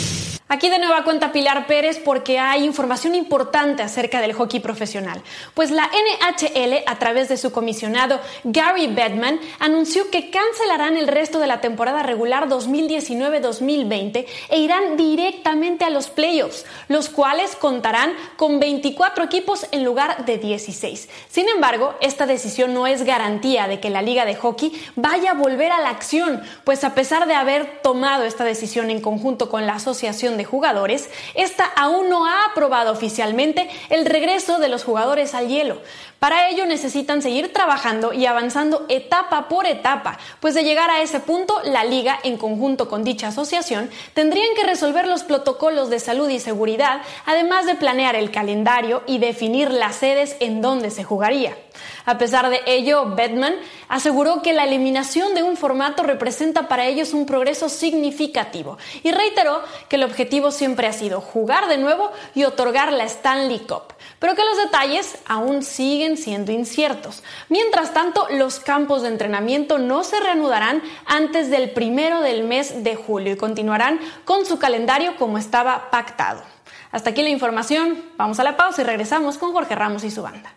Aquí de nueva cuenta Pilar Pérez porque hay información importante acerca del hockey profesional. Pues la NHL, a través de su comisionado Gary Bettman, anunció que cancelarán el resto de la temporada regular 2019-2020 e irán directamente a los playoffs, los cuales contarán con 24 equipos en lugar de 16. Sin embargo, esta decisión no es garantía de que la Liga de Hockey vaya a volver a la acción, pues a pesar de haber tomado esta decisión en conjunto con la Asociación de Jugadores, esta aún no ha aprobado oficialmente el regreso de los jugadores al hielo. Para ello necesitan seguir trabajando y avanzando etapa por etapa, pues de llegar a ese punto, la Liga, en conjunto con dicha asociación, tendrían que resolver los protocolos de salud y seguridad, además de planear el calendario y definir las sedes en donde se jugaría. A pesar de ello, Bettman aseguró que la eliminación de un formato representa para ellos un progreso significativo y reiteró que el objetivo siempre ha sido jugar de nuevo y otorgar la Stanley Cup, pero que los detalles aún siguen siendo inciertos. Mientras tanto, los campos de entrenamiento no se reanudarán antes del 1 del mes de julio y continuarán con su calendario como estaba pactado. Hasta aquí la información, vamos a la pausa y regresamos con Jorge Ramos y su banda.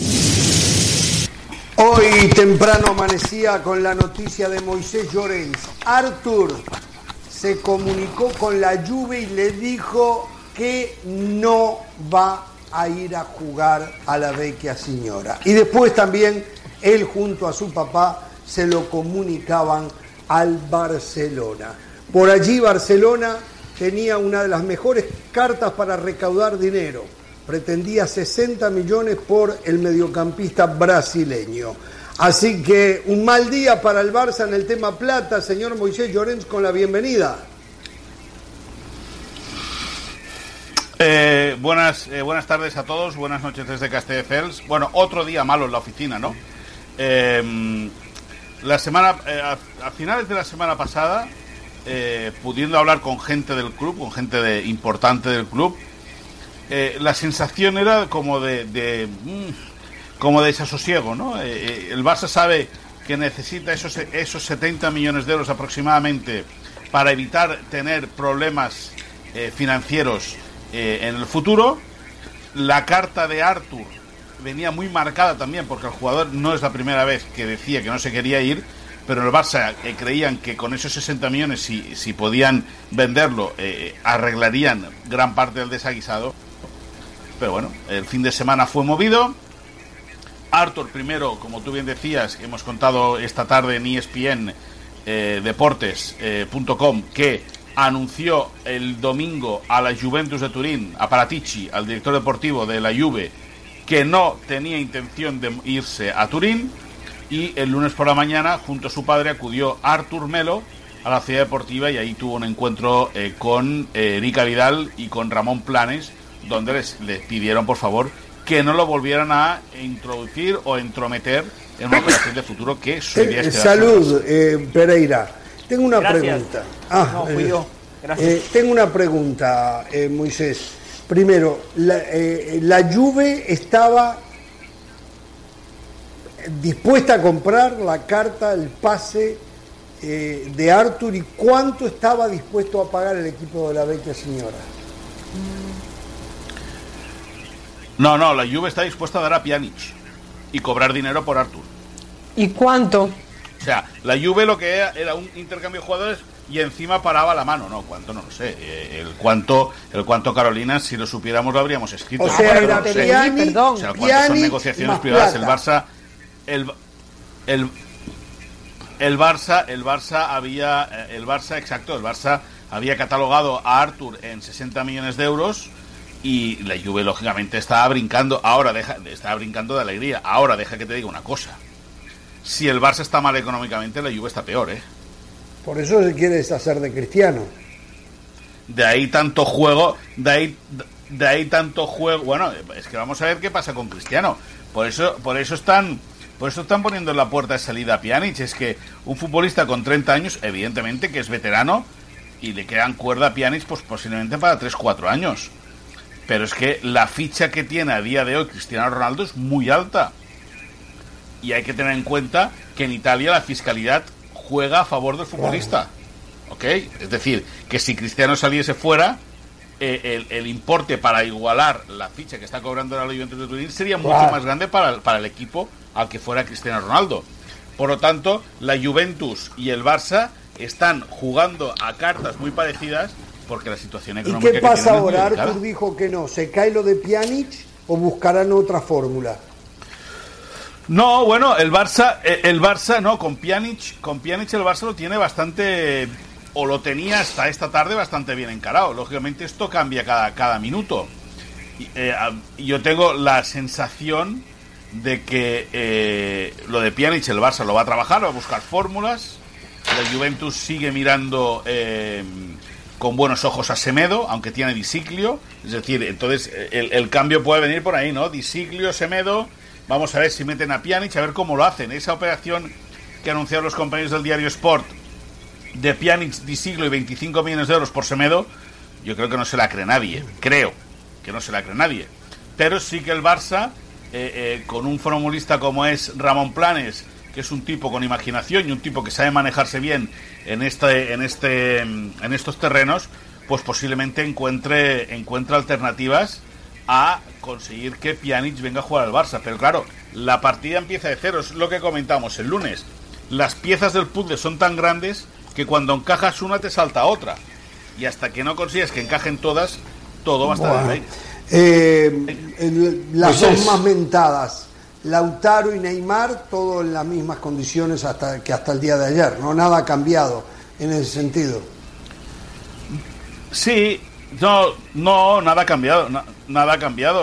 Hoy temprano amanecía con la noticia de Moisés Llorens. Artur se comunicó con la Juve y le dijo que no va a ir a jugar a la Vecchia Signora. Y después también él junto a su papá se lo comunicaban al Barcelona. Por allí Barcelona tenía una de las mejores cartas para recaudar dinero. Pretendía 60 millones por el mediocampista brasileño. Así que un mal día para el Barça en el tema plata. Señor Moisés Llorens, con la bienvenida. Buenas tardes a todos, buenas noches desde Castelldefels. Bueno, otro día malo en la oficina, ¿no? A finales de la semana pasada, pudiendo hablar con gente del club, con gente importante del club, la sensación era como de desasosiego, ¿no? El Barça sabe que necesita esos 70 millones de euros aproximadamente para evitar tener problemas financieros en el futuro. La carta de Artur venía muy marcada también porque el jugador no es la primera vez que decía que no se quería ir, pero en el Barça creían que con esos 60 millones, si podían venderlo, arreglarían gran parte del desaguisado. Pero bueno, el fin de semana fue movido. Artur, primero, como tú bien decías, hemos contado esta tarde en ESPN Deportes.com que anunció el domingo a la Juventus de Turín, a Paratici, al director deportivo de la Juve, que no tenía intención de irse a Turín, y el lunes por la mañana, junto a su padre, acudió Artur Melo a la ciudad deportiva y ahí tuvo un encuentro con Erika Vidal y con Ramón Planes, donde les pidieron, por favor, que no lo volvieran a introducir o entrometer en una operación de futuro que su idea es Salud, Pereira. Tengo una Gracias. pregunta. No, fui yo. Gracias. Tengo una pregunta, Moisés. Primero, la Juve estaba dispuesta a comprar la carta, el pase de Artur, y ¿cuánto estaba dispuesto a pagar el equipo de la Vecchia Signora? No, la Juve está dispuesta a dar a Pjanic y cobrar dinero por Artur. ¿Y cuánto? O sea, la Juve lo que era un intercambio de jugadores y encima paraba la mano. No, cuánto no lo sé. El cuánto, Carolina, si lo supiéramos lo habríamos escrito. O sea, era Pjanic, o sea, cuántas son negociaciones privadas. Plata. El Barça había catalogado a Artur en 60 millones de euros y la Juve lógicamente estaba brincando. Estaba brincando de alegría. Ahora deja que te diga una cosa. Si el Barça está mal económicamente, la Juve está peor, ¿eh? Por eso se quiere deshacer de Cristiano. De ahí tanto juego, bueno, es que vamos a ver qué pasa con Cristiano. Por eso están poniendo en la puerta de salida a Pjanic. Es que un futbolista con 30 años, evidentemente que es veterano, y le quedan cuerda a Pjanic pues posiblemente para 3-4 años. Pero es que la ficha que tiene a día de hoy Cristiano Ronaldo es muy alta. Y hay que tener en cuenta que en Italia la fiscalidad juega a favor del futbolista. ¿Ok? Es decir, que si Cristiano saliese fuera, el importe para igualar la ficha que está cobrando la Juventus de Turín sería mucho más grande para el equipo al que fuera Cristiano Ronaldo. Por lo tanto, la Juventus y el Barça están jugando a cartas muy parecidas porque la situación económica. ¿Y qué pasa ahora? Artur Artur dijo que no. ¿Se cae lo de Pjanic o buscarán otra fórmula? No, bueno, el Barça no, con Pjanic el Barça lo tiene bastante, o lo tenía hasta esta tarde bastante bien encarado. Lógicamente esto cambia cada minuto. Yo tengo la sensación de que lo de Pjanic el Barça lo va a trabajar, va a buscar fórmulas. La Juventus sigue mirando con buenos ojos a Semedo, aunque tiene Di Siglio. Es decir, entonces el cambio puede venir por ahí, ¿no? Di Siglio, Semedo. Vamos a ver si meten a Pjanic, a ver cómo lo hacen. Esa operación que anunciaron los compañeros del diario Sport de Pjanic, Di Siglio y 25 millones de euros por Semedo, yo creo que no se la cree nadie. Creo que no se la cree nadie. Pero sí que el Barça, con un formulista como es Ramón Planes, que es un tipo con imaginación y un tipo que sabe manejarse bien en estos terrenos, pues posiblemente encuentre alternativas a conseguir que Pjanic venga a jugar al Barça. Pero claro, la partida empieza de cero, es lo que comentamos el lunes. Las piezas del puzzle son tan grandes que cuando encajas una te salta otra, y hasta que no consigues que encajen todas, todo va a estar en las dos más mentadas, Lautaro y Neymar, todo en las mismas condiciones hasta el día de ayer, ¿no? Nada ha cambiado en ese sentido. Sí, no, nada ha cambiado, nada ha cambiado.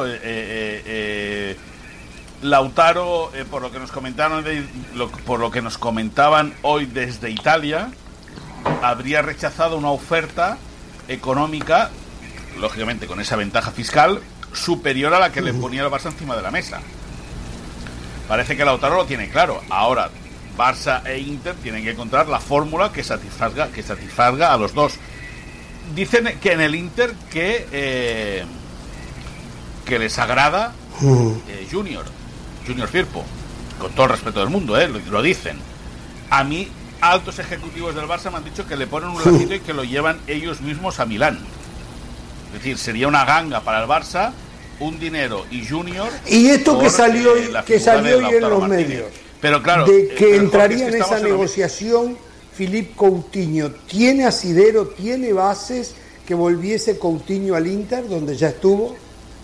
Lautaro, por lo que nos comentaron, por lo que nos comentaban hoy desde Italia, habría rechazado una oferta económica, lógicamente con esa ventaja fiscal, superior a la que le ponía el Barça encima de la mesa. Parece que Lautaro lo tiene claro. Ahora, Barça e Inter tienen que encontrar la fórmula que satisfaga a los dos. Dicen que en el Inter que les agrada Junior Firpo, con todo el respeto del mundo, lo dicen. A mí, altos ejecutivos del Barça me han dicho que le ponen un lacito y que lo llevan ellos mismos a Milán. Es decir, sería una ganga para el Barça, un dinero y Junior. Y esto que salió hoy en los medios, pero claro, de que entraría en esa negociación Philippe Coutinho, ¿tiene asidero, tiene bases que volviese Coutinho al Inter, donde ya estuvo?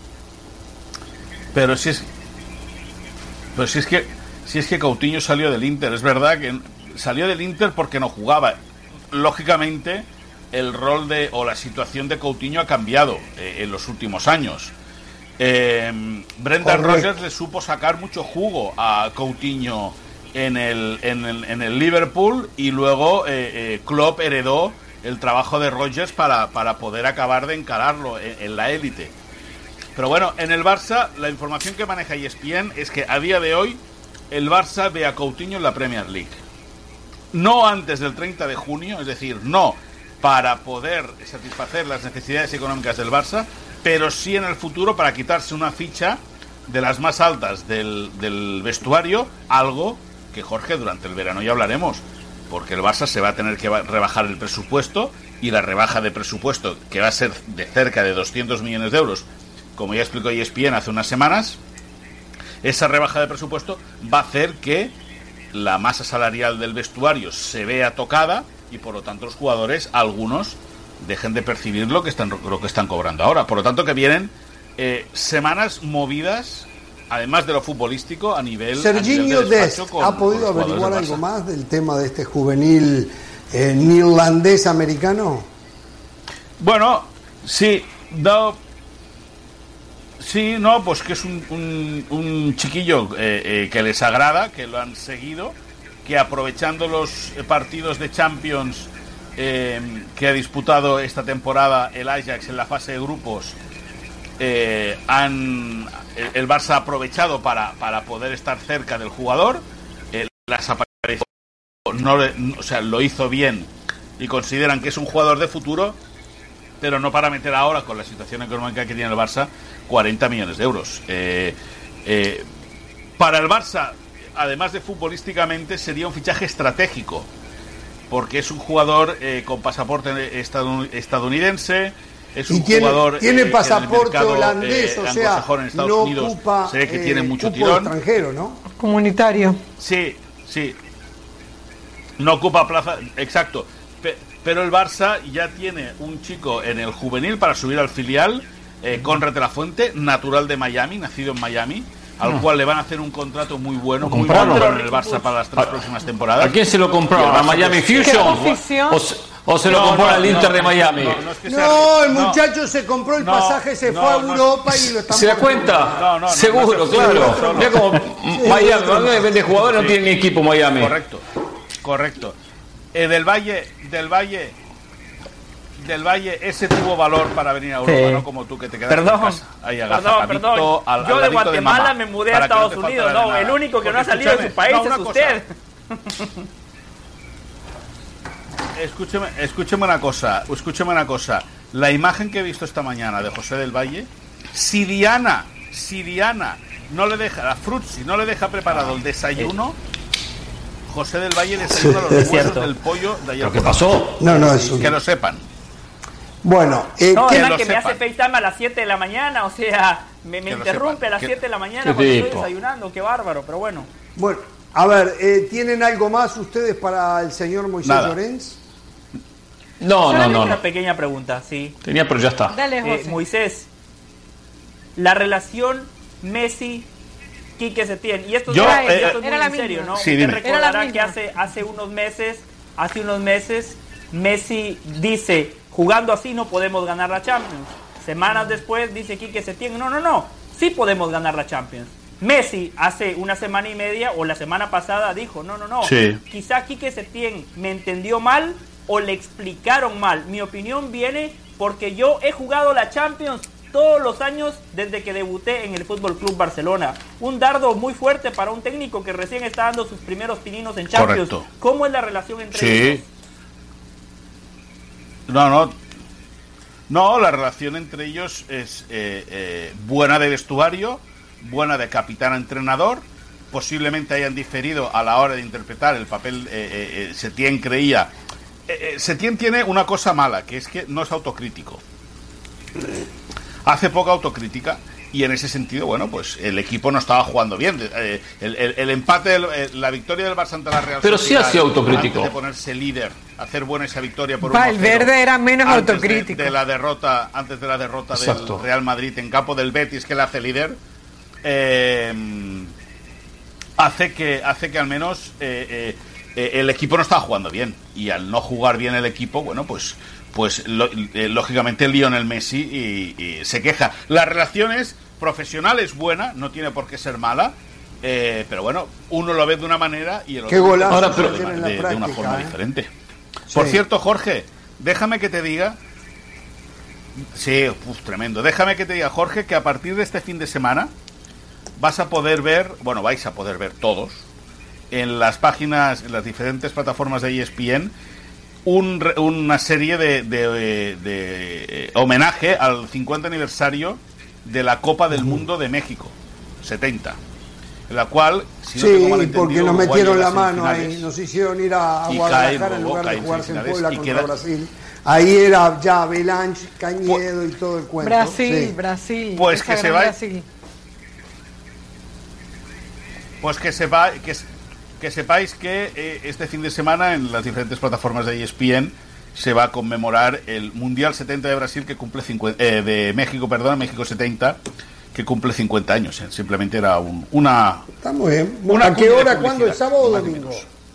Pero si es que Coutinho salió del Inter, es verdad que salió del Inter porque no jugaba. Lógicamente, el rol o la situación de Coutinho ha cambiado en los últimos años. Brendan Rodgers le supo sacar mucho jugo a Coutinho en el Liverpool, y luego Klopp heredó el trabajo de Rodgers para poder acabar de encararlo en la élite. Pero bueno, en el Barça, la información que maneja ESPN es que a día de hoy el Barça ve a Coutinho en la Premier League. No antes del 30 de junio, es decir, no para poder satisfacer las necesidades económicas del Barça, pero sí en el futuro para quitarse una ficha de las más altas del vestuario, algo que, Jorge, durante el verano ya hablaremos, porque el Barça se va a tener que rebajar el presupuesto, y la rebaja de presupuesto, que va a ser de cerca de 200 millones de euros, como ya explicó ESPN hace unas semanas, esa rebaja de presupuesto va a hacer que la masa salarial del vestuario se vea tocada, y por lo tanto los jugadores, algunos, dejen de percibir lo que están cobrando ahora. Por lo tanto, que vienen semanas movidas, además de lo futbolístico, a nivel Serginho Dest ha podido averiguar algo más del tema de este juvenil neerlandés americano. Bueno, sí, pues que es un chiquillo que les agrada, que lo han seguido, que aprovechando los partidos de Champions que ha disputado esta temporada el Ajax en la fase de grupos, el Barça ha aprovechado para poder estar cerca del jugador. Las apariciones lo hizo bien, y consideran que es un jugador de futuro, pero no para meter ahora, con la situación económica que tiene el Barça, 40 millones de euros. Para el Barça, además de futbolísticamente, sería un fichaje estratégico, porque es un jugador con pasaporte estadounidense, Es un y jugador tiene pasaporte mercado, holandés, o sea, anglosajón en Estados no Unidos, ocupa se ve que tiene mucho cupo tirón. extranjero, ¿no? Comunitario. Sí. No ocupa plaza, exacto. Pero el Barça ya tiene un chico en el juvenil para subir al filial, Conrad de la Fuente, natural de Miami, nacido en Miami, al cual le van a hacer un contrato muy bueno, muy bueno en el Barça para las 3 próximas temporadas. ¿A quién se lo compró? ¿A Miami Fusion? ¿O se lo compró al Inter de Miami? El muchacho se compró el pasaje, se fue a Europa y lo estamos... ¿Se da cuenta? Seguro, claro. Mira como Miami vende jugadores, no tiene ni equipo Miami. Correcto. Del Valle, ese tuvo valor para venir a Europa, no como tú que te quedas en casa. Ahí Perdón. Yo de Guatemala me mudé a Estados Unidos. No, el único que no ha salido de su país es usted. Escúcheme una cosa. La imagen que he visto esta mañana de José del Valle, si Diana no le deja, la Frutzi no le deja preparado el desayuno, José del Valle desayuna los huesos del pollo de ayer. ¿Qué pasó? Que lo sepan. Bueno, que me hace FaceTime a las 7 de la mañana, o sea, me interrumpe a las 7 de la mañana cuando estoy desayunando, qué bárbaro, pero bueno. Bueno, a ver, ¿tienen algo más ustedes para el señor Moisés Llorens? No. Una pequeña pregunta, sí. Tenía, pero ya está. Dale, José. Moisés, la relación Messi-Quique Setién, y esto es muy serio, ¿no? Sí, Usted recordará que hace unos meses, Messi dice, jugando así no podemos ganar la Champions. Semanas después dice Quique Setién, no, sí podemos ganar la Champions. Messi hace una semana y media o la semana pasada dijo, no, sí. Quizá Quique Setién me entendió mal o le explicaron mal. Mi opinión viene porque yo he jugado la Champions todos los años desde que debuté en el Fútbol Club Barcelona. Un dardo muy fuerte para un técnico que recién está dando sus primeros pininos en Champions. Correcto. ¿Cómo es la relación entre ellos? No, la relación entre ellos es buena de vestuario, buena de capitán a entrenador. Posiblemente hayan diferido a la hora de interpretar el papel. Setién creía. Setién tiene una cosa mala, que es que no es autocrítico. Hace poca autocrítica y en ese sentido, bueno, pues el equipo no estaba jugando bien. El empate, la victoria del Barça ante la Real Sociedad, pero sí ha sido autocrítico. Antes de ponerse líder, hacer buena esa victoria por 1-0. Valverde era menos autocrítico. Antes de la derrota del Real Madrid en campo del Betis, que le hace líder, hace que al menos el equipo no estaba jugando bien, y al no jugar bien el equipo, bueno, pues lógicamente Lionel Messi y se queja. La relación es profesional, es buena, no tiene por qué ser mala, pero bueno, uno lo ve de una manera y el otro de una forma diferente. Sí. Por cierto, Jorge, déjame que te diga, tremendo, déjame que te diga, Jorge, que a partir de este fin de semana vais a poder ver todos en las páginas, en las diferentes plataformas de ESPN, una serie de homenaje al 50 aniversario de la Copa del Mundo de México 70, en la cual, si no tengo mal entendido, porque nos metieron la mano ahí, nos hicieron ir a Guadalajara en lugar de jugarse en Puebla contra Brasil. Ahí era ya Belange, Cañedo y todo el cuento. Brasil. Pues que se va. Pues que sepáis que este fin de semana en las diferentes plataformas de ESPN se va a conmemorar el Mundial 70 de Brasil, que cumple México 70, que cumple 50 años. Simplemente era una... Está muy bien. ¿A qué hora? ¿Cuándo? ¿El sábado o domingo?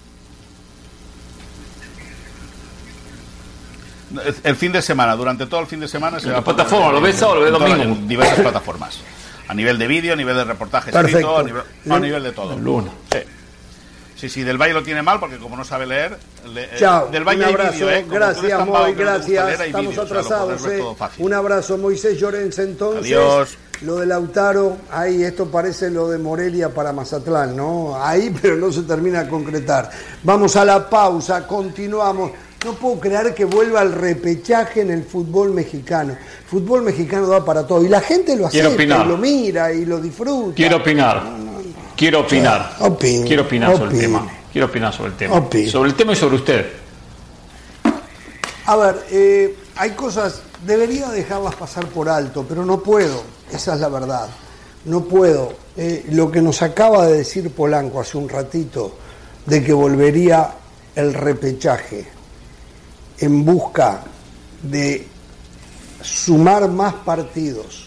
El fin de semana, durante todo el fin de semana se va a... plataforma, ¿lo ves sábado o lo ves domingo? En diversas plataformas. A nivel de vídeo, a nivel de reportaje escrito, a nivel de todo. Sí, Del Valle lo tiene mal porque como no sabe leer... Chao, Del Valle un abrazo, gracias Moy, gracias, estamos atrasados. Un abrazo, Moisés Llorens, entonces. Adiós. Lo de Lautaro, ahí esto parece lo de Morelia para Mazatlán, ¿no? Ahí, pero no se termina de concretar. Vamos a la pausa, continuamos. No puedo creer que vuelva el repechaje en el fútbol mexicano. El fútbol mexicano da para todo. Y la gente lo acepta, y lo mira y lo disfruta. Quiero opinar. Quiero opinar sobre el tema. Quiero opinar sobre el tema. Sobre el tema y sobre usted. A ver, hay cosas debería dejarlas pasar por alto, pero no puedo, esa es la verdad. No puedo. Lo que nos acaba de decir Polanco hace un ratito, de que volvería el repechaje en busca de sumar más partidos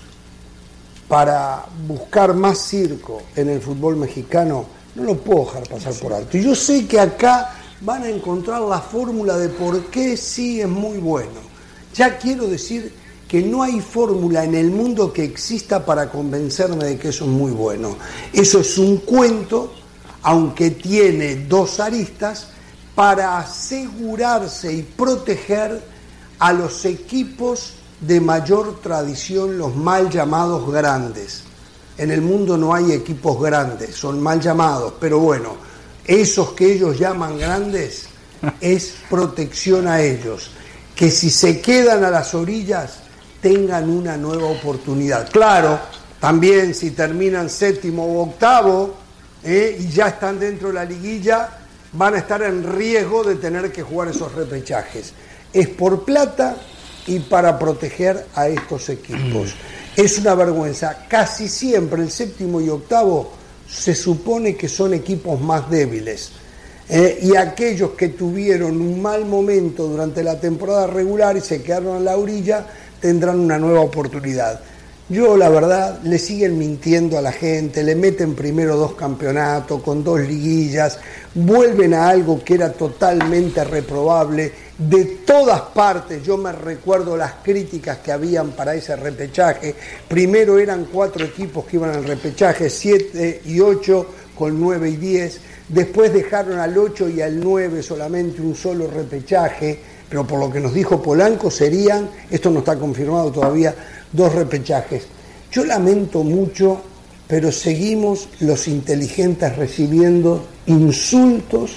para buscar más circo en el fútbol mexicano, no lo puedo dejar pasar por alto. Y yo sé que acá van a encontrar la fórmula de por qué sí es muy bueno. Ya quiero decir que no hay fórmula en el mundo que exista para convencerme de que eso es muy bueno. Eso es un cuento, aunque tiene dos aristas, para asegurarse y proteger a los equipos de mayor tradición, los mal llamados grandes. En el mundo no hay equipos grandes, son mal llamados, pero bueno, esos que ellos llaman grandes es protección a ellos, que si se quedan a las orillas tengan una nueva oportunidad. Claro, también si terminan séptimo o octavo y ya están dentro de la liguilla, van a estar en riesgo de tener que jugar esos repechajes. Es por plata y para proteger a estos equipos. Es una vergüenza. Casi siempre el séptimo y octavo se supone que son equipos más débiles. Y aquellos que tuvieron un mal momento durante la temporada regular y se quedaron a la orilla tendrán una nueva oportunidad. Yo, la verdad, le siguen mintiendo a la gente, le meten primero 2 campeonatos con 2 liguillas, vuelven a algo que era totalmente reprobable. De todas partes, yo me recuerdo las críticas que habían para ese repechaje. Primero eran 4 equipos que iban al repechaje, 7 y 8 con 9 y 10. Después dejaron al 8 y al 9 solamente un solo repechaje, pero por lo que nos dijo Polanco serían, esto no está confirmado todavía, 2 repechajes. Yo lamento mucho, pero seguimos los inteligentes recibiendo insultos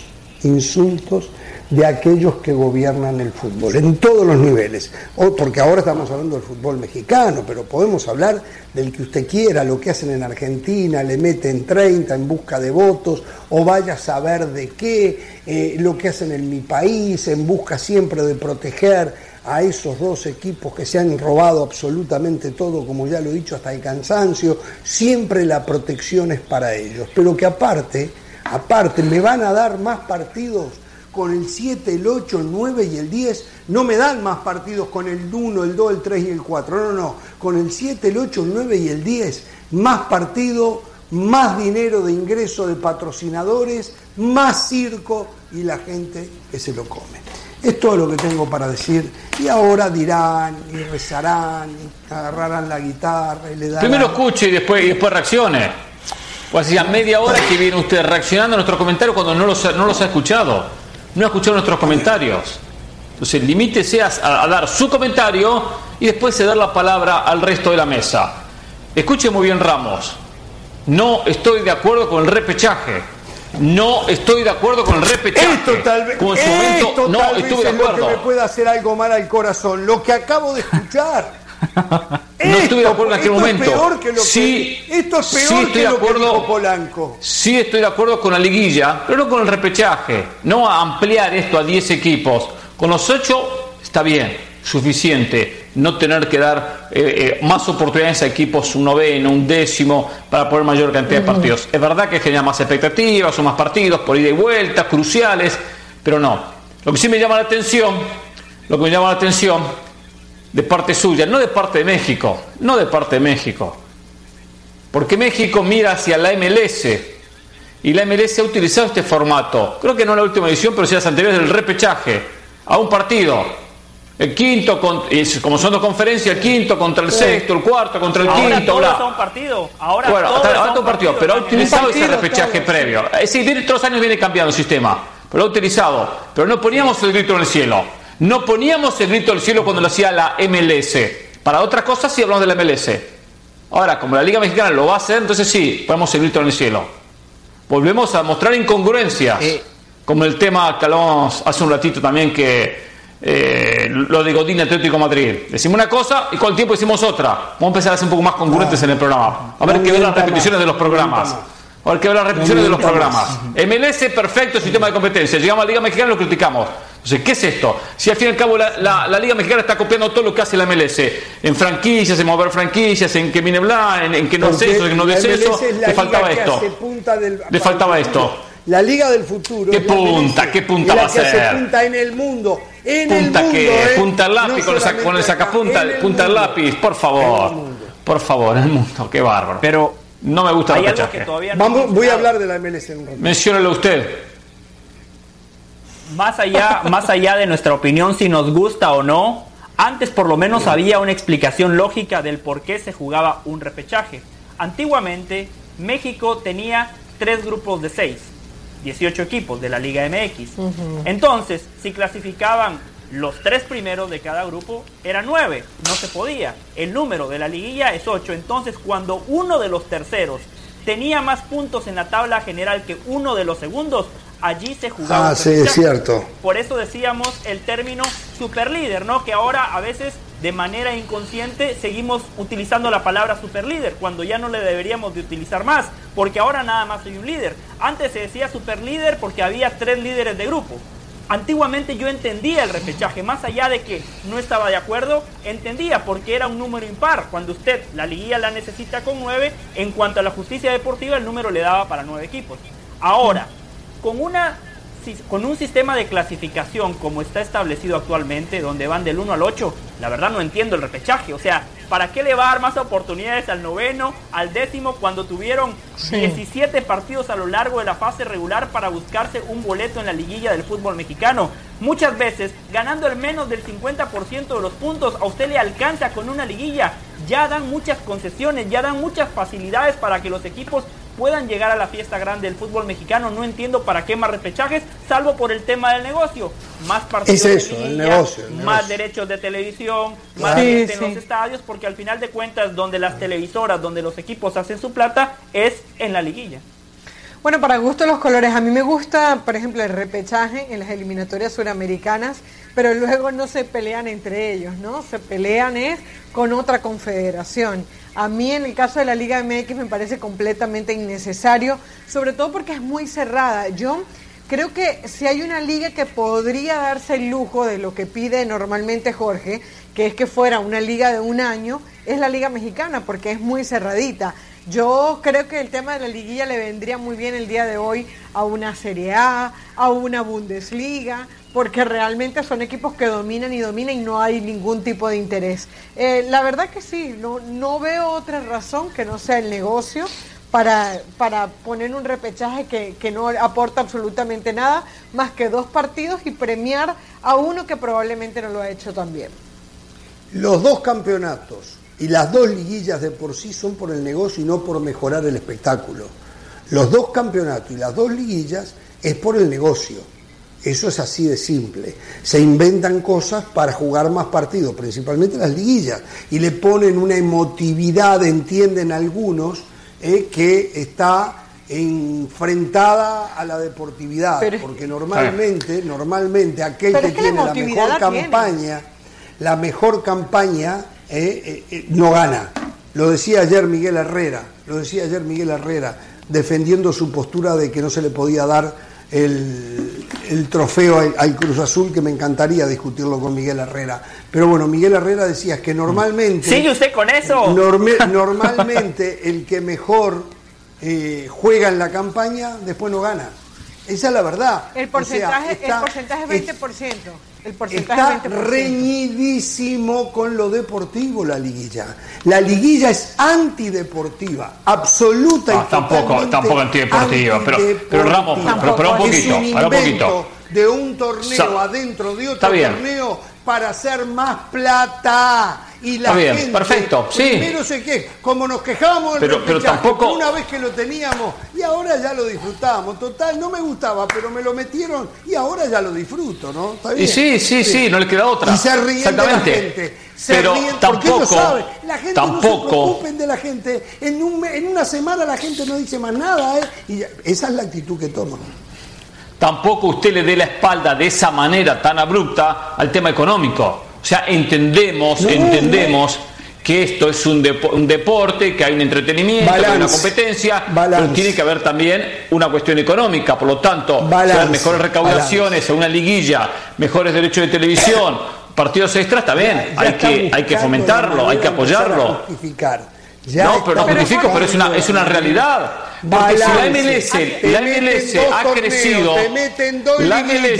de aquellos que gobiernan el fútbol, en todos los niveles. Porque ahora estamos hablando del fútbol mexicano, pero podemos hablar del que usted quiera, lo que hacen en Argentina, le meten 30 en busca de votos, o vaya a saber de qué, lo que hacen en mi país, en busca siempre de proteger a esos 2 equipos que se han robado absolutamente todo, como ya lo he dicho, hasta el cansancio. Siempre la protección es para ellos, pero que aparte me van a dar más partidos con el 7, el 8, el 9 y el 10, no me dan más partidos con el 1, el 2, el 3 y el 4, no, con el 7, el 8, el 9 y el 10, más partido, más dinero de ingreso de patrocinadores, más circo y la gente que se lo come. Es todo lo que tengo para decir, y ahora dirán y rezarán y agarrarán la guitarra y le darán... Primero escuche y después reaccione. Pues hacía media hora que viene usted reaccionando a nuestros comentarios cuando no los ha escuchado. No ha escuchado nuestros comentarios. Entonces limítese a dar su comentario y después ceder la palabra al resto de la mesa. Escuche muy bien, Ramos. No estoy de acuerdo con el repechaje. No estoy de acuerdo con el repechaje. Esto tal vez, como en su momento no estuve de acuerdo. Lo que me puede hacer algo mal al corazón. Lo que acabo de escuchar. No estuve de acuerdo en aquel momento. Esto es peor que lo que dijo Polanco. Sí estoy de acuerdo con la liguilla, pero no con el repechaje. No a ampliar esto a 10 equipos. Con los 8 está bien, suficiente. No tener que dar más oportunidades a equipos, un noveno, un décimo, para poner mayor cantidad de partidos. Es verdad que genera más expectativas, son más partidos por ida y vuelta, cruciales, pero no. Lo que sí me llama la atención, de parte suya, no de parte de México, porque México mira hacia la MLS y la MLS ha utilizado este formato, creo que no en la última edición, pero sí las anteriores, del repechaje, a un partido, el quinto, como son 2 conferencias, el quinto contra el sexto, el cuarto contra el quinto, ahora todo es un partido, pero ha utilizado ese repechaje previo, sí, todos los años viene cambiando el sistema, pero lo ha utilizado, pero no poníamos el grito en el cielo. No poníamos el grito del cielo cuando lo hacía la MLS. Para otras cosas sí hablamos de la MLS. Ahora, como la Liga Mexicana lo va a hacer, entonces sí, ponemos el grito en el cielo. Volvemos a mostrar incongruencias, como el tema que hablamos hace un ratito también, que lo de Godín Atlético Madrid. Decimos una cosa y con el tiempo decimos otra. Vamos a empezar a ser un poco más congruentes en el programa. A ver qué ver las repeticiones de los programas. MLS, perfecto sistema de competencia. Llegamos a la Liga Mexicana y lo criticamos. O sea, ¿qué es esto? Si al fin y al cabo la Liga Mexicana está copiando todo lo que hace la MLS, en franquicias, en mover franquicias, en que viene bla, en que no ascenso, en que no descenso, le faltaba esto. Le faltaba esto. La Liga del Futuro. ¿Qué punta? ¿Qué punta va a ser? Hace punta en el mundo. ¿Punta qué? ¿Punta al lápiz con el sacapunta? ¿Punta al lápiz? Por favor. Por favor, en el mundo. Qué bárbaro. Pero no me gusta el repechaje. Voy a hablar de la MLS en un rato. Menciónelo usted. Más allá de nuestra opinión, si nos gusta o no, antes por lo menos había una explicación lógica del por qué se jugaba un repechaje. Antiguamente, México tenía 3 grupos de 6, 18 equipos de la Liga MX. Entonces, si clasificaban los 3 primeros de cada grupo, era 9, no se podía. El número de la liguilla es 8, entonces cuando uno de los terceros tenía más puntos en la tabla general que uno de los segundos, allí se jugaba. Sí, es cierto. Por eso decíamos el término superlíder, ¿no? Que ahora a veces de manera inconsciente seguimos utilizando la palabra superlíder cuando ya no le deberíamos de utilizar más, porque ahora nada más soy un líder. Antes se decía superlíder porque había 3 líderes de grupo. Antiguamente yo entendía el repechaje, más allá de que no estaba de acuerdo, entendía porque era un número impar. Cuando usted la liguilla la necesita con 9, en cuanto a la justicia deportiva el número le daba para 9 equipos. Ahora, con un sistema de clasificación como está establecido actualmente, donde van del 1 al 8, la verdad no entiendo el repechaje. O sea, ¿para qué le va a dar más oportunidades al 9º, al 10º, cuando tuvieron 17 partidos a lo largo de la fase regular para buscarse un boleto en la liguilla del fútbol mexicano? Muchas veces, ganando el menos del 50% de los puntos, a usted le alcanza con una liguilla. Ya dan muchas concesiones, ya dan muchas facilidades para que los equipos puedan llegar a la fiesta grande del fútbol mexicano. No entiendo para qué más repechajes, salvo por el tema del negocio. Más partidos de liguilla, el negocio. Más derechos de televisión, más gente en los estadios, porque al final de cuentas, donde las televisoras, donde los equipos hacen su plata, es en la liguilla. Bueno, para gusto los colores. A mí me gusta, por ejemplo, el repechaje en las eliminatorias suramericanas, pero luego no se pelean entre ellos, ¿no? Se pelean con otra confederación. A mí en el caso de la Liga MX me parece completamente innecesario, sobre todo porque es muy cerrada. Yo creo que si hay una liga que podría darse el lujo de lo que pide normalmente Jorge, que es que fuera una liga de un año, es la Liga Mexicana, porque es muy cerradita. Yo creo que el tema de la liguilla le vendría muy bien el día de hoy a una Serie A, a una Bundesliga, porque realmente son equipos que dominan y no hay ningún tipo de interés. La verdad que sí, no veo otra razón que no sea el negocio para poner un repechaje que no aporta absolutamente nada, más que 2 partidos y premiar a uno que probablemente no lo ha hecho tan bien. Los 2 campeonatos y las 2 liguillas de por sí son por el negocio y no por mejorar el espectáculo. Los 2 campeonatos y las 2 liguillas es por el negocio. Eso es así de simple. Se inventan cosas para jugar más partidos, principalmente las liguillas, y le ponen una emotividad, entienden algunos, que está enfrentada a la deportividad, porque normalmente aquel que tiene la mejor campaña no gana. Lo decía ayer Miguel Herrera, defendiendo su postura de que no se le podía dar el trofeo al Cruz Azul, que me encantaría discutirlo con Miguel Herrera. Pero bueno, Miguel Herrera decía que normalmente... ¿Sigue usted con eso? Normalmente el que mejor juega en la campaña, después no gana. Esa es la verdad. El porcentaje es 20%. Está reñidísimo con lo deportivo la liguilla. La liguilla es antideportiva, absoluta y tampoco antideportiva, pero Ramos, pero un poquito, es un invento de un torneo adentro de otro torneo para hacer más plata. Y la gente perfecto, primero se queja, como nos quejábamos del repechaje, una vez que lo teníamos y ahora ya lo disfrutamos. Total, no me gustaba, pero me lo metieron y ahora ya lo disfruto, ¿no? ¿Está bien? Y sí, no le queda otra. Y se ríen de la gente. Pero tampoco, la gente no se preocupen de la gente. En una semana la gente no dice más nada, y esa es la actitud que toman. Tampoco usted le dé la espalda de esa manera tan abrupta al tema económico. O sea, entendemos que esto es un deporte, que hay un entretenimiento, que hay una competencia, pero tiene que haber también una cuestión económica. Por lo tanto, mejores recaudaciones, una liguilla, mejores derechos de televisión, partidos extras también. Hay que fomentarlo, hay que apoyarlo. No, pero no justifico, pero es una realidad. Porque si la MLS ha crecido, la MLS,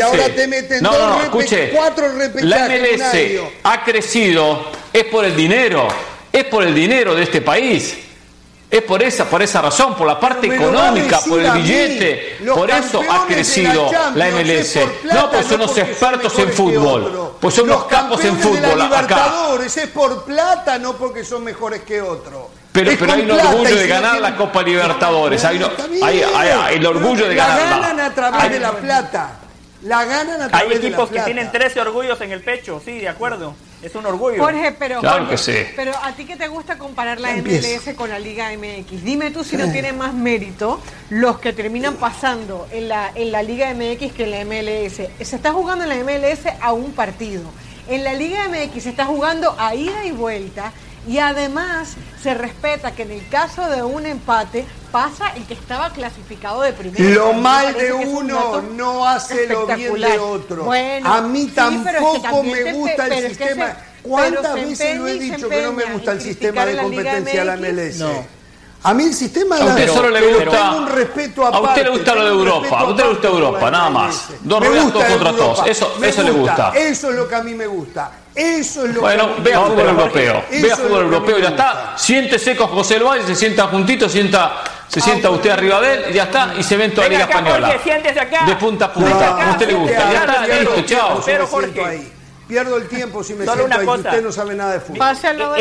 la MLS ha crecido es por el dinero de este país. Es por esa razón, por la parte económica, por el billete. Por eso ha crecido la MLS. No, pues son unos expertos en fútbol. Pues son unos capos en fútbol acá. Es por plata, no porque son mejores que otros. Pero hay un orgullo de ganar la Copa Libertadores. Hay el orgullo de ganarla. La ganan a través de la plata. La ganan a través de la plata. Hay equipos que tienen 13 orgullos en el pecho, sí, de acuerdo. Es un orgullo. Jorge, pero a ti que te gusta comparar la MLS con la Liga MX, dime tú si no tiene más mérito los que terminan pasando en la Liga MX que en la MLS. Se está jugando en la MLS a un partido. En la Liga MX se está jugando a ida y vuelta. Y además se respeta que en el caso de un empate pasa el que estaba clasificado de primero. Lo mal de uno no hace lo bien de otro. Bueno, a mí tampoco me gusta el sistema. ¿Cuántas veces lo he dicho que no me gusta el sistema de competencia de la MLS? No. A mí el sistema a usted solo le gusta un respeto aparte, a usted le gusta lo de Europa, a usted le gusta Europa, nada más. Dos ruedas todos contra todos. Eso le gusta. Eso es lo que a mí me gusta. Eso es lo bueno, que vea fútbol europeo. Vea fútbol europeo y ya está. Siéntese con José Luis, se sienta juntito, se sienta usted arriba de él y ya está. Y se ven toda la Liga Española. De punta a punta. A usted le gusta. Ya está, listo, chao. Pero Jorge, pierdo el tiempo si me siento ahí, usted no sabe nada de fútbol.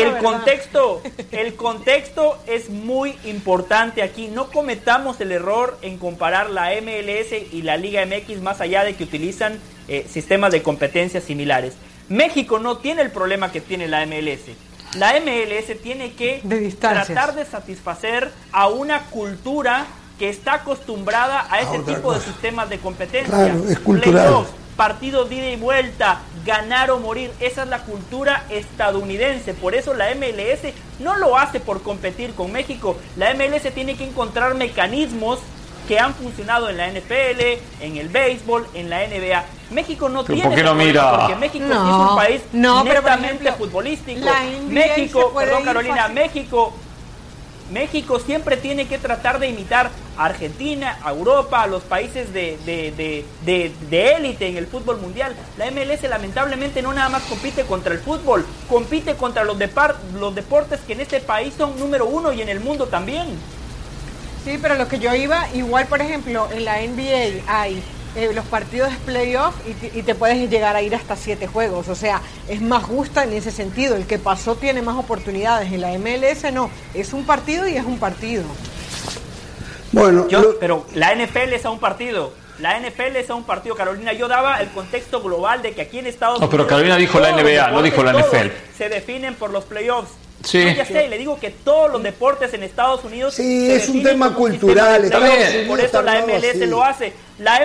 El contexto es muy importante aquí. No cometamos el error en comparar la MLS y la Liga MX más allá de que utilizan sistemas de competencia similares. México no tiene el problema que tiene la MLS. La MLS tiene que tratar de satisfacer a una cultura que está acostumbrada a ese tipo de sistemas de competencia. Claro, es cultural. Playoffs, partidos de ida y vuelta, ganar o morir, esa es la cultura estadounidense. Por eso la MLS no lo hace por competir con México. La MLS tiene que encontrar mecanismos que han funcionado en la NFL, en el béisbol, en la NBA. México no tiene ¿por qué no mira? Porque México es un país netamente futbolístico. México, perdón Carolina, México siempre tiene que tratar de imitar a Argentina, a Europa, a los países de élite en el fútbol mundial. La MLS lamentablemente no nada más compite contra el fútbol, compite contra los deportes que en este país son número uno y en el mundo también. Sí, pero lo que yo iba, igual por ejemplo en la NBA hay los partidos de playoff y te puedes llegar a ir hasta 7 juegos, o sea, es más justa en ese sentido. El que pasó tiene más oportunidades. En la MLS no, es un partido y es un partido. Bueno, pero la NFL es a un partido. La NFL es a un partido, Carolina. Yo daba el contexto global de que aquí en Estados Unidos... No, pero Carolina dijo la NBA, no dijo la NFL. Se definen por los playoffs. Sí. No, ya sé, le digo que todos los deportes en Estados Unidos... Sí, es un tema cultural. Por eso la MLS lo hace. La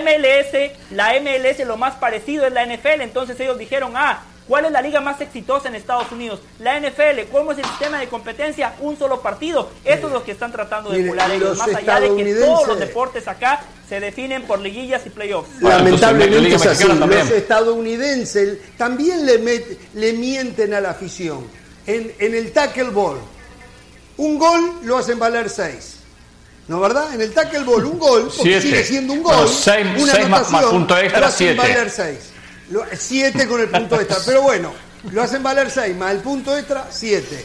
MLS lo más parecido es la NFL. Entonces ellos dijeron, ¿cuál es la liga más exitosa en Estados Unidos? La NFL. ¿Cómo es el sistema de competencia? Un solo partido. Eso es lo que están tratando de emular ellos. Más allá de que todos los deportes acá se definen por liguillas y playoffs. Lamentablemente es así. Los estadounidenses también le mienten a la afición. En el tackle ball, un gol lo hacen valer 6. ¿No, verdad? En el tackle ball, un gol, porque sigue siendo un gol. Bueno, 6 más punto extra, 7. Valer 6. 7 con el punto extra. Pero bueno, lo hacen valer 6 más el punto extra, 7.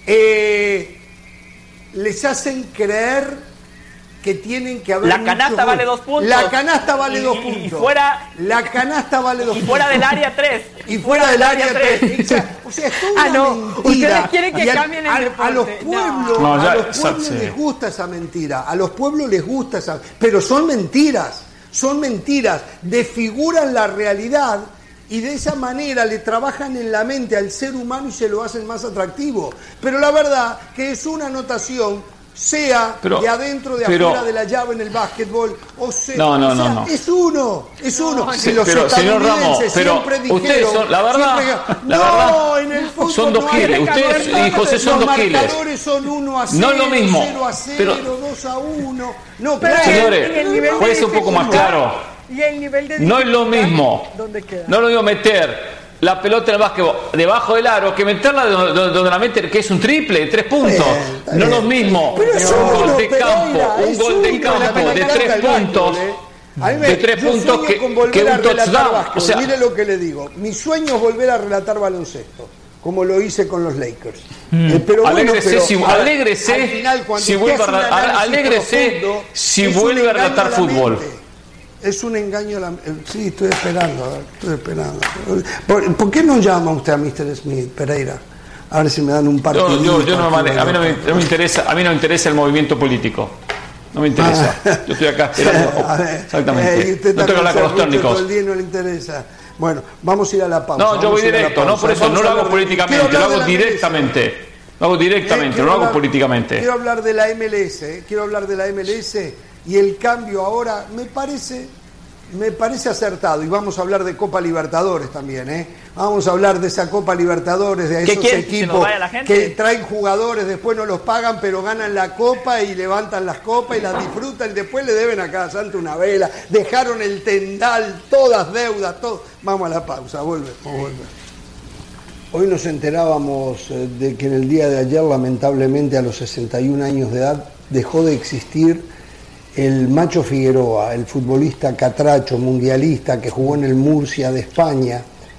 Les hacen creer que tienen que haber. La canasta vale 2 puntos. La canasta vale 2 puntos. La canasta vale 2 puntos. Y fuera del área 3. Y fuera del área 3. O sea, es toda una mentira. Ustedes quieren que cambien el deporte. A los pueblos les gusta esa mentira. A los pueblos les gusta esa. Pero son mentiras. Son mentiras. Desfiguran la realidad. Y de esa manera le trabajan en la mente al ser humano y se lo hacen más atractivo. Pero la verdad que es una anotación sea de adentro, de afuera de la llave en el básquetbol, o sea, no. Es uno. Si los señor Ramos, siempre dijeron, ustedes son, la verdad, en el fútbol son 2 giles. Ustedes y José son 2 giles. Los marcadores son 1-0, no es lo mismo, 0-0, 2-1. No, pero señores, puede ser un poco más claro. Y el nivel de no es lo mismo. ¿Dónde queda? No es lo mismo meter la pelota en el básquetbol debajo del aro que meterla donde la mete, que es un triple, 3 puntos. No es lo mismo. Un gol de campo de 3 puntos. De 3 puntos que un touchdown. O sea, mire lo que le digo. Mi sueño es volver a relatar baloncesto, como lo hice con los Lakers. Pero alégrese si vuelve a relatar fútbol. Es un engaño. Sí, estoy esperando. ¿Por qué no llama usted a Mr. Smith, Pereira? A ver si me dan un partido. A mí no me interesa el movimiento político. No me interesa. Yo estoy acá esperando. Exactamente. No tengo que hablar con los técnicos. Todo el día no le interesa. Bueno, vamos a ir a la pausa. No, yo voy directo. No, por eso no lo hago políticamente. Lo hago directamente. Lo hago directamente, no lo hago políticamente. Quiero hablar de la MLS. Y el cambio ahora me parece acertado. Y vamos a hablar de Copa Libertadores también, Vamos a hablar de esa Copa Libertadores, de esos equipos que traen jugadores, después no los pagan, pero ganan la Copa y levantan las copas y las disfrutan, y después le deben a cada santo una vela, dejaron el tendal, todas deudas, todo. Vamos a la pausa, volvemos. Hoy nos enterábamos de que en el día de ayer, lamentablemente a los 61 años de edad, dejó de existir el Macho Figueroa, el futbolista catracho, mundialista, que jugó en el Murcia de España.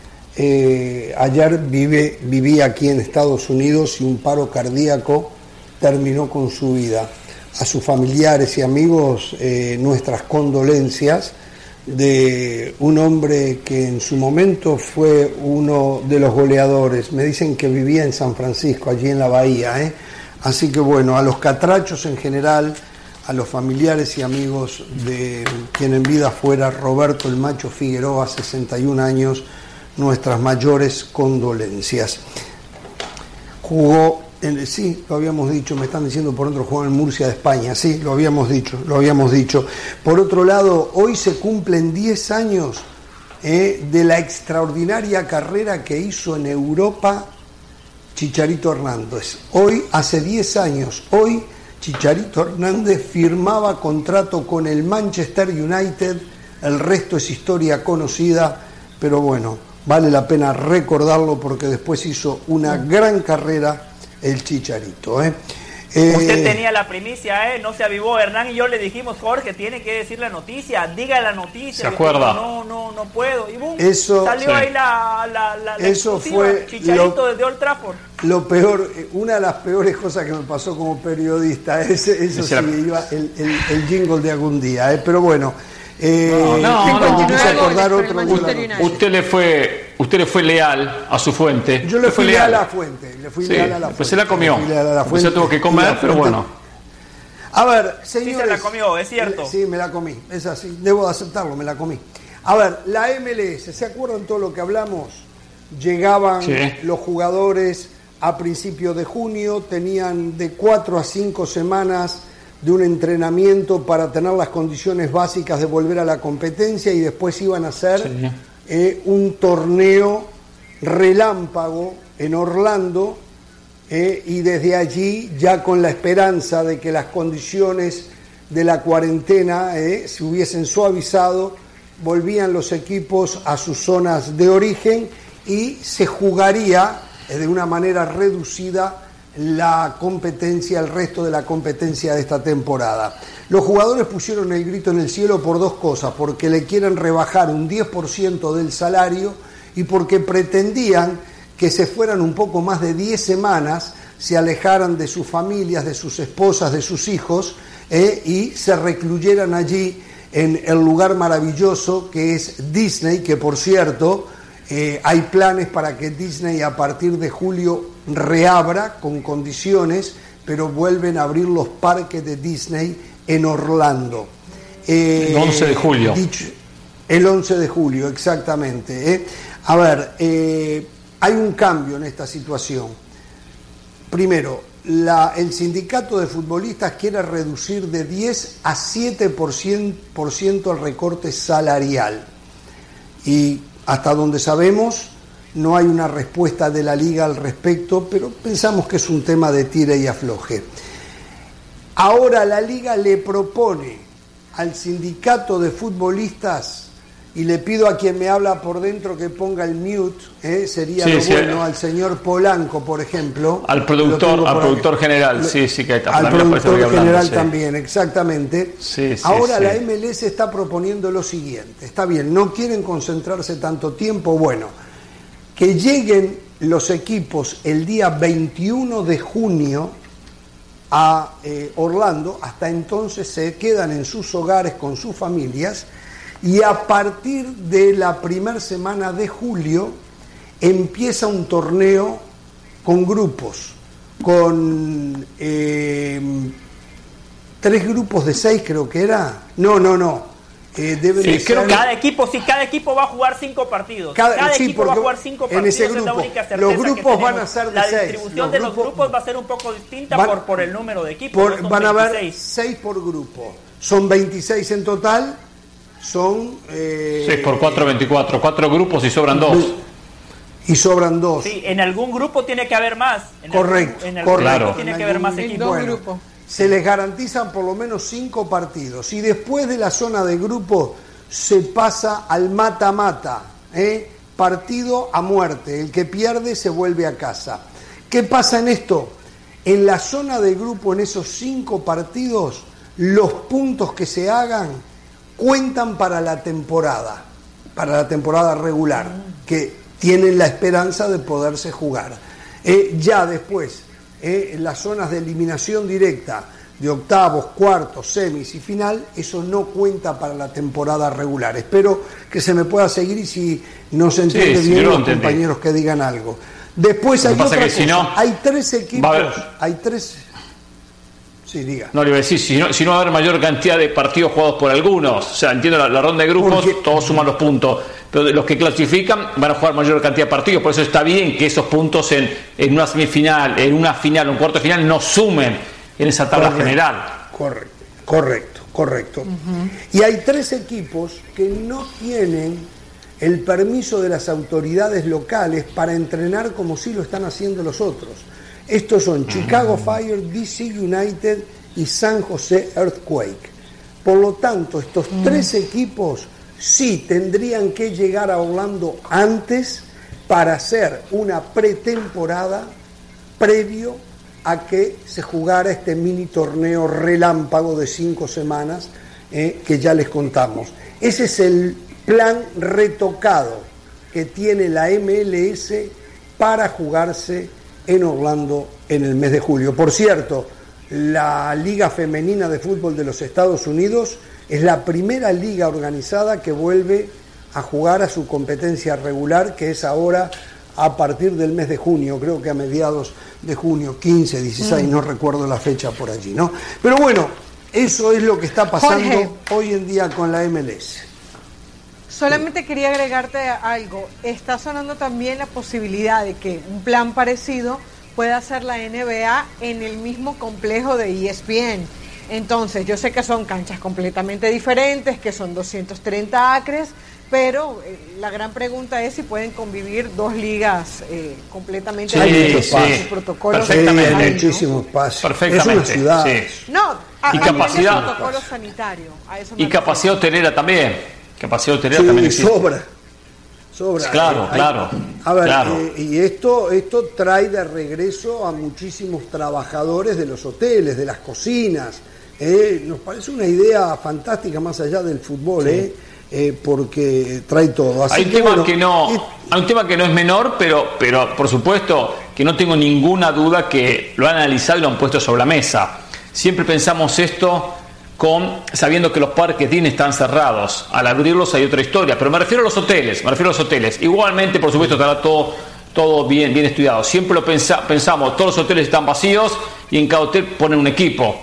Ayer vivía aquí en Estados Unidos y un paro cardíaco terminó con su vida. A sus familiares y amigos, nuestras condolencias de un hombre que en su momento fue uno de los goleadores. Me dicen que vivía en San Francisco, allí en la Bahía. Así que bueno, a los catrachos en general, a los familiares y amigos de quien en vida fuera Roberto el Macho Figueroa, 61 años, nuestras mayores condolencias. Jugó, sí, lo habíamos dicho, me están diciendo por otro, jugó en Murcia de España, sí, lo habíamos dicho. Por otro lado, hoy se cumplen 10 años de la extraordinaria carrera que hizo en Europa Chicharito Hernández. Hoy, hace 10 años, Chicharito Hernández firmaba contrato con el Manchester United, el resto es historia conocida, pero bueno, vale la pena recordarlo porque después hizo una gran carrera el Chicharito. Usted tenía la primicia, no se avivó. Hernán y yo le dijimos, Jorge, tiene que decir la noticia, diga la noticia. ¿Se acuerda? No puedo. Y boom, salió ahí la eso fue Chicharito desde Old Trafford. Lo peor, una de las peores cosas que me pasó como periodista, eso sí, iba el jingle de algún día, pero bueno. Usted le fue leal a su fuente. Yo le fui leal a la fuente. Pues se la comió. Pues se tuvo que comer, pero bueno. A ver, señores. Sí se la comió, es cierto. Sí, me la comí, es así. Debo de aceptarlo, me la comí. A ver, la MLS, ¿se acuerdan todo lo que hablamos? Llegaban los jugadores a principios de junio, tenían de 4 a 5 semanas de un entrenamiento para tener las condiciones básicas de volver a la competencia y después iban a hacer un torneo relámpago en Orlando y desde allí ya con la esperanza de que las condiciones de la cuarentena se hubiesen suavizado, volvían los equipos a sus zonas de origen y se jugaría de una manera reducida la competencia, el resto de la competencia de esta temporada. Los jugadores pusieron el grito en el cielo por 2 cosas, porque le quieren rebajar un 10% del salario y porque pretendían que se fueran un poco más de 10 semanas, se alejaran de sus familias, de sus esposas, de sus hijos y se recluyeran allí en el lugar maravilloso que es Disney, que por cierto hay planes para que Disney a partir de julio reabra con condiciones, pero vuelven a abrir los parques de Disney en Orlando. El 11 de julio. El 11 de julio, exactamente. A ver, hay un cambio en esta situación. Primero, el sindicato de futbolistas quiere reducir de 10 a 7% el recorte salarial. Y hasta donde sabemos, no hay una respuesta de la liga al respecto, pero pensamos que es un tema de tire y afloje. Ahora la liga le propone al sindicato de futbolistas, y le pido a quien me habla por dentro que ponga el mute, sería sí, lo sí, bueno, al señor Polanco, por ejemplo. Al productor general, sí, que está. Al productor general también, exactamente. Sí, ahora la MLS está proponiendo lo siguiente, está bien, no quieren concentrarse tanto tiempo, bueno, que lleguen los equipos el día 21 de junio a Orlando, hasta entonces se quedan en sus hogares con sus familias, y a partir de la primera semana de julio empieza un torneo con grupos, con 3 grupos de 6 creo que era. No. Deben sí, ser... cada equipo va a jugar 5 partidos. Cada equipo va a jugar 5 partidos. En ese grupo, es la única certeza los grupos que van a ser de 6. La distribución de los grupos va a ser un poco distinta por el número de equipos. Van a haber 6 por grupo. Son 26 en total. Son 6 por 4, 24. 4 grupos y sobran 2. Y sobran 2. Sí, en algún grupo tiene que haber más. Correcto. Grupo tiene que haber más equipos. Bueno, se les garantizan por lo menos 5 partidos. Y después de la zona de grupo se pasa al mata-mata. Partido a muerte. El que pierde se vuelve a casa. ¿Qué pasa en esto? En la zona de grupo, en esos 5 partidos, los puntos que se hagan cuentan para la temporada regular, que tienen la esperanza de poderse jugar. Ya después, en las zonas de eliminación directa, de octavos, cuartos, semis y final, eso no cuenta para la temporada regular. Espero que se me pueda seguir y si no se entiende bien, los compañeros que digan algo. Después hay otra cosa, hay 3 equipos, hay 3... Sí, diga. No le iba a decir, si no va a haber mayor cantidad de partidos jugados por algunos. O sea, entiendo la ronda de grupos, todos suman los puntos. Pero los que clasifican van a jugar mayor cantidad de partidos. Por eso está bien que esos puntos en una semifinal, en una final, un cuarto de final, no sumen en esa tabla general. Correcto. Y hay 3 equipos que no tienen el permiso de las autoridades locales para entrenar como si lo están haciendo los otros. Estos son Chicago Fire, DC United y San José Earthquake. Por lo tanto, estos 3 equipos sí tendrían que llegar a Orlando antes para hacer una pretemporada previo a que se jugara este mini torneo relámpago de 5 semanas que ya les contamos. Ese es el plan retocado que tiene la MLS para jugarse en Orlando en el mes de julio. Por cierto, la Liga Femenina de Fútbol de los Estados Unidos es la primera liga organizada que vuelve a jugar a su competencia regular, que es ahora a partir del mes de junio, creo que a mediados de junio, 15, 16, no recuerdo la fecha por allí, ¿no? Pero bueno, eso es lo que está pasando Jorge, hoy en día con la MLS. Solamente quería agregarte algo. Está sonando también la posibilidad de que un plan parecido pueda hacer la NBA en el mismo complejo de ESPN. Entonces, yo sé que son canchas completamente diferentes, que son 230 acres, pero la gran pregunta es si pueden convivir 2 ligas completamente diferentes. Hay protocolos. Perfectamente. Hay muchísimo espacio. Perfectamente. Es una ciudad. Sí. No, y capacidad. Protocolo sanitario. A eso Y capacidad hotelera también. Capacidad hotelera sí, también existe. Sobra. Claro. A ver, claro. Y esto trae de regreso a muchísimos trabajadores de los hoteles, de las cocinas. Nos parece una idea fantástica más allá del fútbol, porque trae todo. Así Hay un tema que no es menor, pero por supuesto que no tengo ninguna duda que lo han analizado y lo han puesto sobre la mesa. Siempre pensamos esto sabiendo que los parques Disney están cerrados. Al abrirlos hay otra historia, pero me refiero a los hoteles. Igualmente, por supuesto, estará todo bien estudiado. Siempre lo pensamos, todos los hoteles están vacíos y en cada hotel ponen un equipo.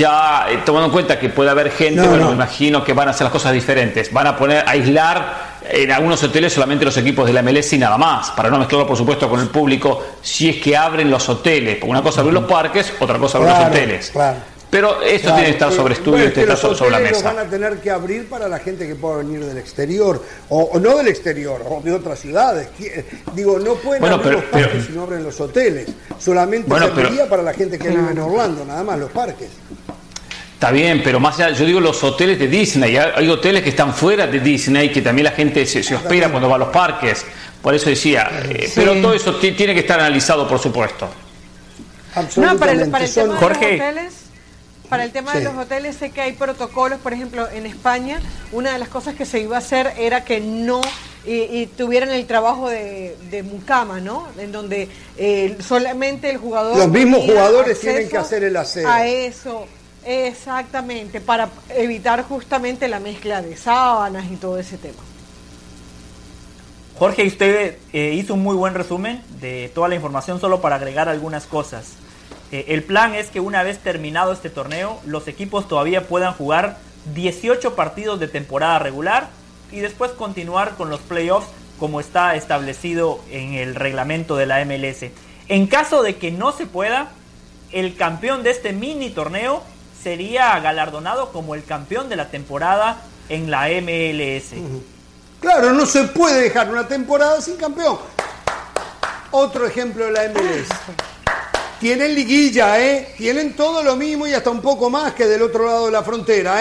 Ya tomando en cuenta que puede haber gente, me imagino que van a hacer las cosas diferentes. Van a aislar en algunos hoteles solamente los equipos de la MLS y nada más, para no mezclarlo por supuesto con el público, si es que abren los hoteles, porque una cosa abrir los parques, otra cosa abrir los hoteles. Claro. Pero esto tiene que estar sobre estudio, tiene que estar sobre la mesa. Los van a tener que abrir para la gente que pueda venir del exterior, o no del exterior, o de otras ciudades. Digo, no pueden abrir los parques si no abren los hoteles. Solamente serviría para la gente que vive en Orlando, nada más los parques. Está bien, pero más allá, yo digo los hoteles de Disney. Hay hoteles que están fuera de Disney, que también la gente se hospeda cuando va a los parques. Por eso decía, pero todo eso tiene que estar analizado, por supuesto. No, para el tema de los hoteles... Para el tema de los hoteles sé que hay protocolos, por ejemplo, en España, una de las cosas que se iba a hacer era que no tuvieran el trabajo de mucama, ¿no? En donde solamente el jugador... Los mismos jugadores tienen que hacer el aseo. A eso, exactamente, para evitar justamente la mezcla de sábanas y todo ese tema. Jorge, usted hizo un muy buen resumen de toda la información, solo para agregar algunas cosas. El plan es que una vez terminado este torneo, los equipos todavía puedan jugar 18 partidos de temporada regular y después continuar con los playoffs como está establecido en el reglamento de la MLS. En caso de que no se pueda, el campeón de este mini torneo sería galardonado como el campeón de la temporada en la MLS. Claro, no se puede dejar una temporada sin campeón. Otro ejemplo de la MLS. Tienen liguilla, tienen todo lo mismo y hasta un poco más que del otro lado de la frontera,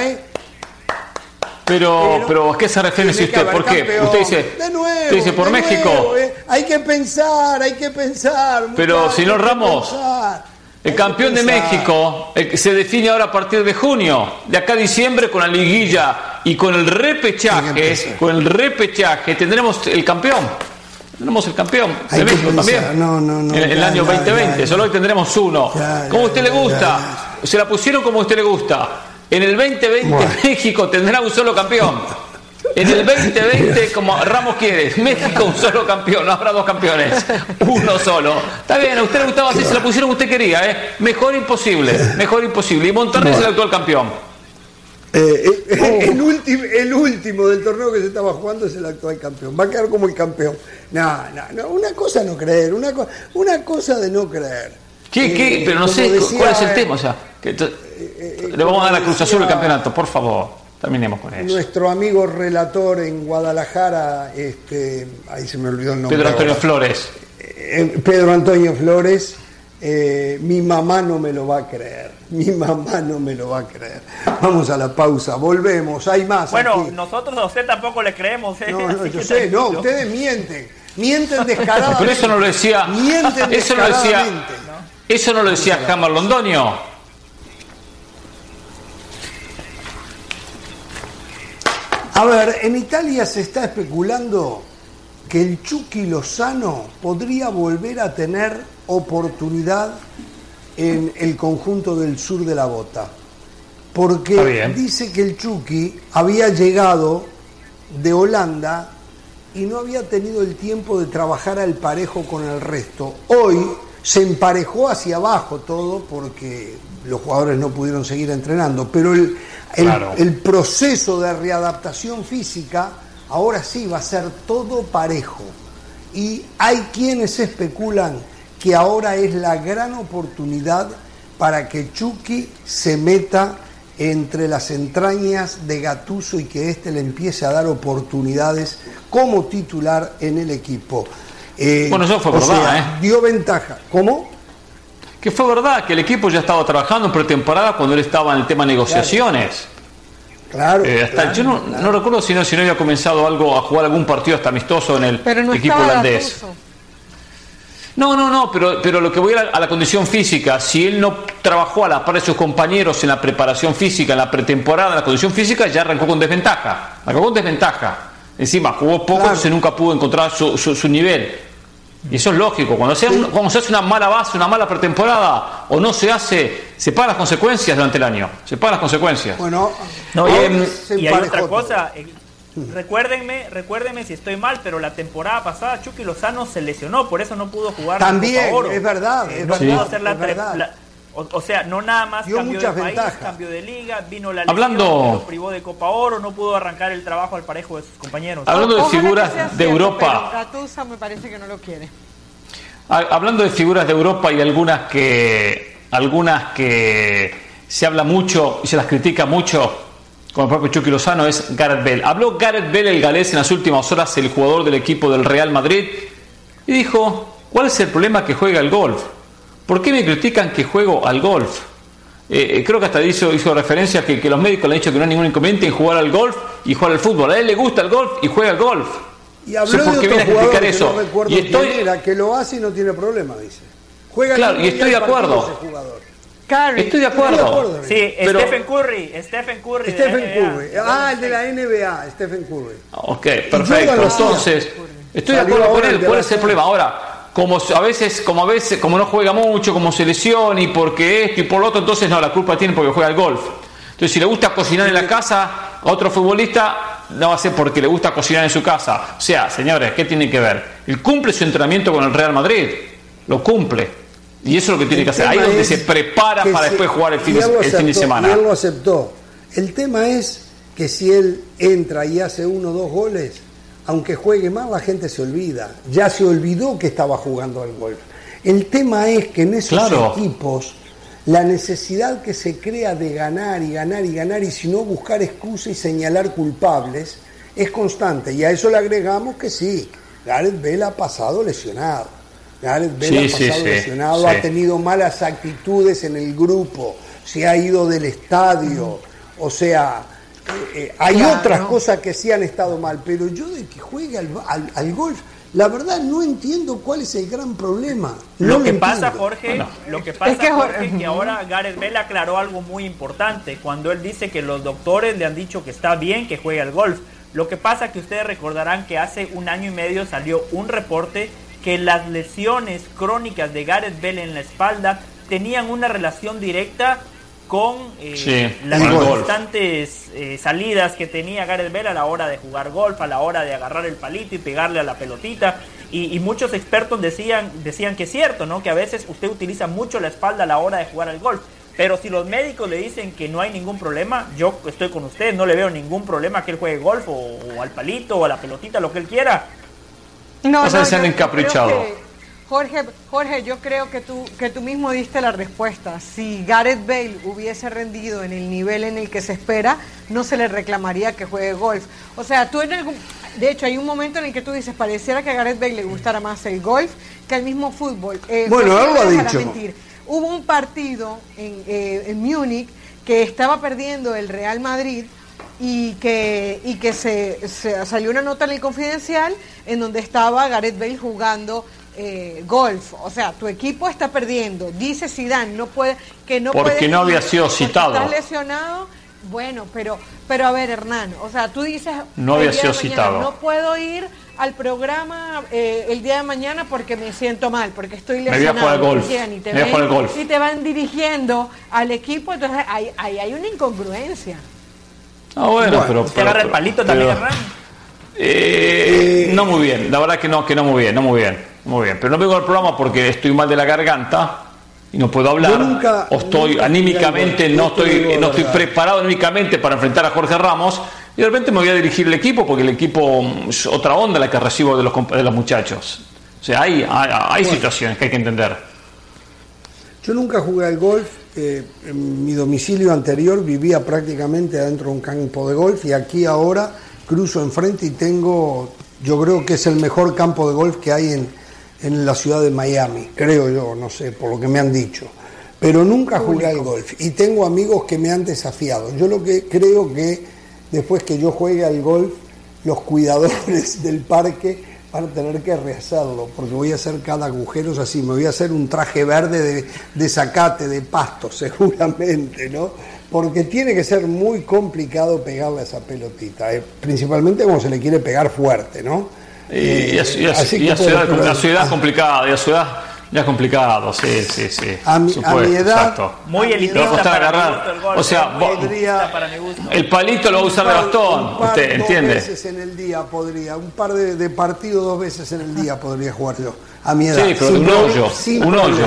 Pero ¿a qué se refiere usted? ¿Por qué? Campeón. Usted dice por México. Nuevo, Hay que pensar. Pero, señor Ramos, el campeón de México se define ahora a partir de junio, de acá a diciembre con la liguilla y con el repechaje, tendremos el campeón. Tenemos el campeón de México también. No, en el año 2020. Solo hoy tendremos uno. Como a usted le gusta. Se la pusieron como a usted le gusta. En el 2020 México tendrá un solo campeón. En el 2020, como Ramos quiere, México un solo campeón. No habrá dos campeones. Uno solo. Está bien, a usted le gustaba así, se la pusieron como usted quería. Mejor imposible. Y Monterrey es el actual campeón. El último del torneo que se estaba jugando es el actual campeón. Va a quedar como el campeón. No, una cosa no creer, una cosa de no creer. ¿Qué? Pero no sé cuál es el tema. O sea, le vamos a dar a Cruz Azul el campeonato, por favor. Terminemos con eso. Nuestro amigo relator en Guadalajara, ahí se me olvidó el nombre. Pedro Antonio Flores. Pedro Antonio Flores. Mi mamá no me lo va a creer. Vamos a la pausa, volvemos, hay más. Bueno, aquí. nosotros a usted tampoco le creemos. No, yo sé, ustedes mienten descaradamente. Pero eso no lo decía. Eso no lo decía Hammer Londonio. A ver, en Italia se está especulando que el Chucky Lozano podría volver a tener oportunidad en el conjunto del sur de la bota, porque dice que el Chucky había llegado de Holanda y no había tenido el tiempo de trabajar al parejo con el resto. Hoy se emparejó hacia abajo todo porque los jugadores no pudieron seguir entrenando, pero el proceso de readaptación física ahora sí va a ser todo parejo, y hay quienes especulan que ahora es la gran oportunidad para que Chucky se meta entre las entrañas de Gattuso y que éste le empiece a dar oportunidades como titular en el equipo. Bueno, eso fue verdad, dio ventaja. ¿Cómo? Que fue verdad que el equipo ya estaba trabajando en pretemporada cuando él estaba en el tema de negociaciones. Claro. Yo no recuerdo si no había comenzado a jugar algún partido hasta amistoso en el equipo holandés. No, pero lo que voy a la condición física, si él no trabajó a la par de sus compañeros en la preparación física, en la pretemporada, en la condición física, ya arrancó con desventaja. Encima jugó poco, entonces nunca pudo encontrar su nivel. Y eso es lógico. Cuando se hace una mala base, una mala pretemporada, o no se hace, se pagan las consecuencias durante el año. Se pagan las consecuencias. Bueno, y hay otra cosa. Recuérdenme si estoy mal, pero la temporada pasada Chucky Lozano se lesionó, por eso no pudo jugar. También, es verdad. Pudo hacer O sea, no nada más dio cambió de muchas país, ventajas. cambió de liga, vino la lesión, lo privó de Copa Oro, no pudo arrancar el trabajo al parejo de sus compañeros. Hablando de Ojalá figuras que sea de cierto, Europa. pero Gattuso me parece que no lo quiere. Hablando de figuras de Europa y algunas que se habla mucho y se las critica mucho, como el propio Chucky Lozano, es Gareth Bale. Habló Gareth Bale, el galés, en las últimas horas, el jugador del equipo del Real Madrid, y dijo: ¿cuál es el problema que juega al golf? ¿Por qué me critican que juego al golf? Creo que hasta hizo referencia que los médicos le han dicho que no hay ningún inconveniente en jugar al golf y jugar al fútbol. A él le gusta el golf y juega al golf. Y habló de otro jugador que no recuerdo quién era, que lo hace y no tiene problema, dice. Juega claro, y estoy de acuerdo. Estoy de acuerdo. Sí, pero Stephen Curry. Stephen Curry. El de la NBA, Stephen Curry. Ok, perfecto. Entonces, estoy de acuerdo con él. ¿Cuál es el problema? Ahora, como no juega mucho, como se lesiona y porque esto y por lo otro, entonces no, la culpa tiene porque juega al golf. Entonces, si le gusta cocinar en la casa a otro futbolista, no va a ser porque le gusta cocinar en su casa. O sea, señores, ¿qué tiene que ver? Él cumple su entrenamiento con el Real Madrid, lo cumple. Y eso es lo que tiene que hacer. Ahí es donde se prepara para después jugar el fin de semana. Y él lo aceptó. El tema es que si él entra y hace 1 o 2 goles, aunque juegue mal, la gente se olvida. Ya se olvidó que estaba jugando al golf. El tema es que en esos equipos, la necesidad que se crea de ganar y ganar y ganar, y si no buscar excusas y señalar culpables, es constante. Y a eso le agregamos que sí, Gareth Bale ha pasado lesionado. Gareth Bale ha pasado lesionado, ha tenido malas actitudes en el grupo, se ha ido del estadio, o sea, hay otras cosas que sí han estado mal, pero yo de que juegue al golf, la verdad no entiendo cuál es el gran problema. Lo que pasa, Jorge, que ahora Gareth Bale aclaró algo muy importante, cuando él dice que los doctores le han dicho que está bien que juegue al golf. Lo que pasa que ustedes recordarán que hace 1 año y medio salió un reporte que las lesiones crónicas de Gareth Bale en la espalda tenían una relación directa con las constantes salidas que tenía Gareth Bale a la hora de jugar golf, a la hora de agarrar el palito y pegarle a la pelotita, y muchos expertos decían que es cierto, ¿no? Que a veces usted utiliza mucho la espalda a la hora de jugar al golf, pero si los médicos le dicen que no hay ningún problema, yo estoy con usted, no le veo ningún problema que él juegue golf o al palito o a la pelotita, lo que él quiera. Se han encaprichado. Jorge, yo creo que tú mismo diste la respuesta. Si Gareth Bale hubiese rendido en el nivel en el que se espera, no se le reclamaría que juegue golf. O sea, de hecho, hay un momento en el que tú dices, pareciera que a Gareth Bale le gustara más el golf que el mismo fútbol. Bueno, él lo ha dicho. Mentir. Hubo un partido en Múnich que estaba perdiendo el Real Madrid, y que se salió una nota en el Confidencial en donde estaba Gareth Bale jugando golf. O sea, tu equipo está perdiendo, dice Zidane, porque no había sido citado. Estás lesionado. Bueno, pero a ver, Hernán, o sea, tú dices no había sido citado. No puedo ir al programa el día de mañana porque me siento mal, porque estoy lesionado. Me voy a jugar golf. Y te van dirigiendo al equipo, entonces ahí hay una incongruencia. Bueno, pero ¿usted agarra el palito también, Hernán? No muy bien, la verdad que no muy bien. Pero no vengo al programa porque estoy mal de la garganta y no puedo hablar. Anímicamente no estoy preparado anímicamente para enfrentar a Jorge Ramos, y de repente me voy a dirigir el equipo porque el equipo es otra onda la que recibo de los muchachos. O sea, hay situaciones que hay que entender. Yo nunca jugué al golf. En mi domicilio anterior vivía prácticamente adentro de un campo de golf, y aquí ahora cruzo enfrente y tengo, yo creo que es el mejor campo de golf que hay en la ciudad de Miami, creo yo, no sé, por lo que me han dicho, pero nunca jugué al golf y tengo amigos que me han desafiado. Yo lo que creo que después que yo juegue al golf, los cuidadores del parque van a tener que rehacerlo, porque voy a hacer cada agujero así, me voy a hacer un traje verde de zacate, de pasto, seguramente, ¿no? Porque tiene que ser muy complicado pegarle a esa pelotita, principalmente cuando se le quiere pegar fuerte, ¿no? Y a ciudad complicada, y a ciudad ya es complicado, sí. A mi edad, exacto. Muy elitista para agarrar, mi gusto, o sea, el palito lo va a usar de bastón, usted entiende. 2 veces en el día podría, un par de partidos 2 veces en el día podría jugar yo, a mi edad. Sí, pero un hoyo.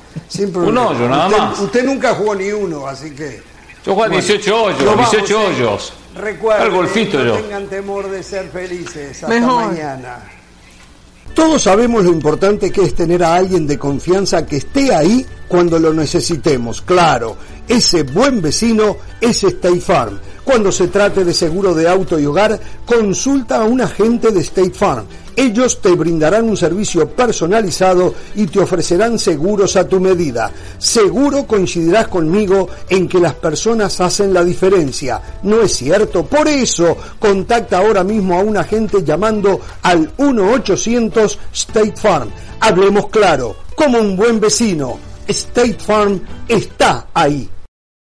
Sin Un hoyo, nada más. Usted nunca jugó ni uno, así que... Yo juego a 18 hoyos, 18 hoyos. Recuerden, al golfito no yo. tengan temor de ser felices. Hasta Mejor. mañana. Todos sabemos lo importante que es tener a alguien de confianza que esté ahí cuando lo necesitemos. Claro, ese buen vecino es State Farm. Cuando se trate de seguro de auto y hogar, consulta a un agente de State Farm. Ellos te brindarán un servicio personalizado y te ofrecerán seguros a tu medida. Seguro coincidirás conmigo en que las personas hacen la diferencia, ¿no es cierto? Por eso, contacta ahora mismo a un agente llamando al 1-800 State Farm. Hablemos claro, como un buen vecino. State Farm está ahí.